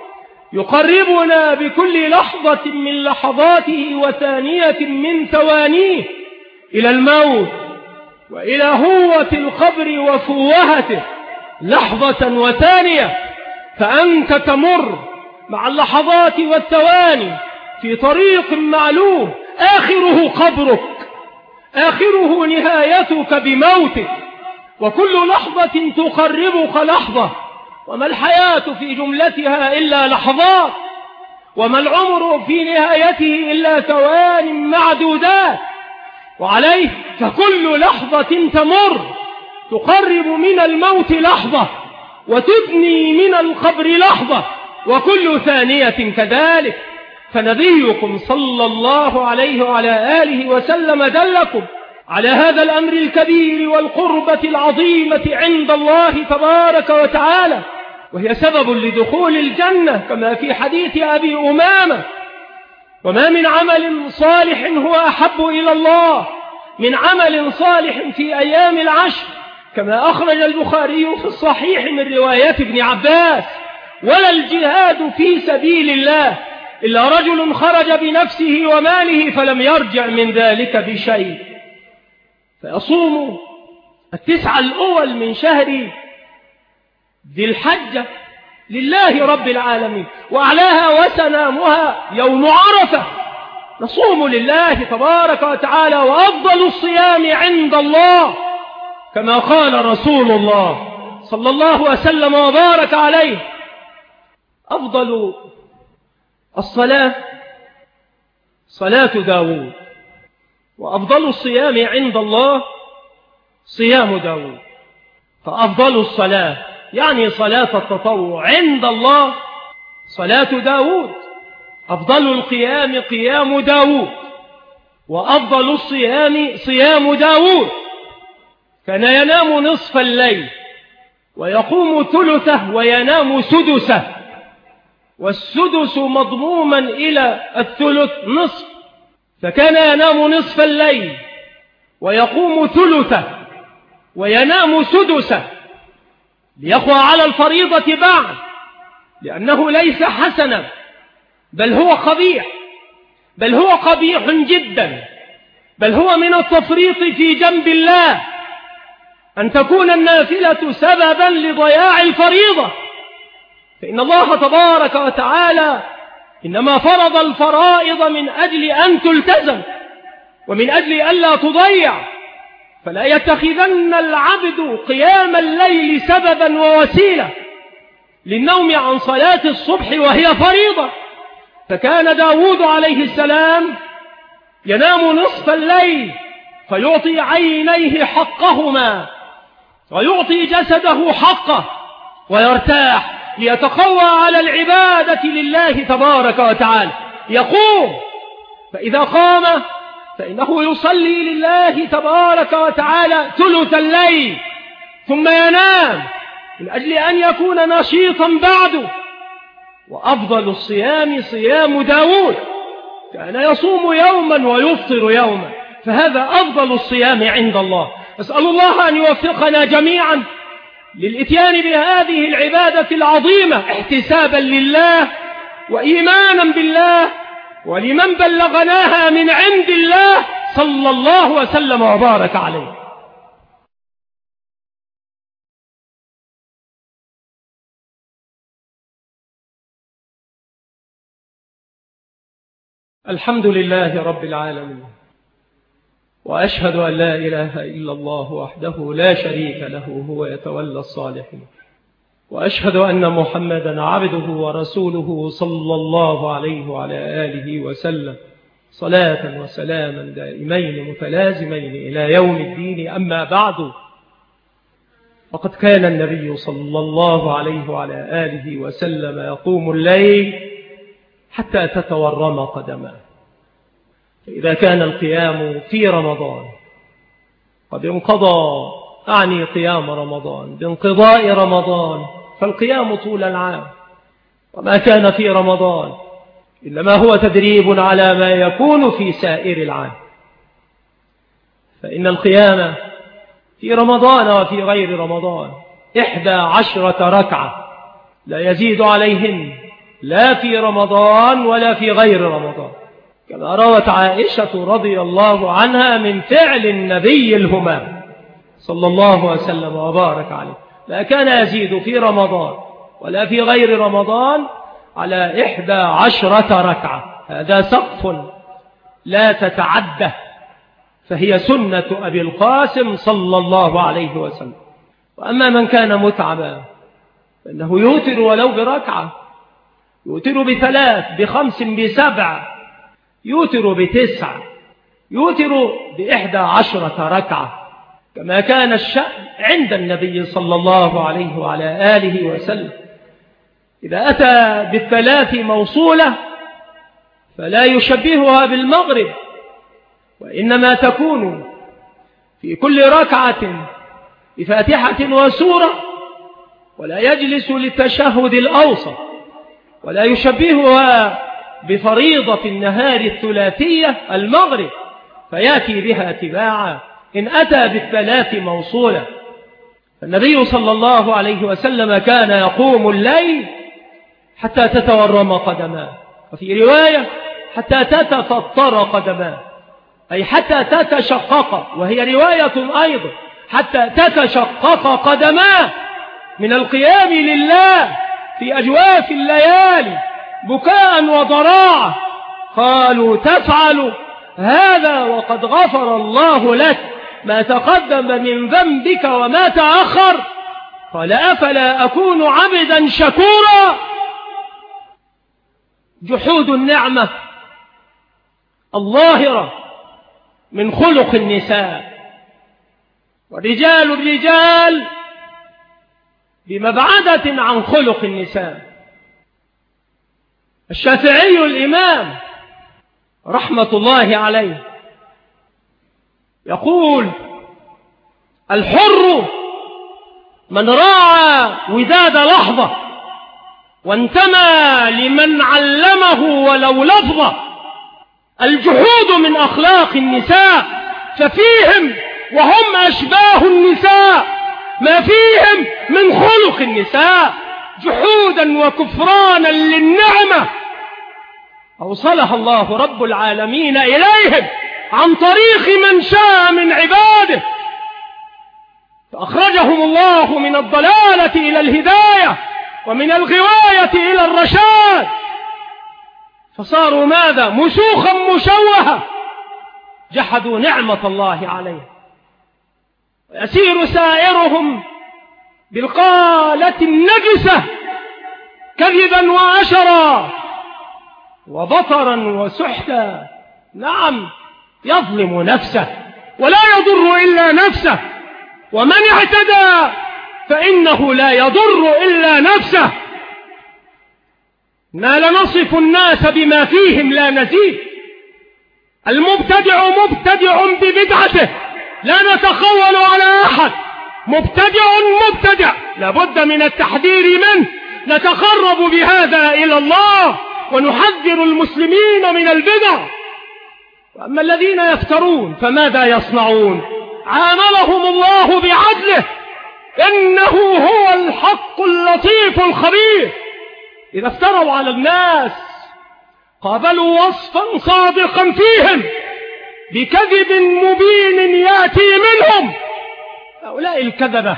A: يقربنا بكل لحظة من لحظاته وثانية من ثوانيه إلى الموت وإلى هوة القبر وفوهته لحظة وثانية. فأنت تمر مع اللحظات والثواني في طريق معلوم آخره قبرك، آخره نهايتك بموتك، وكل لحظة تقربك لحظة. وما الحياة في جملتها إلا لحظات، وما العمر في نهايته إلا ثوان معدودات. وعليه فكل لحظة تمر تقرب من الموت لحظة وتدني من القبر لحظة، وكل ثانية كذلك. فنبيكم صلى الله عليه وعلى آله وسلم دلكم على هذا الأمر الكبير والقربة العظيمة عند الله تبارك وتعالى، وهي سبب لدخول الجنة كما في حديث أبي أمامة: وما من عمل صالح هو أحب إلى الله من عمل صالح في أيام العشر، كما أخرج البخاري في الصحيح من رواية ابن عباس: ولا الجهاد في سبيل الله إلا رجل خرج بنفسه وماله فلم يرجع من ذلك بشيء. فيصوم التسعة الأول من شهر ذي الحجة لله رب العالمين، وأعلاها وسنامها يوم عرفة. نصوم لله تبارك وتعالى، وأفضل الصيام عند الله كما قال رسول الله صلى الله وسلم وبارك عليه: أفضل الصلاة صلاة داود، وأفضل الصيام عند الله صيام داود. فأفضل الصلاة يعني صلاة التطوع عند الله صلاة داود. أفضل القيام قيام داود، وأفضل الصيام صيام داود. كان ينام نصف الليل ويقوم ثلثه وينام سدسه، والسدس مضموما إلى الثلث نصف، فكان ينام نصف الليل ويقوم ثلثه وينام سدسه ليقوى على الفريضة بعد، لأنه ليس حسنا بل هو قبيح، بل هو قبيح جدا، بل هو من التفريط في جنب الله أن تكون النافلة سببا لضياع الفريضة. فإن الله تبارك وتعالى إنما فرض الفرائض من أجل أن تلتزم ومن أجل ألا تضيع، فلا يتخذن العبد قيام الليل سببا ووسيلة للنوم عن صلاة الصبح وهي فريضة. فكان داود عليه السلام ينام نصف الليل فيعطي عينيه حقهما ويعطي جسده حقه ويرتاح ليتقوى على العبادة لله تبارك وتعالى. يقوم، فإذا قام فإنه يصلي لله تبارك وتعالى ثلث الليل ثم ينام من أجل أن يكون نشيطا بعده. وأفضل الصيام صيام داود، كان يصوم يوما ويفطر يوما، فهذا أفضل الصيام عند الله. أسأل الله أن يوفقنا جميعا للإتيان بهذه العبادة العظيمة احتسابا لله وإيمانا بالله ولمن بلغناها من عند الله صلى الله وسلم وبارك عليه. الحمد لله رب العالمين، وأشهد أن لا إله إلا الله وحده لا شريك له هو يتولى الصالحين، وأشهد أن محمدا عبده ورسوله صلى الله عليه وعلى آله وسلم صلاة وسلاما دائمين متلازمين إلى يوم الدين. أما بعد، وقد كان النبي صلى الله عليه وعلى آله وسلم يقوم الليل حتى تتورم قدماه. فإذا كان القيام في رمضان قد انقضى، أعني قيام رمضان بانقضاء رمضان، فالقيام طول العام، وما كان في رمضان إنما هو تدريب على ما يكون في سائر العام. فإن القيام في رمضان وفي غير رمضان إحدى عشرة ركعة لا يزيد عليهن لا في رمضان ولا في غير رمضان، كما روت عائشة رضي الله عنها من فعل النبي الهمام صلى الله وسلم وبارك عليه، لا كان يزيد في رمضان ولا في غير رمضان على إحدى عشرة ركعة. هذا سقف لا تتعدى، فهي سنة أبي القاسم صلى الله عليه وسلم. وأما من كان متعبا فإنه يوتر ولو بركعة، يوتر بثلاث، بخمس، بسبع، يوتر بتسع، يوتر بإحدى عشرة ركعة، كما كان الشأن عند النبي صلى الله عليه وعلى آله وسلم. إذا أتى بالثلاث موصولة فلا يشبهها بالمغرب، وإنما تكون في كل ركعة بفاتحة وسورة، ولا يجلس للتشهد الأوسط، ولا يشبهها بفريضة النهار الثلاثية المغرب فيأتي بها تباعا إن أتى بالثلاث موصولة. فالنبي صلى الله عليه وسلم كان يقوم الليل حتى تتورم قدماه، وفي رواية حتى تتفطر قدماه، أي حتى تتشقق، وهي رواية أيضا حتى تتشقق قدماه من القيام لله في أجواف الليالي بكاء وضراعة. قالوا تفعل هذا وقد غفر الله لك ما تقدم من ذنبك وما تأخر؟ قال أفلا أكون عبدا شكورا؟ جحود النعمة الظاهرة من خلق النساء، ورجال الرجال بمبعدة عن خلق النساء. الشافعي الإمام رحمة الله عليه يقول: الحر من راعى وداد لحظة وانتمى لمن علمه ولو لفظة. الجحود من أخلاق النساء، ففيهم وهم أشباه النساء ما فيهم من خلق النساء، جحودا وكفرانا للنعمة أوصلها الله رب العالمين إليهم عن طريق من شاء من عباده، فأخرجهم الله من الضلالة إلى الهداية ومن الغواية إلى الرشاد، فصاروا ماذا؟ مسوخا مشوهة، جحدوا نعمة الله عليه. ويسير سائرهم بالقالة النجسة كذبا وأشرا وبطرا وسحتا. نعم، يظلم نفسه ولا يضر إلا نفسه، ومن اعتدى فإنه لا يضر إلا نفسه. ما لنصف الناس بما فيهم لا نزيد. المبتدع مبتدع ببدعته، لا نتخول على أحد. مبتدع مبتدع لابد من التحذير منه، نتقرب بهذا إلى الله ونحذر المسلمين من البدع. وأما الذين يفترون فماذا يصنعون؟ عاملهم الله بعدله، إنه هو الحق اللطيف الخبير. إذا افتروا على الناس قابلوا وصفا صادقا فيهم بكذب مبين يأتي منهم. هؤلاء الكذبة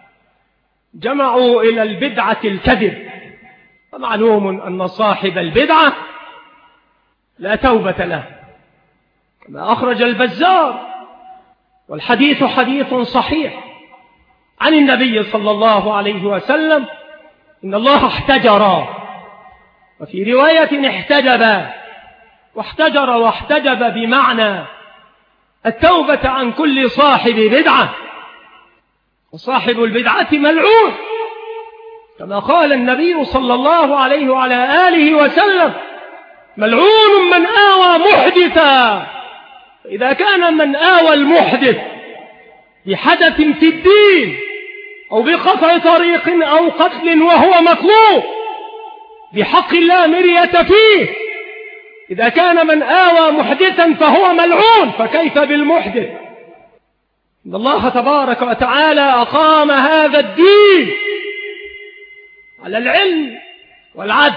A: جمعوا إلى البدعة الكذب، ومعلوم أن صاحب البدعة لا توبة له، كما أخرج البزار، والحديث حديث صحيح عن النبي صلى الله عليه وسلم: إن الله احتجر، وفي رواية احتجب. واحتجر واحتجب بمعنى التوبة عن كل صاحب بدعة، وصاحب البدعة ملعون، كما قال النبي صلى الله عليه وعلى آله وسلم: ملعون من آوى محدثا. إذا كان من آوى المحدث بحدث في الدين أو بقطع طريق أو قتل وهو مطلوب بحق لا مرية فيه، إذا كان من آوى محدثا فهو ملعون، فكيف بالمحدث؟ إن الله تبارك وتعالى أقام هذا الدين على العلم والعدل،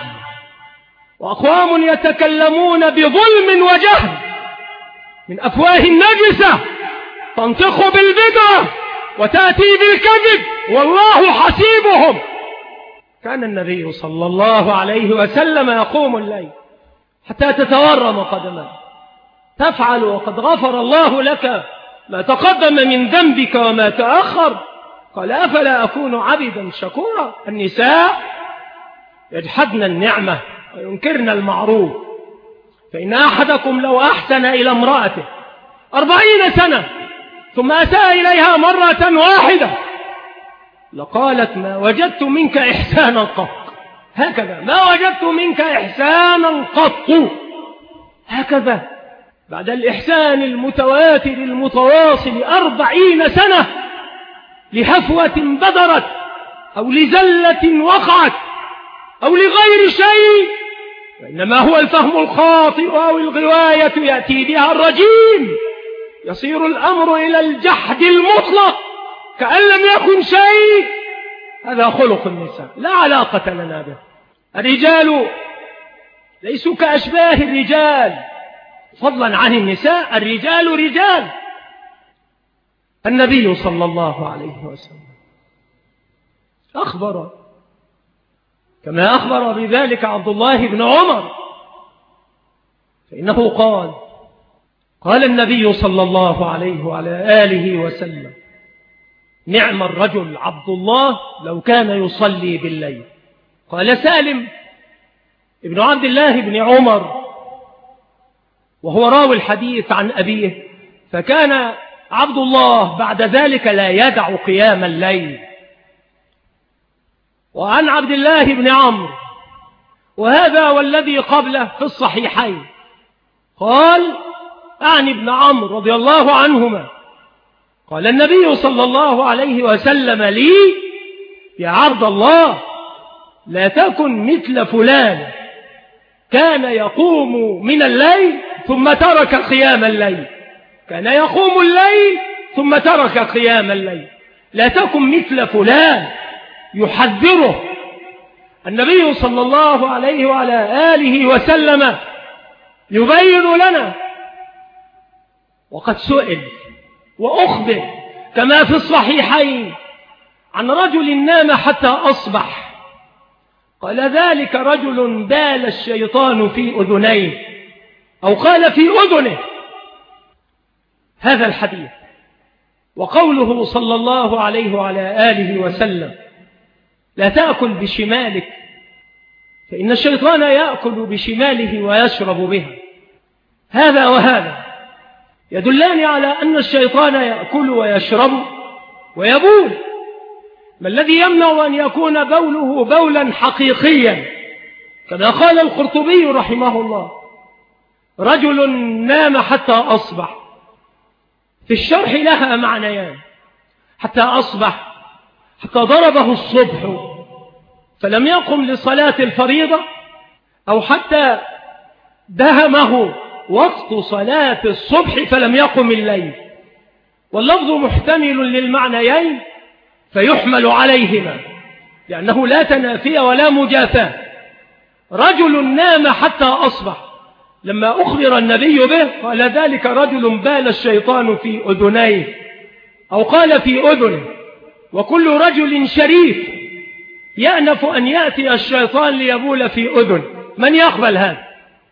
A: وأقوام يتكلمون بظلم وجهل من أفواه النجسة تنطق بالبدعة وتأتي بالكذب والله حسيبهم. كان النبي صلى الله عليه وسلم يقوم الليل حتى تتورم قدمه، تفعل وقد غفر الله لك ما تقدم من ذنبك وما تأخر. قال: أفلا أكون عبدا شكورا؟ النساء يجحدن النعمة وينكرن المعروف، فإن أحدكم لو أحسن إلى امرأته أربعين سنة ثم أساء إليها مرة واحدة لقالت: ما وجدت منك إحسانا قط. هكذا، ما وجدت منك إحسانا قط. هكذا بعد الإحسان المتواتر المتواصل أربعين سنة لهفوة بدرت أو لزلة وقعت أو لغير شيء، وإنما هو الفهم الخاطئ أو الغواية يأتي بها الرجيم، يصير الأمر إلى الجحد المطلق كأن لم يكن شيء. هذا خلق النساء، لا علاقة لنا به. الرجال ليسوا كأشباه الرجال، فضلا عن النساء، الرجال رجال. النبي صلى الله عليه وسلم أخبر كما أخبر بذلك عبد الله بن عمر، فإنه قال: قال النبي صلى الله عليه وعلى آله وسلم: نعم الرجل عبد الله لو كان يصلي بالليل. قال سالم ابن عبد الله بن عمر وهو راوي الحديث عن أبيه، فكان عبد الله بعد ذلك لا يدع قيام الليل. وعن عبد الله بن عمرو، وهذا والذي قبله في الصحيحين، قال عن ابن عمرو رضي الله عنهما قال النبي صلى الله عليه وسلم لي: يا عبد الله، لا تكن مثل فلان كان يقوم من الليل ثم ترك قيام الليل، كان يقوم الليل ثم ترك قيام الليل. لا تكن مثل فلان، يحذره النبي صلى الله عليه وعلى آله وسلم، يبين لنا. وقد سئل وأخبر كما في الصحيحين عن رجل نام حتى أصبح، قال ذلك رجل بال الشيطان في أذنيه، أو قال في أذنه. هذا الحديث وقوله صلى الله عليه وعلى آله وسلم: لا تأكل بشمالك فإن الشيطان يأكل بشماله ويشرب بها. هذا وهذا يدلان على أن الشيطان يأكل ويشرب ويبول. ما الذي يمنع أن يكون بوله بولا حقيقيا؟ كما قال القرطبي رحمه الله: رجل نام حتى أصبح. في الشرح لها معنيان: حتى أصبح، حتى ضربه الصبح فلم يقم لصلاة الفريضة، أو حتى دهمه وقت صلاة الصبح فلم يقم الليل. واللفظ محتمل للمعنيين فيحمل عليهما، لأنه لا تنافي ولا مجافاة. رجل نام حتى أصبح، لما أخبر النبي به قال ذلك رجل بال الشيطان في أذنيه، أو قال في أذنه. وكل رجل شريف يأنف أن يأتي الشيطان ليبول في أذن، من يقبل هذا؟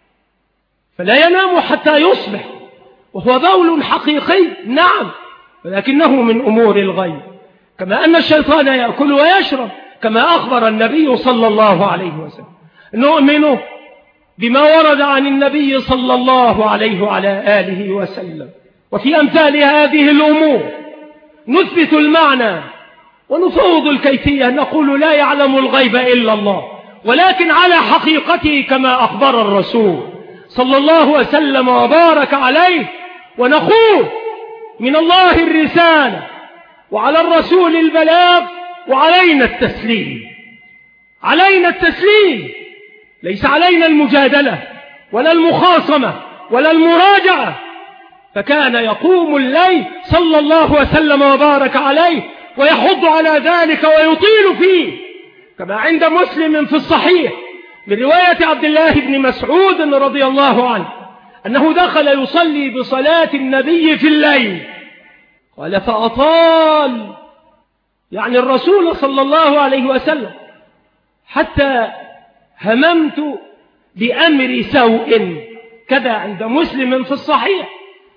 A: فلا ينام حتى يصبح وهو بول حقيقي، نعم، ولكنه من أمور الغيب. كما أن الشيطان يأكل ويشرب، كما أخبر النبي صلى الله عليه وسلم. نؤمن بما ورد عن النبي صلى الله عليه وعلى آله وسلم، وفي أمثال هذه الأمور نثبت المعنى ونفوض الكيفية، نقول لا يعلم الغيب إلا الله، ولكن على حقيقته كما أخبر الرسول صلى الله وسلم وبارك عليه. ونقول من الله الرسالة، وعلى الرسول البلاغ، وعلينا التسليم. علينا التسليم، ليس علينا المجادلة ولا المخاصمة ولا المراجعة. فكان يقوم الليل صلى الله وسلم وبارك عليه ويحض على ذلك ويطيل فيه، كما عند مسلم في الصحيح من رواية عبد الله بن مسعود رضي الله عنه أنه دخل يصلي بصلاة النبي في الليل، قال فأطال، يعني الرسول صلى الله عليه وسلم، حتى هممت بأمر سوء، كذا عند مسلم في الصحيح،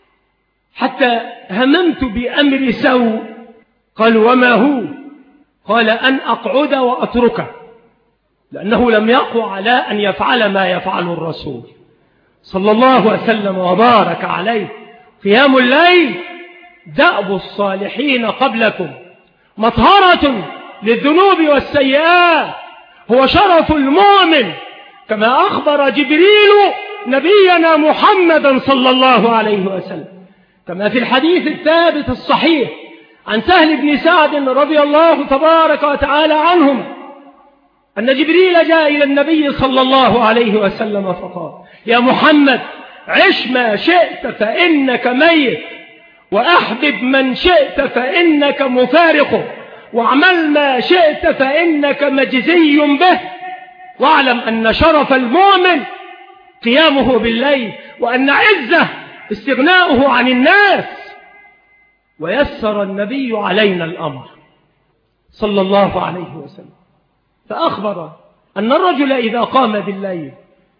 A: حتى هممت بأمر سوء. قال وما هو؟ قال أن أقعد وأتركه، لأنه لم يقع على أن يفعل ما يفعل الرسول صلى الله وسلم وبارك عليه. قيام الليل دأب الصالحين قبلكم، مطهرة للذنوب والسيئات، هو شرف المؤمن، كما أخبر جبريل نبينا محمدا صلى الله عليه وسلم، كما في الحديث الثابت الصحيح عن سهل بن سعد رضي الله تبارك وتعالى عنهم أن جبريل جاء إلى النبي صلى الله عليه وسلم فقال يا محمد عش ما شئت فإنك ميت، وأحبب من شئت فإنك مفارقه، واعمل ما شئت فإنك مجزي به، واعلم أن شرف المؤمن قيامه بالليل، وأن عزه استغناؤه عن الناس. ويسر النبي علينا الأمر صلى الله عليه وسلم، فأخبر أن الرجل إذا قام بالليل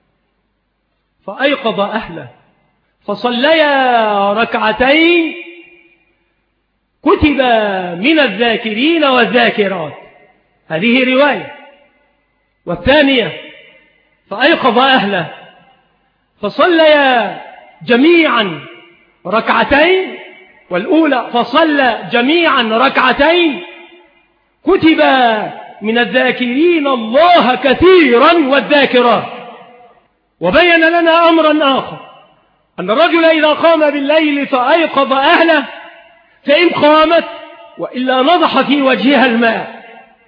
A: فأيقظ أهله فصليا ركعتين كتب من الذاكرين والذاكرات، هذه رواية. والثانية فأيقظ أهله فصليا جميعا ركعتين والأولى فصلى جميعا ركعتين كتب من الذاكرين الله كثيرا والذاكرات. وبين لنا أمرا آخر، أن الرجل إذا قام بالليل فأيقظ أهله فإن قامت وإلا نضح في وجهها الماء،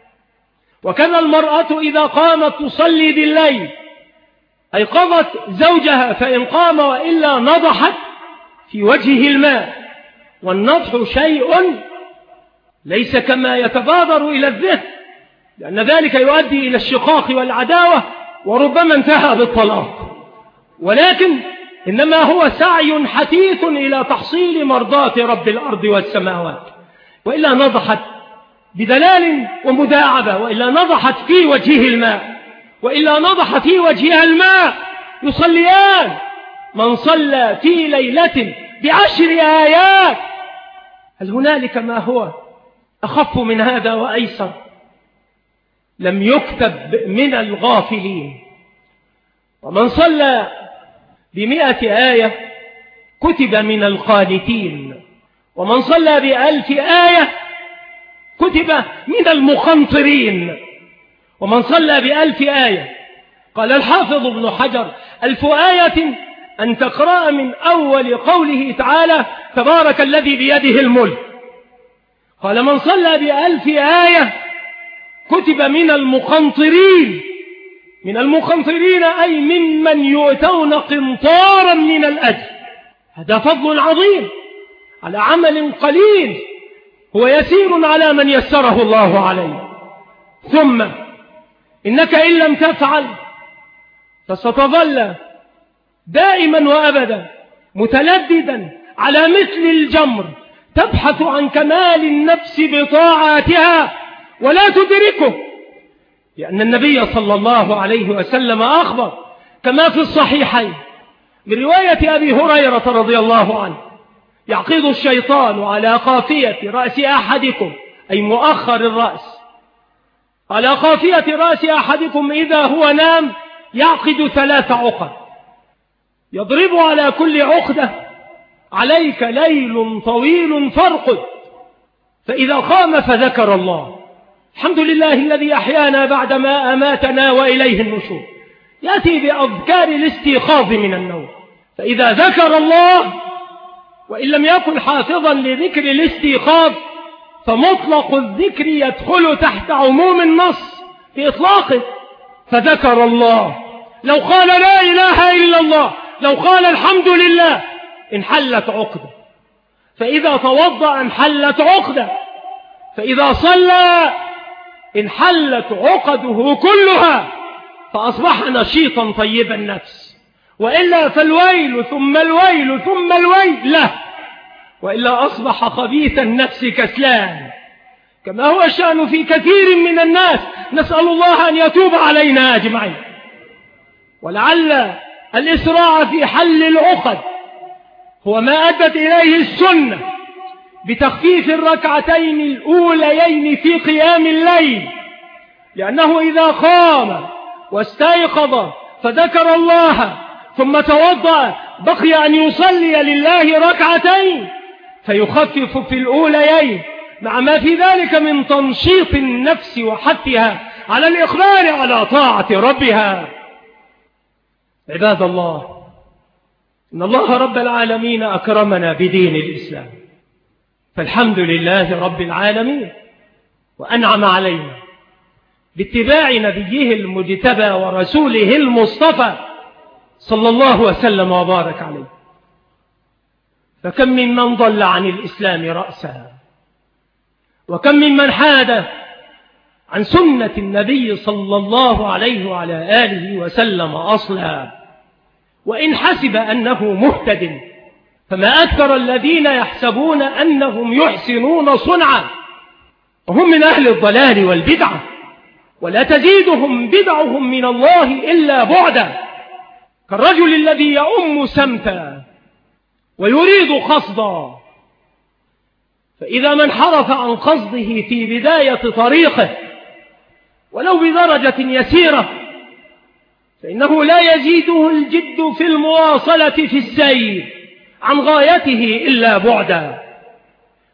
A: وكذا المرأة إذا قامت تصلي بالليل أيقظت زوجها فإن قام وإلا نضحت في وجهه الماء. والنضح شيء ليس كما يتبادر إلى الذهن، لأن ذلك يؤدي إلى الشقاق والعداوة وربما انتهى بالطلاق، ولكن إنما هو سعي حثيث إلى تحصيل مرضاة رب الأرض والسماوات. وإلا نضحت بدلال ومداعبة، وإلا نضحت في وجهه الماء، وإلا نضح في وجهها الماء. يصليان من صلى في ليلة بعشر آيات. هل هنالك ما هو أخف من هذا وأيسر؟ لم يكتب من الغافلين. ومن صلى بمئة آية كتب من القانتين، ومن صلى بألف آية كتب من المقنطرين، ومن صلى بألف آية قال الحافظ ابن حجر ألف آية أن تقرأ من أول قوله تعالى تبارك الذي بيده الملك. قال من صلى بألف آية كتب من المقنطرين. من المقنطرين أي ممن يؤتون قنطارا من الأجر. هذا فضل عظيم على عمل قليل هو يسير على من يسره الله عليه. ثم إنك إن لم تفعل فستظل دائما وأبدا متلددا على مثل الجمر تبحث عن كمال النفس بطاعاتها ولا تدركه، لأن النبي صلى الله عليه وسلم أخبر كما في الصحيحين من رواية أبي هريرة رضي الله عنه يعقد الشيطان على قافية رأس أحدكم أي مؤخر الرأس، على قافية رأس أحدكم إذا هو نام يعقد ثلاث عقد يضرب على كل عقدة عليك ليل طويل فارقد، فإذا قام فذكر الله الحمد لله الذي أحيانا بعدما أماتنا وإليه النشور، يأتي بأذكار الاستيقاظ من النوم. فإذا ذكر الله وإن لم يكن حافظا لذكر الاستيقاظ فمطلق الذكر يدخل تحت عموم النص بإطلاقه. فذكر الله لو قال لا إله إلا الله، لو قال الحمد لله انحلت عقدة، فإذا توضأ انحلت عقدة، فإذا صلى انحلت عقده كلها فأصبح نشيطا طيب النفس. وإلا فالويل ثم الويل ثم الويل له، وإلا أصبح خبيث النفس كسلان كما هو الشأن في كثير من الناس. نسأل الله أن يتوب علينا أجمعين. ولعل الإسراع في حل العقد هو ما أدت إليه السنة بتخفيف الركعتين الأوليين في قيام الليل، لأنه إذا قام واستيقظ فذكر الله ثم توضأ بقي أن يصلي لله ركعتين فيخفف في الأوليين، مع ما في ذلك من تنشيط النفس وحثها على الإقبال على طاعة ربها. عباد الله، إن الله رب العالمين أكرمنا بدين الإسلام، فالحمد لله رب العالمين، وأنعم علينا باتباع نبيه المجتبى ورسوله المصطفى صلى الله وسلم وبارك عليه. فكم ممن ضل عن الإسلام رأسا، وكم ممن حاد عن سنة النبي صلى الله عليه وعلى آله وسلم أصلا، وإن حسب أنه مهتد فما أكثر الذين يحسبون أنهم يحسنون صنعا وهم من أهل الضلال والبدعة، ولا تزيدهم بدعهم من الله إلا بعدا، كالرجل الذي يؤم سمتا ويريد قصدا، فإذا من حرف عن قصده في بداية طريقه ولو بدرجة يسيرة فإنه لا يزيده الجد في المواصلة في السير عن غايته إلا بعدا.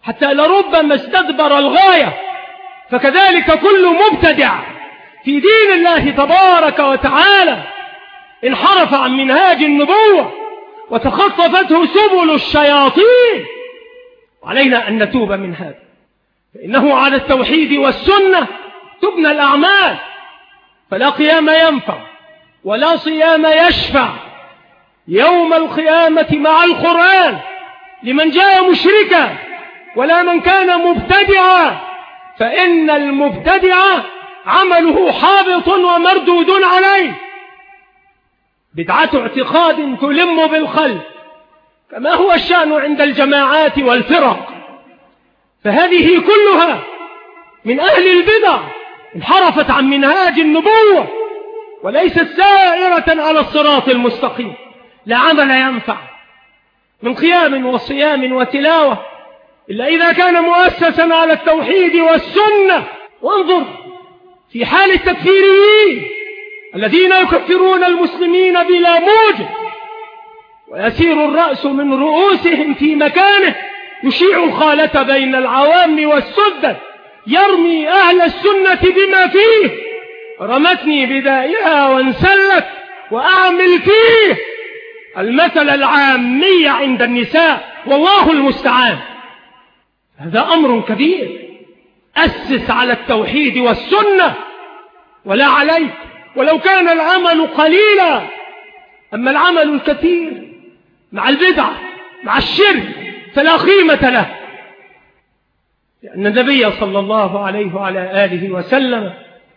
A: حتى لربما استدبر الغاية. فكذلك كل مبتدع في دين الله تبارك وتعالى انحرف عن منهاج النبوة وتخطفته سبل الشياطين. علينا أن نتوب من هذا، فإنه على التوحيد والسنة تبنى الأعمال، فلا قيام ينفع ولا صيام يشفع يوم القيامة مع القرآن لمن جاء مشركا ولا من كان مبتدعا، فإن المبتدع عمله حابط ومردود عليه. بدعة اعتقاد تلم بالقلب كما هو الشأن عند الجماعات والفرق، فهذه كلها من أهل البدع انحرفت عن منهاج النبوة وليست سائرة على الصراط المستقيم. لا عمل ينفع من قيام وصيام وتلاوة إلا إذا كان مؤسسا على التوحيد والسنة. وانظر في حال التكفيريين الذين يكفرون المسلمين بلا موجب، ويسير الرأس من رؤوسهم في مكانه يشيع الخالة بين العوام والسدة، يرمي أهل السنة بما فيه. رمتني بدائها وانسلت وأعمل فيه المثل العامي عند النساء، والله المستعان. هذا أمر كبير. أسس على التوحيد والسنة ولا عليك ولو كان العمل قليلا. أما العمل الكثير مع البدعة مع الشرك فلا قيمة له، لأن النبي صلى الله عليه وعلى آله وسلم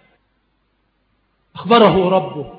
A: أخبره ربه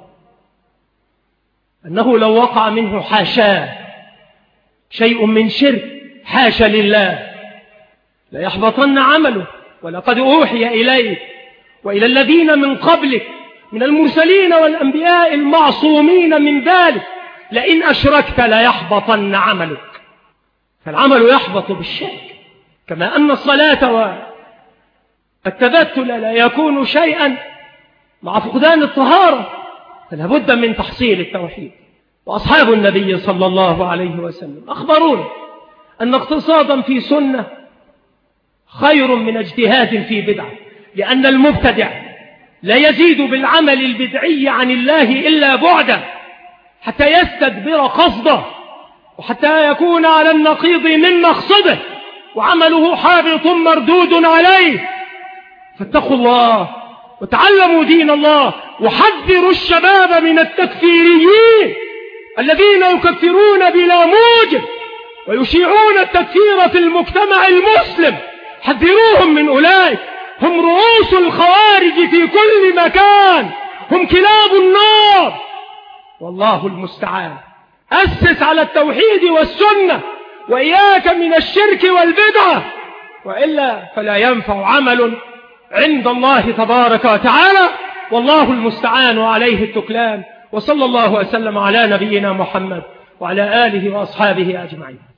A: أنه لو وقع منه حاشاه شيء من شرك حاشا لله ليحبطن عمله. ولقد أوحي إليك وإلى الذين من قبلك من المرسلين والأنبياء المعصومين من ذلك لئن أشركت ليحبطن عملك. فالعمل يحبط بالشرك، كما أن الصلاة والتبتل لا يكون شيئا مع فقدان الطهارة، فلا بد من تحصيل التوحيد. وأصحاب النبي صلى الله عليه وسلم أخبرونا أن اقتصادا في سنة خير من اجتهاد في بدعة، لأن المبتدع لا يزيد بالعمل البدعي عن الله إلا بعدا حتى يستدبر قصده وحتى يكون على النقيض من مقصده وعمله حابط مردود عليه. فاتقوا الله وتعلموا دين الله، وحذروا الشباب من التكفيريين الذين يكفرون بلا موجب ويشيعون التكفير في المجتمع المسلم. حذروهم من أولئك، هم رؤوس الخوارج في كل مكان، هم كلاب النار، والله المستعان. أسس على التوحيد والسنة وإياك من الشرك والبدعة، وإلا فلا ينفع عمل عند الله تبارك وتعالى، والله المستعان وعليه التكلان. وصلى الله وسلم على نبينا محمد وعلى آله وأصحابه أجمعين.